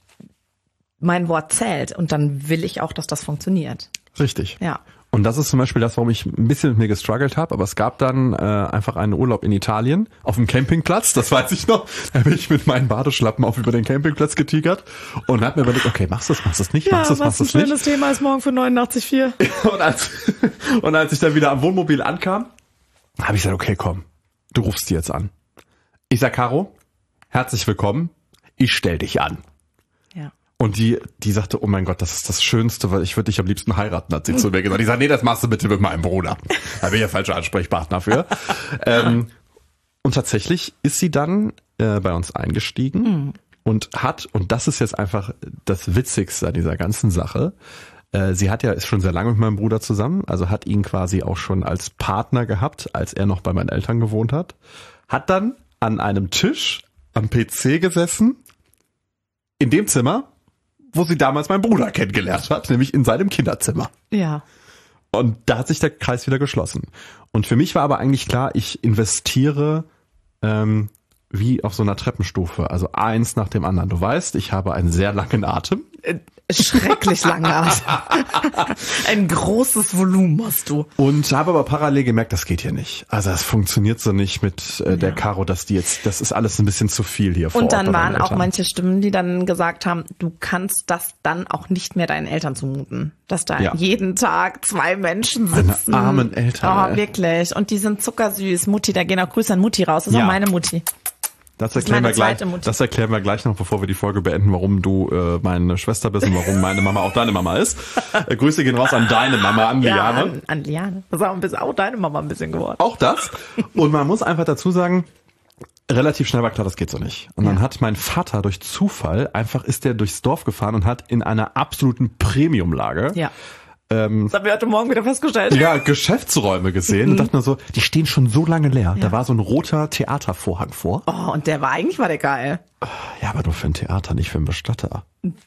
mein Wort zählt und dann will ich auch, dass das funktioniert. Richtig. Ja. Und das ist zum Beispiel das, warum ich ein bisschen mit mir gestruggelt habe. Aber es gab dann äh, einfach einen Urlaub in Italien auf dem Campingplatz, das weiß ich noch. Da bin ich mit meinen Badeschlappen auf über den Campingplatz getigert und hab mir überlegt, okay, machst du es, machst du es nicht, machst du es, machst du es nicht. Thema ist morgen für neunundachtzig Komma vier. Und als, und als ich dann wieder am Wohnmobil ankam, habe ich gesagt, okay, komm, du rufst die jetzt an. Ich sag, Caro, herzlich willkommen, ich stell dich an. Ja. Und die, die sagte, oh mein Gott, das ist das Schönste, weil ich würde dich am liebsten heiraten, hat sie zu mir gesagt. Ich sage, nee, das machst du bitte mit meinem Bruder. Da bin ich ja falscher Ansprechpartner für. ähm, und tatsächlich ist sie dann äh, bei uns eingestiegen mhm. und hat, und das ist jetzt einfach das Witzigste an dieser ganzen Sache, äh, sie hat ja, ist schon sehr lange mit meinem Bruder zusammen, also hat ihn quasi auch schon als Partner gehabt, als er noch bei meinen Eltern gewohnt hat, hat dann an einem Tisch am P C gesessen, in dem Zimmer, wo sie damals meinen Bruder kennengelernt hat, nämlich in seinem Kinderzimmer. Ja. Und da hat sich der Kreis wieder geschlossen. Und für mich war aber eigentlich klar, ich investiere ähm, wie auf so einer Treppenstufe, also eins nach dem anderen. Du weißt, ich habe einen sehr langen Atem. Schrecklich lange Atem. Ein großes Volumen hast du. Und habe aber parallel gemerkt, das geht hier nicht. Also das funktioniert so nicht mit äh, der Ja. Caro, dass die jetzt, das ist alles ein bisschen zu viel hier vor Und dann Ort bei waren meinen auch Eltern. manche Stimmen, die dann gesagt haben, du kannst das dann auch nicht mehr deinen Eltern zumuten. Dass da Ja. jeden Tag zwei Menschen Meine sitzen. armen Eltern, Oh, ey. wirklich. Und die sind zuckersüß. Mutti, da gehen auch Grüße an Mutti raus. Das ist Ja. auch meine Mutti. Das ist erklären, meine wir gleich, zweite Mutti. das erklären wir gleich noch, bevor wir die Folge beenden, warum du äh, meine Schwester bist und warum meine Mama auch deine Mama ist. Äh, Grüße gehen raus an deine Mama, an Liane. Ja, an, an Liane. Das ist auch, ein bisschen, auch deine Mama ein bisschen geworden. Auch das. Und man muss einfach dazu sagen, relativ schnell war klar, das geht so nicht. Und dann Ja. hat mein Vater durch Zufall, einfach ist der durchs Dorf gefahren und hat in einer absoluten Premiumlage Ja. ähm, Das haben wir heute Morgen wieder festgestellt. ja, Geschäftsräume gesehen und dachte nur so, die stehen schon so lange leer. Ja. Da war so ein roter Theatervorhang vor. Oh, und der war eigentlich war der geil. Ja, aber nur für ein Theater, nicht für einen Bestatter.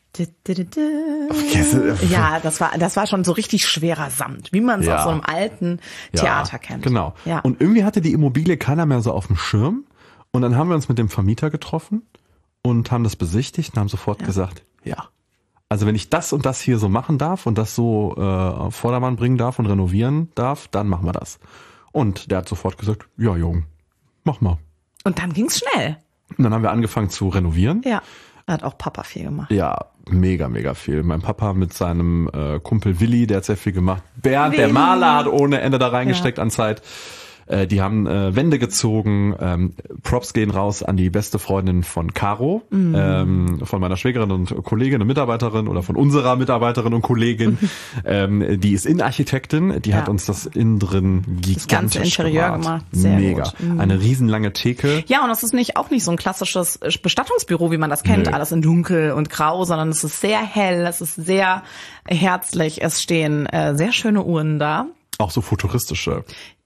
Okay, ja, das war, das war schon so richtig schwerer Samt, wie man es Ja. aus so einem alten Theater Ja, kennt. Genau. Ja. Und irgendwie hatte die Immobilie keiner mehr so auf dem Schirm. Und dann haben wir uns mit dem Vermieter getroffen und haben das besichtigt und haben sofort Ja. gesagt, ja. Also wenn ich das und das hier so machen darf und das so äh, auf Vordermann bringen darf und renovieren darf, dann machen wir das. Und der hat sofort gesagt, ja Jung, mach mal. Und dann ging's schnell. Und dann haben wir angefangen zu renovieren. Ja. Hat auch Papa viel gemacht. Ja, mega, mega viel. Mein Papa mit seinem äh, Kumpel Willi, der hat sehr viel gemacht. Bernd, Willi. der Maler, hat ohne Ende da reingesteckt Ja. an Zeit. Äh, die haben äh, Wände gezogen. Ähm, Props gehen raus an die beste Freundin von Caro, mhm. ähm, von meiner Schwägerin und Kollegin und Mitarbeiterin oder von unserer Mitarbeiterin und Kollegin. ähm, die ist Innenarchitektin. Die Ja. hat uns das innen drin gigantisch Das ganze Interieur gemacht. Sehr Mega. gut. Mhm. Eine riesenlange Theke. Ja, und es ist nicht auch nicht so ein klassisches Bestattungsbüro, wie man das kennt, Nö. alles in dunkel und grau, sondern es ist sehr hell, es ist sehr herzlich. Es stehen äh, sehr schöne Uhren da. Auch so futuristische.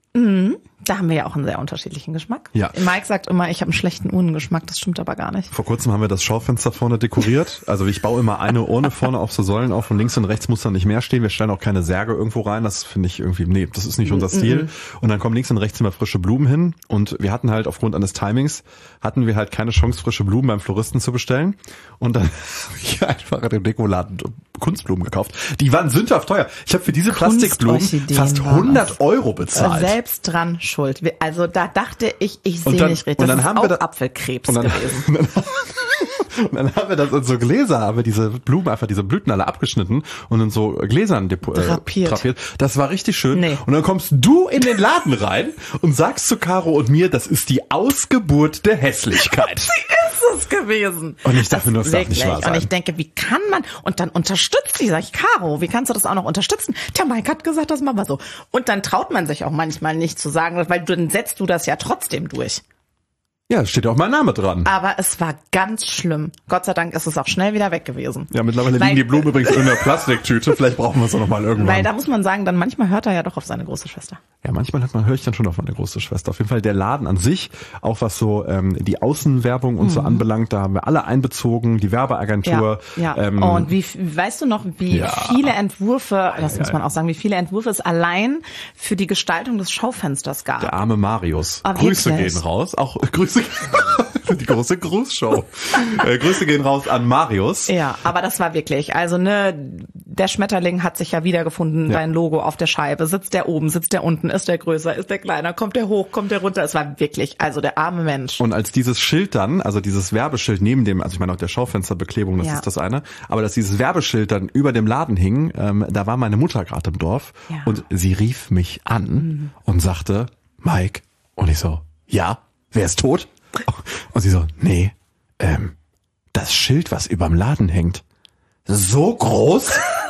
Da haben wir ja auch einen sehr unterschiedlichen Geschmack. Ja. Mike sagt immer, ich habe einen schlechten Uhrengeschmack, das stimmt aber gar nicht. Vor kurzem haben wir das Schaufenster vorne dekoriert. Also ich baue immer eine Urne vorne auf so Säulen auf und links und rechts muss dann nicht mehr stehen. Wir stellen auch keine Särge irgendwo rein. Das finde ich irgendwie, nee, das ist nicht unser Stil. Und dann kommen links und rechts immer frische Blumen hin. Und wir hatten halt aufgrund eines Timings, hatten wir halt keine Chance, frische Blumen beim Floristen zu bestellen. Und dann habe ich einfach in dem Dekoladen Kunstblumen gekauft. Die waren sündhaft teuer. Ich habe für diese Plastikblumen Kunstorchideen fast waren hundert es. Euro bezahlt. Selbst dran schuld. Wir- Also da dachte ich, ich Und sehe dann- nicht richtig. und Das dann ist haben auch wir da- Apfelkrebs Und dann, gewesen. und, dann, und dann haben wir das in so Gläser, haben wir diese Blumen, einfach diese Blüten alle abgeschnitten und in so Gläsern depo- äh, Drapiert. drapiert. Das war richtig schön. Nee. Und dann kommst du in den Laden rein und sagst zu Caro und mir, das ist die Ausgeburt der Hässlichkeit. Ist es gewesen. Und ich dachte nur, das darf Wirklich. nicht wahr sein. Und ich denke, wie kann man, und dann unterstützt sie, sag ich, Caro, wie kannst du das auch noch unterstützen? Der Mike hat gesagt, das machen wir so. Und dann traut man sich auch manchmal nicht zu sagen, weil dann setzt du das ja trotzdem durch. Ja, es steht ja auch mein Name dran. Aber es war ganz schlimm. Gott sei Dank ist es auch schnell wieder weg gewesen. Ja, mittlerweile Weil- liegen die Blumen übrigens in einer Plastiktüte. Vielleicht brauchen wir es auch noch mal irgendwann. Weil da muss man sagen, dann manchmal hört er ja doch auf seine große Schwester. Ja, manchmal hat man, höre ich dann schon auf meine große Schwester. Auf jeden Fall der Laden an sich, auch was so ähm, die Außenwerbung und so anbelangt, da haben wir alle einbezogen, die Werbeagentur. Ja, ja. Ähm, Oh, und wie, weißt du noch, wie Ja. viele Entwürfe, das ja, muss man ja. auch sagen, wie viele Entwürfe es allein für die Gestaltung des Schaufensters gab. Der arme Marius. Ah, Grüße wirklich? gehen raus. Auch äh, Grüße die große Grußshow. äh, Grüße gehen raus an Marius. Ja, aber das war wirklich, also ne, der Schmetterling hat sich ja wiedergefunden, Ja. dein Logo auf der Scheibe. Sitzt der oben, sitzt der unten, ist der größer, ist der kleiner, kommt der hoch, kommt der runter. Es war wirklich, also der arme Mensch. Und als dieses Schild dann, also dieses Werbeschild neben dem, also ich meine auch der Schaufensterbeklebung, das Ja. ist das eine, aber dass dieses Werbeschild dann über dem Laden hing, ähm, da war meine Mutter gerade im Dorf Ja. und sie rief mich an und sagte, Mike, und ich so, ja, wer ist tot? Und sie so, nee, ähm, das Schild, was überm Laden hängt, so groß.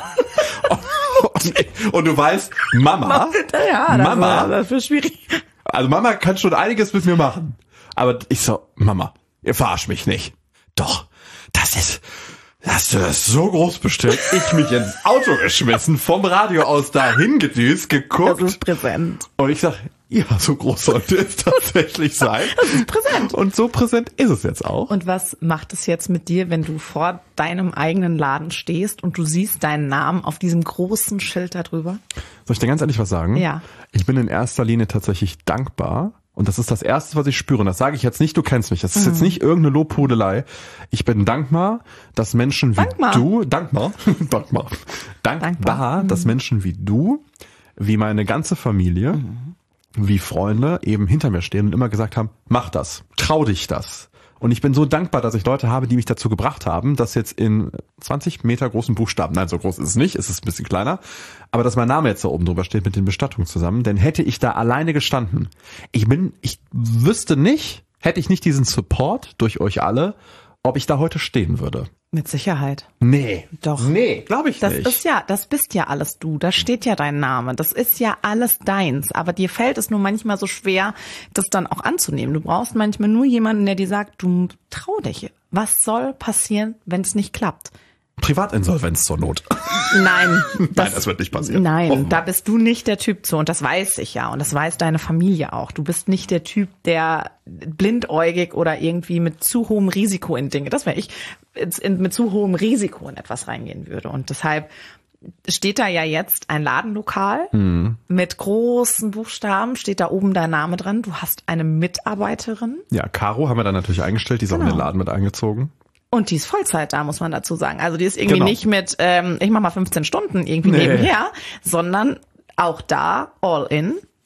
und, ich, und du weißt, Mama, ja, Mama, das war schwierig. also Mama kann schon einiges mit mir machen. Aber ich so, Mama, ihr verarscht mich nicht. Doch, das ist, hast du das so groß bestellt? Ich mich ins Auto geschmissen, vom Radio aus dahin gedüst, Das geguckt. ist präsent. Und ich sag, ja, so groß sollte es tatsächlich sein. Das ist präsent. Und so präsent ist es jetzt auch. Und was macht es jetzt mit dir, wenn du vor deinem eigenen Laden stehst und du siehst deinen Namen auf diesem großen Schild da drüber? Soll ich dir ganz ehrlich was sagen? Ja. Ich bin in erster Linie tatsächlich dankbar. Und das ist das Erste, was ich spüre. Und das sage ich jetzt nicht, du kennst mich. Das ist jetzt nicht irgendeine Lobhudelei. Ich bin dankbar, dass Menschen wie Dankbar. du, dankbar, dankbar, dankbar, Dankbar. dass Menschen wie du, wie meine ganze Familie, wie Freunde eben hinter mir stehen und immer gesagt haben, mach das, trau dich das. Und ich bin so dankbar, dass ich Leute habe, die mich dazu gebracht haben, dass jetzt in zwanzig Meter großen Buchstaben, nein, so groß ist es nicht, es ist ein bisschen kleiner, aber dass mein Name jetzt da oben drüber steht mit den Bestattungen zusammen, denn hätte ich da alleine gestanden, ich bin, ich wüsste nicht, hätte ich nicht diesen Support durch euch alle, ob ich da heute stehen würde. Mit Sicherheit. Nee. Doch. Nee, glaube ich Das nicht. ist ja, das bist ja alles du. Da steht ja dein Name. Das ist ja alles deins. Aber dir fällt es nur manchmal so schwer, das dann auch anzunehmen. Du brauchst manchmal nur jemanden, der dir sagt, du trau dich. Was soll passieren, wenn es nicht klappt? Privatinsolvenz zur Not. Nein. Nein, das wird nicht passieren. Nein, Hoffen wir. da bist du nicht der Typ zu. Und das weiß ich ja. Und das weiß deine Familie auch. Du bist nicht der Typ, der blindäugig oder irgendwie mit zu hohem Risiko in Dinge, das wäre ich, in, mit zu hohem Risiko in etwas reingehen würde. Und deshalb steht da ja jetzt ein Ladenlokal Mhm. mit großen Buchstaben, steht da oben dein Name dran. Du hast eine Mitarbeiterin Ja, Caro haben wir dann natürlich eingestellt, die ist auch in den Genau. Laden mit eingezogen. und die ist Vollzeit da, muss man dazu sagen. Also die ist irgendwie Genau. nicht mit, ähm, ich mach mal fünfzehn Stunden irgendwie Nee. nebenher, sondern auch da all in.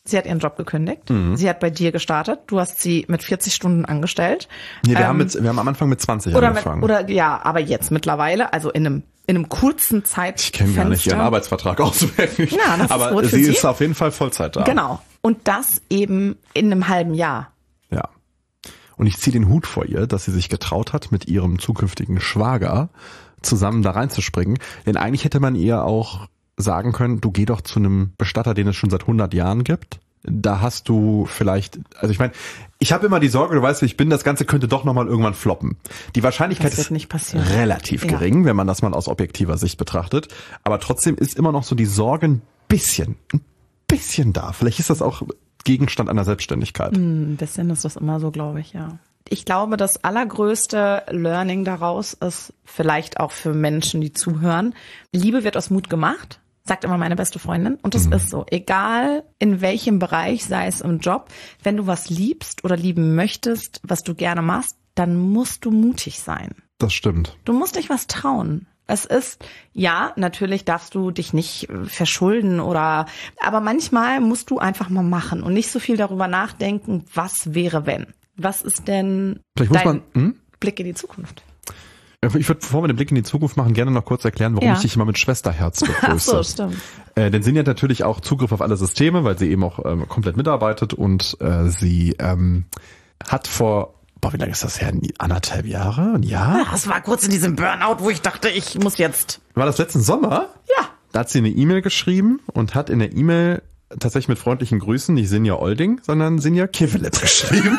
Sie hat ihren Job gekündigt. Mhm. Sie hat bei dir gestartet. Du hast sie mit vierzig Stunden angestellt. Nee, wir, ähm, haben, mit, wir haben am Anfang mit zwanzig oder angefangen. Mit, oder ja, aber jetzt mittlerweile, also in einem in einem kurzen Zeitfenster. Ich kenne gar nicht ihren Arbeitsvertrag auswendig. Ja, das aber ist gut für sie sie. ist auf jeden Fall Vollzeit da. Genau. Und das eben in einem halben Jahr. Ja. Und ich ziehe den Hut vor ihr, dass sie sich getraut hat, mit ihrem zukünftigen Schwager zusammen da reinzuspringen. Denn eigentlich hätte man ihr auch sagen können, du geh doch zu einem Bestatter, den es schon seit hundert Jahren gibt. Da hast du vielleicht, also ich meine, ich habe immer die Sorge, du weißt, wie ich bin, das Ganze könnte doch nochmal irgendwann floppen. Die Wahrscheinlichkeit ist nicht passieren. relativ ja. gering, wenn man das mal aus objektiver Sicht betrachtet. Aber trotzdem ist immer noch so die Sorge ein bisschen, ein bisschen da. Vielleicht ist das auch Gegenstand einer Selbstständigkeit. Ein bisschen ist das immer so, glaube ich, ja. Ich glaube, das allergrößte Learning daraus ist, vielleicht auch für Menschen, die zuhören, Liebe wird aus Mut gemacht. Sagt immer meine beste Freundin. Und das mhm. ist so. Egal in welchem Bereich, sei es im Job, wenn du was liebst oder lieben möchtest, was du gerne machst, dann musst du mutig sein. Das stimmt. Du musst dich was trauen. Es ist, ja, natürlich darfst du dich nicht verschulden oder, aber manchmal musst du einfach mal machen und nicht so viel darüber nachdenken, was wäre, wenn. Was ist denn Vielleicht muss dein man, hm? Blick in die Zukunft? Ich würde, bevor wir den Blick in die Zukunft machen, gerne noch kurz erklären, warum ja. ich dich immer mit Schwesterherz begrüße. Ach so, stimmt. Äh, denn Sinja hat natürlich auch Zugriff auf alle Systeme, weil sie eben auch ähm, komplett mitarbeitet und äh, sie ähm, hat vor, boah, wie lange ist das her? Anderthalb Jahre? Ein Jahr? Ja, das war kurz in diesem Burnout, wo ich dachte, ich muss jetzt. War das letzten Sommer? Ja. Da hat sie eine E-Mail geschrieben und hat in der E-Mail tatsächlich mit freundlichen Grüßen nicht Sinja Olding, sondern Sinja Kivelitz geschrieben.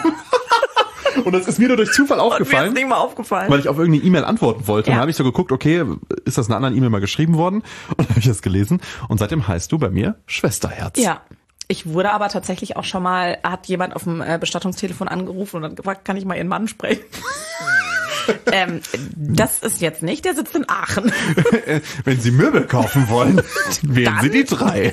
Und das ist mir nur durch Zufall aufgefallen, mir ist nicht mal aufgefallen, weil ich auf irgendeine E-Mail antworten wollte. Ja. Und dann habe ich so geguckt, okay, ist das in einer anderen E-Mail mal geschrieben worden? Und dann habe ich das gelesen. Und seitdem heißt du bei mir Schwesterherz. Ja. Ich wurde aber tatsächlich auch schon mal, hat jemand auf dem Bestattungstelefon angerufen und hat gefragt, kann ich mal ihren Mann sprechen? ähm, das ist jetzt nicht, der sitzt in Aachen. Wenn Sie Möbel kaufen wollen, wählen Dann? Sie die drei.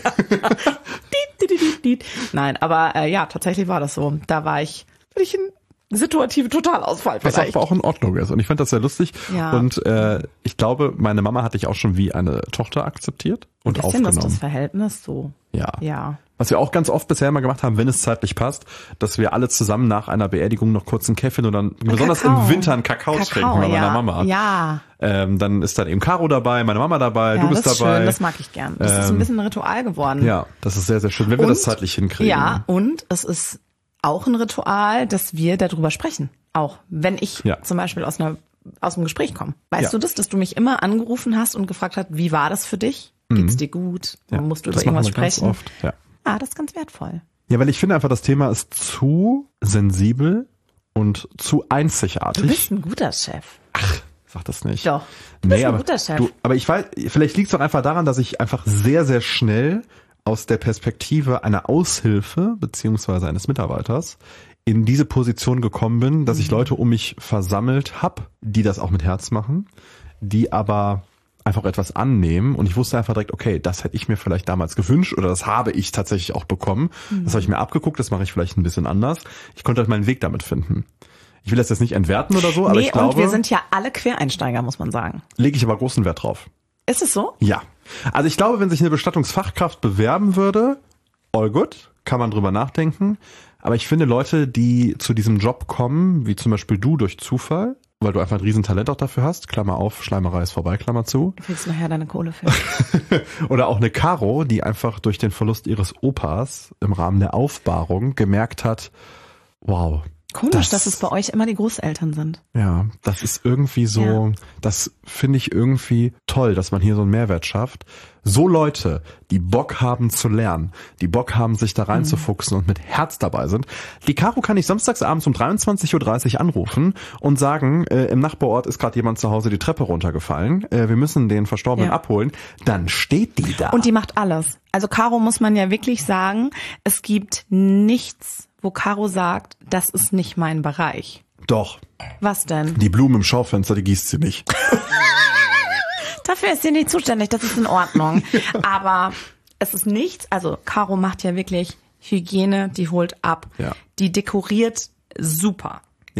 Nein, aber äh, ja, tatsächlich war das so. Da war ich, ich ein situative Totalausfall Was vielleicht. aber auch in Ordnung ist. Und ich fand das sehr lustig. Ja. Und äh, ich glaube, meine Mama hat dich auch schon wie eine Tochter akzeptiert und Ein bisschen aufgenommen. ist das Verhältnis so. Ja. Ja. Was wir auch ganz oft bisher immer gemacht haben, wenn es zeitlich passt, dass wir alle zusammen nach einer Beerdigung noch kurz einen Käffchen oder ein, besonders Kakao. im Winter einen Kakao, Kakao trinken bei ja. meiner Mama. Ja. Ähm, dann ist dann eben Caro dabei, meine Mama dabei, Ja, du bist das ist dabei. schön, das mag ich gern. Das ist ein Ähm, bisschen ein Ritual geworden. Ja, das ist sehr, sehr schön, wenn wir Und- das zeitlich hinkriegen. Ja, und es ist auch ein Ritual, dass wir darüber sprechen. Auch wenn ich Ja. zum Beispiel aus einer aus dem Gespräch komme. Weißt Ja. du das, dass du mich immer angerufen hast und gefragt hast, wie war das für dich? Geht's dir gut? Ja, Musst du über das machen irgendwas wir ganz sprechen? oft. Ja. Ah, das ist ganz wertvoll. ja, weil ich finde einfach, das Thema ist zu sensibel und zu einzigartig. Du bist ein guter Chef. Sag das nicht. Doch. Du bist Nee, ein aber, guter Chef. du, aber ich weiß, vielleicht liegt es doch einfach daran, dass ich einfach sehr, sehr schnell aus der Perspektive einer Aushilfe beziehungsweise eines Mitarbeiters in diese Position gekommen bin, dass ich Leute um mich versammelt habe, die das auch mit Herz machen, die aber einfach etwas annehmen und ich wusste einfach direkt, okay, das hätte ich mir vielleicht damals gewünscht oder das habe ich tatsächlich auch bekommen. Mhm. Das habe ich mir abgeguckt, das mache ich vielleicht ein bisschen anders. Ich konnte halt meinen Weg damit finden. Ich will das jetzt nicht entwerten oder so, aber nee, ich glaube, und wir sind ja alle Quereinsteiger, muss man sagen. lege ich aber großen Wert drauf. Ist es so? Ja. Also ich glaube, wenn sich eine Bestattungsfachkraft bewerben würde, all good, kann man drüber nachdenken. Aber ich finde Leute, die zu diesem Job kommen, wie zum Beispiel du durch Zufall, weil du einfach ein Riesentalent auch dafür hast, Klammer auf, Schleimerei ist vorbei, Klammer zu. Du kriegst nachher deine Kohle für. Oder auch eine Caro, die einfach durch den Verlust ihres Opas im Rahmen der Aufbahrung gemerkt hat, wow. Komisch, das, dass es bei euch immer die Großeltern sind. Ja, das ist irgendwie so, Ja. das finde ich irgendwie toll, dass man hier so einen Mehrwert schafft. So Leute, die Bock haben zu lernen, die Bock haben, sich da reinzufuchsen und mit Herz dabei sind. Die Caro kann ich samstagsabends um dreiundzwanzig Uhr dreißig anrufen und sagen, äh, im Nachbarort ist gerade jemand zu Hause die Treppe runtergefallen, äh, wir müssen den Verstorbenen Ja. abholen. Dann steht die da. Und die macht alles. Also Caro muss man ja wirklich sagen, es gibt nichts, wo Caro sagt, das ist nicht mein Bereich. Doch, Was denn? die Blumen im Schaufenster, die gießt sie nicht. Dafür ist sie nicht zuständig, das ist in Ordnung. Aber es ist nichts, also Caro macht ja wirklich Hygiene, die holt ab. Ja. Die dekoriert super. Ja.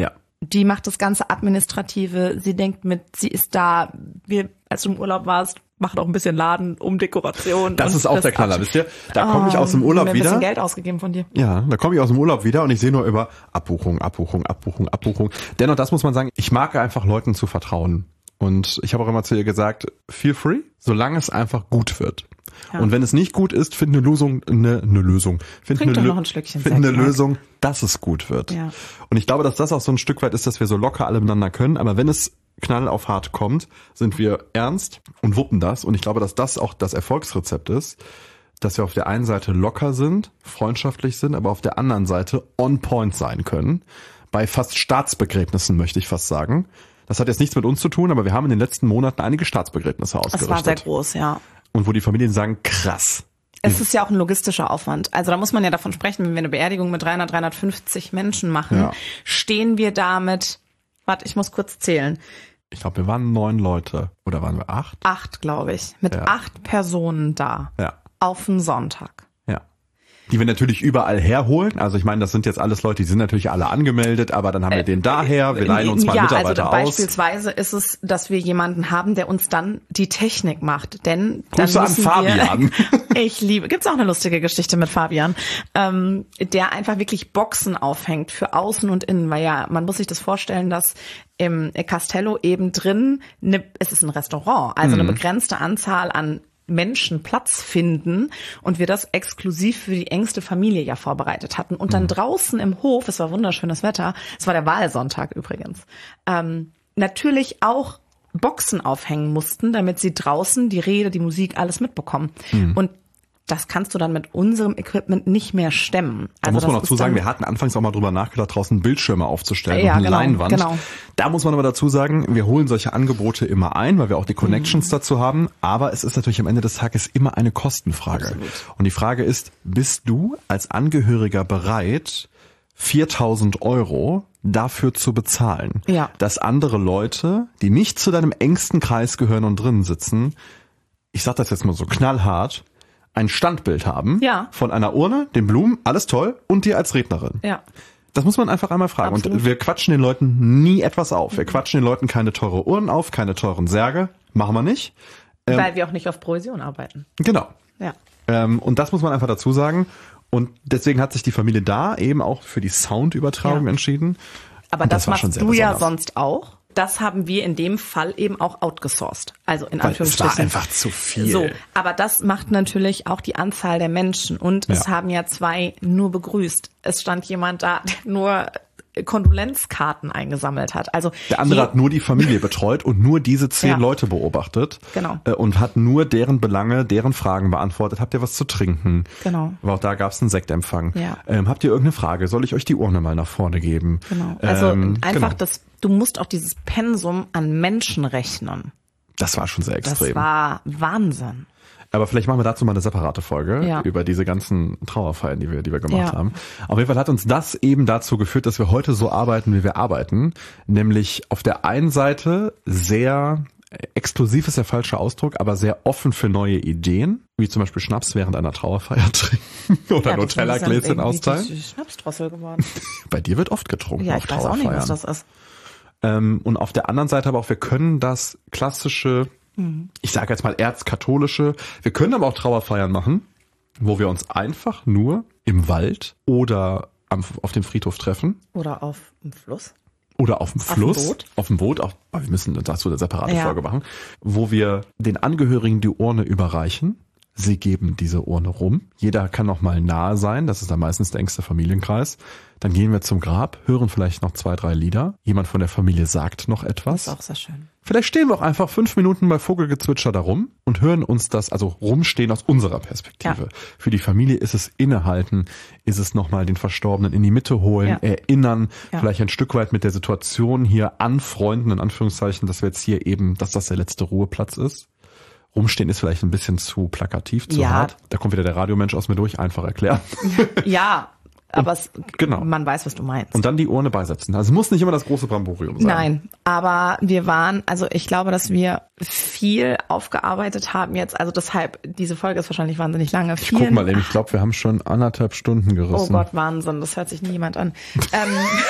Die macht das ganze Administrative. Sie denkt mit, sie ist da. Wir, als du im Urlaub warst, macht auch ein bisschen Laden, Umdekoration. Das ist auch das der Knaller, wisst ihr? Da komme ich aus dem Urlaub mir ein wieder. bisschen Geld ausgegeben von dir. Ja, da komme ich aus dem Urlaub wieder und ich sehe nur über Abbuchung, Abbuchung, Abbuchung, Abbuchung. Dennoch, das muss man sagen, ich mag einfach Leuten zu vertrauen. Und ich habe auch immer zu ihr gesagt, feel free, solange es einfach gut wird. Ja. Und wenn es nicht gut ist, find eine Lösung, eine, eine Lösung. Find Trink eine, doch noch ein Schlückchen. Find eine Lösung, dass es gut wird. Ja. Und ich glaube, dass das auch so ein Stück weit ist, dass wir so locker alle miteinander können. Aber wenn es knall auf hart kommt, sind wir ernst und wuppen das. Und ich glaube, dass das auch das Erfolgsrezept ist, dass wir auf der einen Seite locker sind, freundschaftlich sind, aber auf der anderen Seite on point sein können. Bei fast Staatsbegräbnissen, möchte ich fast sagen. Das hat jetzt nichts mit uns zu tun, aber wir haben in den letzten Monaten einige Staatsbegräbnisse ausgerichtet. Das war sehr groß, ja. Und wo die Familien sagen, krass. Es ist ja auch ein logistischer Aufwand. Also da muss man ja davon sprechen, wenn wir eine Beerdigung mit dreihundert, dreihundertfünfzig Menschen machen, Ja. stehen wir damit, warte, ich muss kurz zählen, Ich glaube, wir waren neun Leute. Oder waren wir acht? acht, glaube ich, mit Ja. acht Personen da. Ja. Auf den Sonntag. Ja. Die wir natürlich überall herholen. Also ich meine, das sind jetzt alles Leute, die sind natürlich alle angemeldet, aber dann haben wir den daher, wir leihen uns mal ja, Mitarbeiter also aus. beispielsweise ist es, dass wir jemanden haben, der uns dann die Technik macht. Denn dann Grüße an müssen Fabian. Wir, ich liebe, gibt's auch eine lustige Geschichte mit Fabian, ähm, der einfach wirklich Boxen aufhängt für außen und innen, weil ja, man muss sich das vorstellen, dass im Castello eben drin, ne, es ist ein Restaurant, also eine begrenzte Anzahl an Menschen Platz finden und wir das exklusiv für die engste Familie ja vorbereitet hatten. Und dann draußen im Hof, es war wunderschönes Wetter, es war der Wahlsonntag übrigens, ähm, natürlich auch Boxen aufhängen mussten, damit sie draußen die Rede, die Musik, alles mitbekommen. Mhm. Und das kannst du dann mit unserem Equipment nicht mehr stemmen. Da Also muss man das dazu ist sagen, dann- wir hatten anfangs auch mal drüber nachgedacht, draußen Bildschirme aufzustellen Ja, und eine genau, Leinwand. genau. Da muss man aber dazu sagen, wir holen solche Angebote immer ein, weil wir auch die Connections Mhm. dazu haben. Aber es ist natürlich am Ende des Tages immer eine Kostenfrage. Absolut. Und die Frage ist, bist du als Angehöriger bereit, viertausend Euro dafür zu bezahlen, Ja. dass andere Leute, die nicht zu deinem engsten Kreis gehören und drinnen sitzen, ich sag das jetzt mal so knallhart, ein Standbild haben Ja. von einer Urne, den Blumen, alles toll, und dir als Rednerin. Ja. Das muss man einfach einmal fragen. Absolut. Und wir quatschen den Leuten nie etwas auf. Wir quatschen den Leuten keine teure Urnen auf, keine teuren Särge. Machen wir nicht. Ähm, Weil wir auch nicht auf Provision arbeiten. Genau. Ja. Ähm, und das muss man einfach dazu sagen. Und deswegen hat sich die Familie da eben auch für die Soundübertragung Ja. entschieden. Aber Und das, war schon machst sehr du ja besonders. sonst auch. Das haben wir in dem Fall eben auch outgesourced. Also in Weil es Anführungsstrichen. war einfach zu viel. So, aber das macht natürlich auch die Anzahl der Menschen. Und es Ja. haben ja zwei nur begrüßt. Es stand jemand da, der nur Kondolenzkarten eingesammelt hat. Also Der andere je- hat nur die Familie betreut und nur diese zehn Ja. Leute beobachtet. Genau. Äh, Und hat nur deren Belange, deren Fragen beantwortet. Habt ihr was zu trinken? Genau. Aber auch da gab es einen Sektempfang. Ja. Ähm, habt ihr irgendeine Frage? Soll ich euch die Urne mal nach vorne geben? Genau. Also Ähm, einfach genau. das, du musst auch dieses Pensum an Menschen rechnen. Das war schon sehr Das extrem. war Wahnsinn. Aber vielleicht machen wir dazu mal eine separate Folge Ja. über diese ganzen Trauerfeiern, die wir, die wir gemacht Ja. haben. Auf jeden Fall hat uns das eben dazu geführt, dass wir heute so arbeiten, wie wir arbeiten. Nämlich auf der einen Seite sehr exklusiv ist der falsche Ausdruck, aber sehr offen für neue Ideen, wie zum Beispiel Schnaps während einer Trauerfeier trinken oder Ja, das Nutella-Gläschen ist irgendwie austeilen. die Schnapsdrossel geworden. Bei dir wird oft getrunken Ja, auf ich weiß auch nicht, was Trauerfeiern. das ist. Ähm, und auf der anderen Seite aber auch, wir können das klassische, ich sage jetzt mal erzkatholische, wir können aber auch Trauerfeiern machen, wo wir uns einfach nur im Wald oder am, auf dem Friedhof treffen Oder auf dem Fluss. oder auf dem Auf dem Fluss, Boot? auf dem Boot, auch, wir müssen dazu eine separate Ja. Folge machen, wo wir den Angehörigen die Urne überreichen. Sie geben diese Urne rum. Jeder kann noch mal nahe sein. Das ist dann meistens der engste Familienkreis. Dann gehen wir zum Grab, hören vielleicht noch zwei, drei Lieder. Jemand von der Familie sagt noch Das etwas. ist auch sehr schön. Vielleicht stehen wir auch einfach fünf Minuten bei Vogelgezwitscher da rum und hören uns das, also rumstehen aus unserer Perspektive. Ja. Für die Familie ist es innehalten, ist es nochmal den Verstorbenen in die Mitte holen, Ja. erinnern, Ja. vielleicht ein Stück weit mit der Situation hier anfreunden, in Anführungszeichen, dass wir jetzt hier eben, dass das der letzte Ruheplatz ist. Rumstehen ist vielleicht ein bisschen zu plakativ, zu Ja. hart. Da kommt wieder der Radiomensch aus mir durch, einfach erklären. Ja, aber es, genau. man weiß, was du meinst. Und dann die Urne beisetzen. Also es muss nicht immer das große Bramborium sein. Nein, aber wir waren, also ich glaube, dass wir viel aufgearbeitet haben jetzt. Also deshalb, diese Folge ist wahrscheinlich wahnsinnig lange. Ich guck mal eben, ich glaube, wir haben schon anderthalb Stunden Oh gerissen. Gott, Wahnsinn, das hört sich nie jemand an. ähm,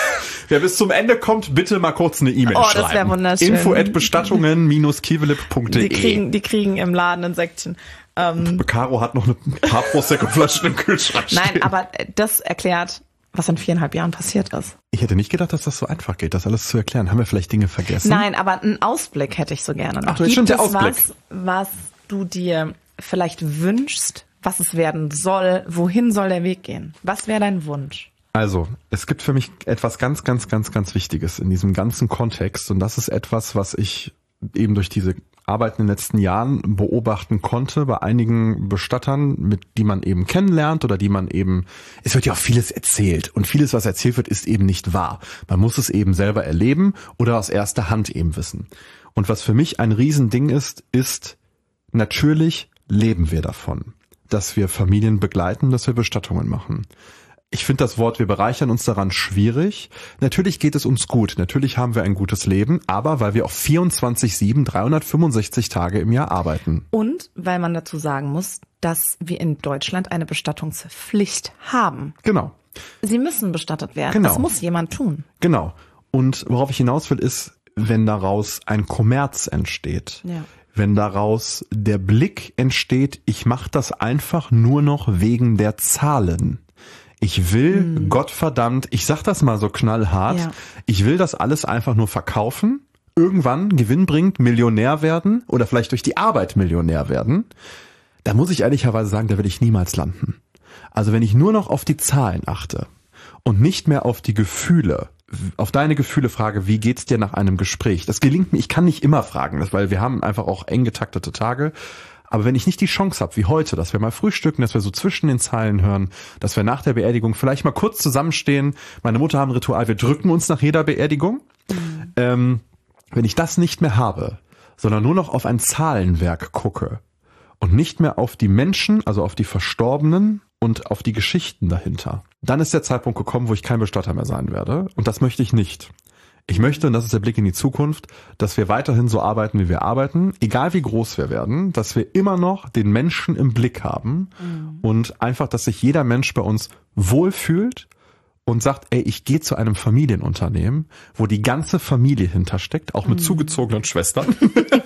Wer bis zum Ende kommt, bitte mal kurz eine E-Mail Oh, schreiben. das wäre wunderschön. info at bestattungen Bindestrich kivelip Punkt de. Die kriegen, die kriegen im Laden ein Säckchen. Ähm, Caro hat noch ein paar Prosecco-Flaschen im Kühlschrank stehen. Nein, aber das erklärt, was in viereinhalb Jahren passiert ist. Ich hätte nicht gedacht, dass das so einfach geht, das alles zu erklären. Haben wir vielleicht Dinge vergessen? Nein, aber einen Ausblick hätte ich so gerne noch. Ach, das stimmt, der Gibt es Ausblick. was, was du dir vielleicht wünschst, was es werden soll? Wohin soll der Weg gehen? Was wäre dein Wunsch? Also, es gibt für mich etwas ganz, ganz, ganz, ganz Wichtiges in diesem ganzen Kontext. Und das ist etwas, was ich eben durch diese Arbeit in den letzten Jahren beobachten konnte bei einigen Bestattern, mit die man eben kennenlernt oder die man eben, es wird ja auch vieles erzählt und vieles, was erzählt wird, ist eben nicht wahr. Man muss es eben selber erleben oder aus erster Hand eben wissen. Und was für mich ein Riesending ist, ist, natürlich leben wir davon, dass wir Familien begleiten, dass wir Bestattungen machen. Ich finde das Wort, wir bereichern uns daran, schwierig. Natürlich geht es uns gut. Natürlich haben wir ein gutes Leben, aber weil wir auch vierundzwanzig sieben, dreihundertfünfundsechzig Tage im Jahr arbeiten. Und weil man dazu sagen muss, dass wir in Deutschland eine Bestattungspflicht haben. Genau. Sie müssen bestattet werden. Genau. Das muss jemand tun. Genau. Und worauf ich hinaus will, ist, wenn daraus ein Kommerz entsteht. Ja. Wenn daraus der Blick entsteht, ich mache das einfach nur noch wegen der Zahlen. Ich will, hm. Gottverdammt, ich sag das mal so knallhart, ja. ich will das alles einfach nur verkaufen, irgendwann Gewinn bringt, Millionär werden oder vielleicht durch die Arbeit Millionär werden. Da muss ich ehrlicherweise sagen, da will ich niemals landen. Also wenn ich nur noch auf die Zahlen achte und nicht mehr auf die Gefühle, auf deine Gefühle frage, wie geht's dir nach einem Gespräch? Das gelingt mir, ich kann nicht immer fragen, weil wir haben einfach auch eng getaktete Tage. Aber wenn ich nicht die Chance habe, wie heute, dass wir mal frühstücken, dass wir so zwischen den Zeilen hören, dass wir nach der Beerdigung vielleicht mal kurz zusammenstehen. Meine Mutter hat ein Ritual, wir drücken uns nach jeder Beerdigung. Mhm. Ähm, wenn ich das nicht mehr habe, sondern nur noch auf ein Zahlenwerk gucke und nicht mehr auf die Menschen, also auf die Verstorbenen und auf die Geschichten dahinter, dann ist der Zeitpunkt gekommen, wo ich kein Bestatter mehr sein werde. Und das möchte ich nicht. Ich möchte, und das ist der Blick in die Zukunft, dass wir weiterhin so arbeiten, wie wir arbeiten, egal wie groß wir werden, dass wir immer noch den Menschen im Blick haben mhm. und einfach, dass sich jeder Mensch bei uns wohlfühlt und sagt, ey, ich gehe zu einem Familienunternehmen, wo die ganze Familie hintersteckt, auch mit mhm. zugezogenen Schwestern.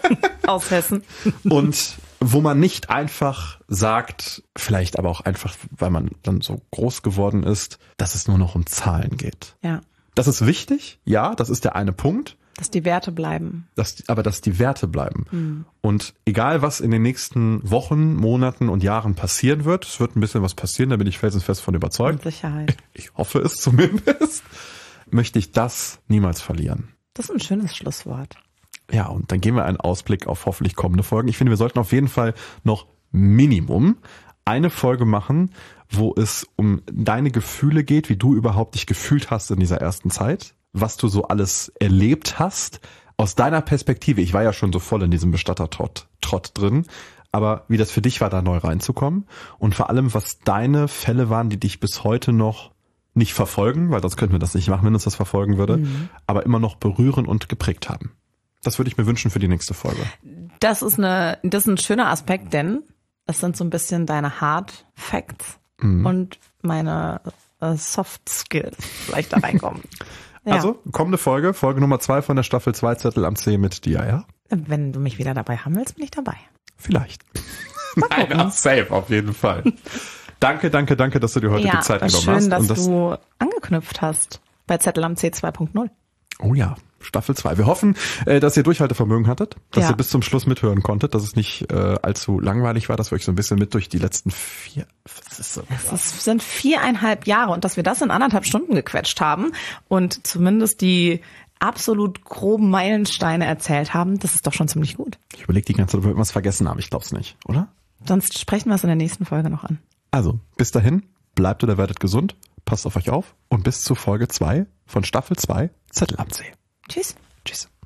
Aus Hessen. Und wo man nicht einfach sagt, vielleicht aber auch einfach, weil man dann so groß geworden ist, dass es nur noch um Zahlen geht. Ja. Das ist wichtig, ja, das ist der eine Punkt. Dass die Werte bleiben. Dass, aber dass die Werte bleiben. Hm. Und egal, was in den nächsten Wochen, Monaten und Jahren passieren wird, es wird ein bisschen was passieren, da bin ich felsenfest von überzeugt. Mit Sicherheit. Ich hoffe es zumindest. Möchte ich das niemals verlieren. Das ist ein schönes Schlusswort. Ja, und dann gehen wir einen Ausblick auf hoffentlich kommende Folgen. Ich finde, wir sollten auf jeden Fall noch Minimum eine Folge machen, wo es um deine Gefühle geht, wie du überhaupt dich gefühlt hast in dieser ersten Zeit, was du so alles erlebt hast, aus deiner Perspektive. Ich war ja schon so voll in diesem Bestattertrott Trott drin, aber wie das für dich war, da neu reinzukommen und vor allem, was deine Fälle waren, die dich bis heute noch nicht verfolgen, weil sonst könnten wir das nicht machen, wenn uns das verfolgen würde, mhm. aber immer noch berühren und geprägt haben. Das würde ich mir wünschen für die nächste Folge. Das ist eine, das ist ein schöner Aspekt, denn es sind so ein bisschen deine Hard Facts mhm. und meine äh, Soft Skills vielleicht da reinkommen. Ja. Also, kommende Folge, Folge Nummer zwei von der Staffel zwei Zettel am C mit dir, ja? Wenn du mich wieder dabei haben willst, bin ich dabei. Vielleicht. Nein, ja, safe, auf jeden Fall. Danke, danke, danke, dass du dir heute ja, die Zeit genommen schön, hast. Dass und dass du angeknüpft hast bei Zettel am C zwei Punkt null. Oh ja, Staffel zwei. Wir hoffen, dass ihr Durchhaltevermögen hattet, dass ja. ihr bis zum Schluss mithören konntet, dass es nicht äh, allzu langweilig war, dass wir euch so ein bisschen mit durch die letzten vier... Das ist so es sind viereinhalb Jahre und dass wir das in anderthalb Stunden gequetscht haben und zumindest die absolut groben Meilensteine erzählt haben, das ist doch schon ziemlich gut. Ich überlege die ganze Zeit, ob wir irgendwas vergessen haben. Ich glaube es nicht, oder? Sonst sprechen wir es in der nächsten Folge noch an. Also, bis dahin, bleibt oder werdet gesund, passt auf euch auf und bis zu Folge zwei von Staffel zwei Zettel am C. Tschüss. Tschüss.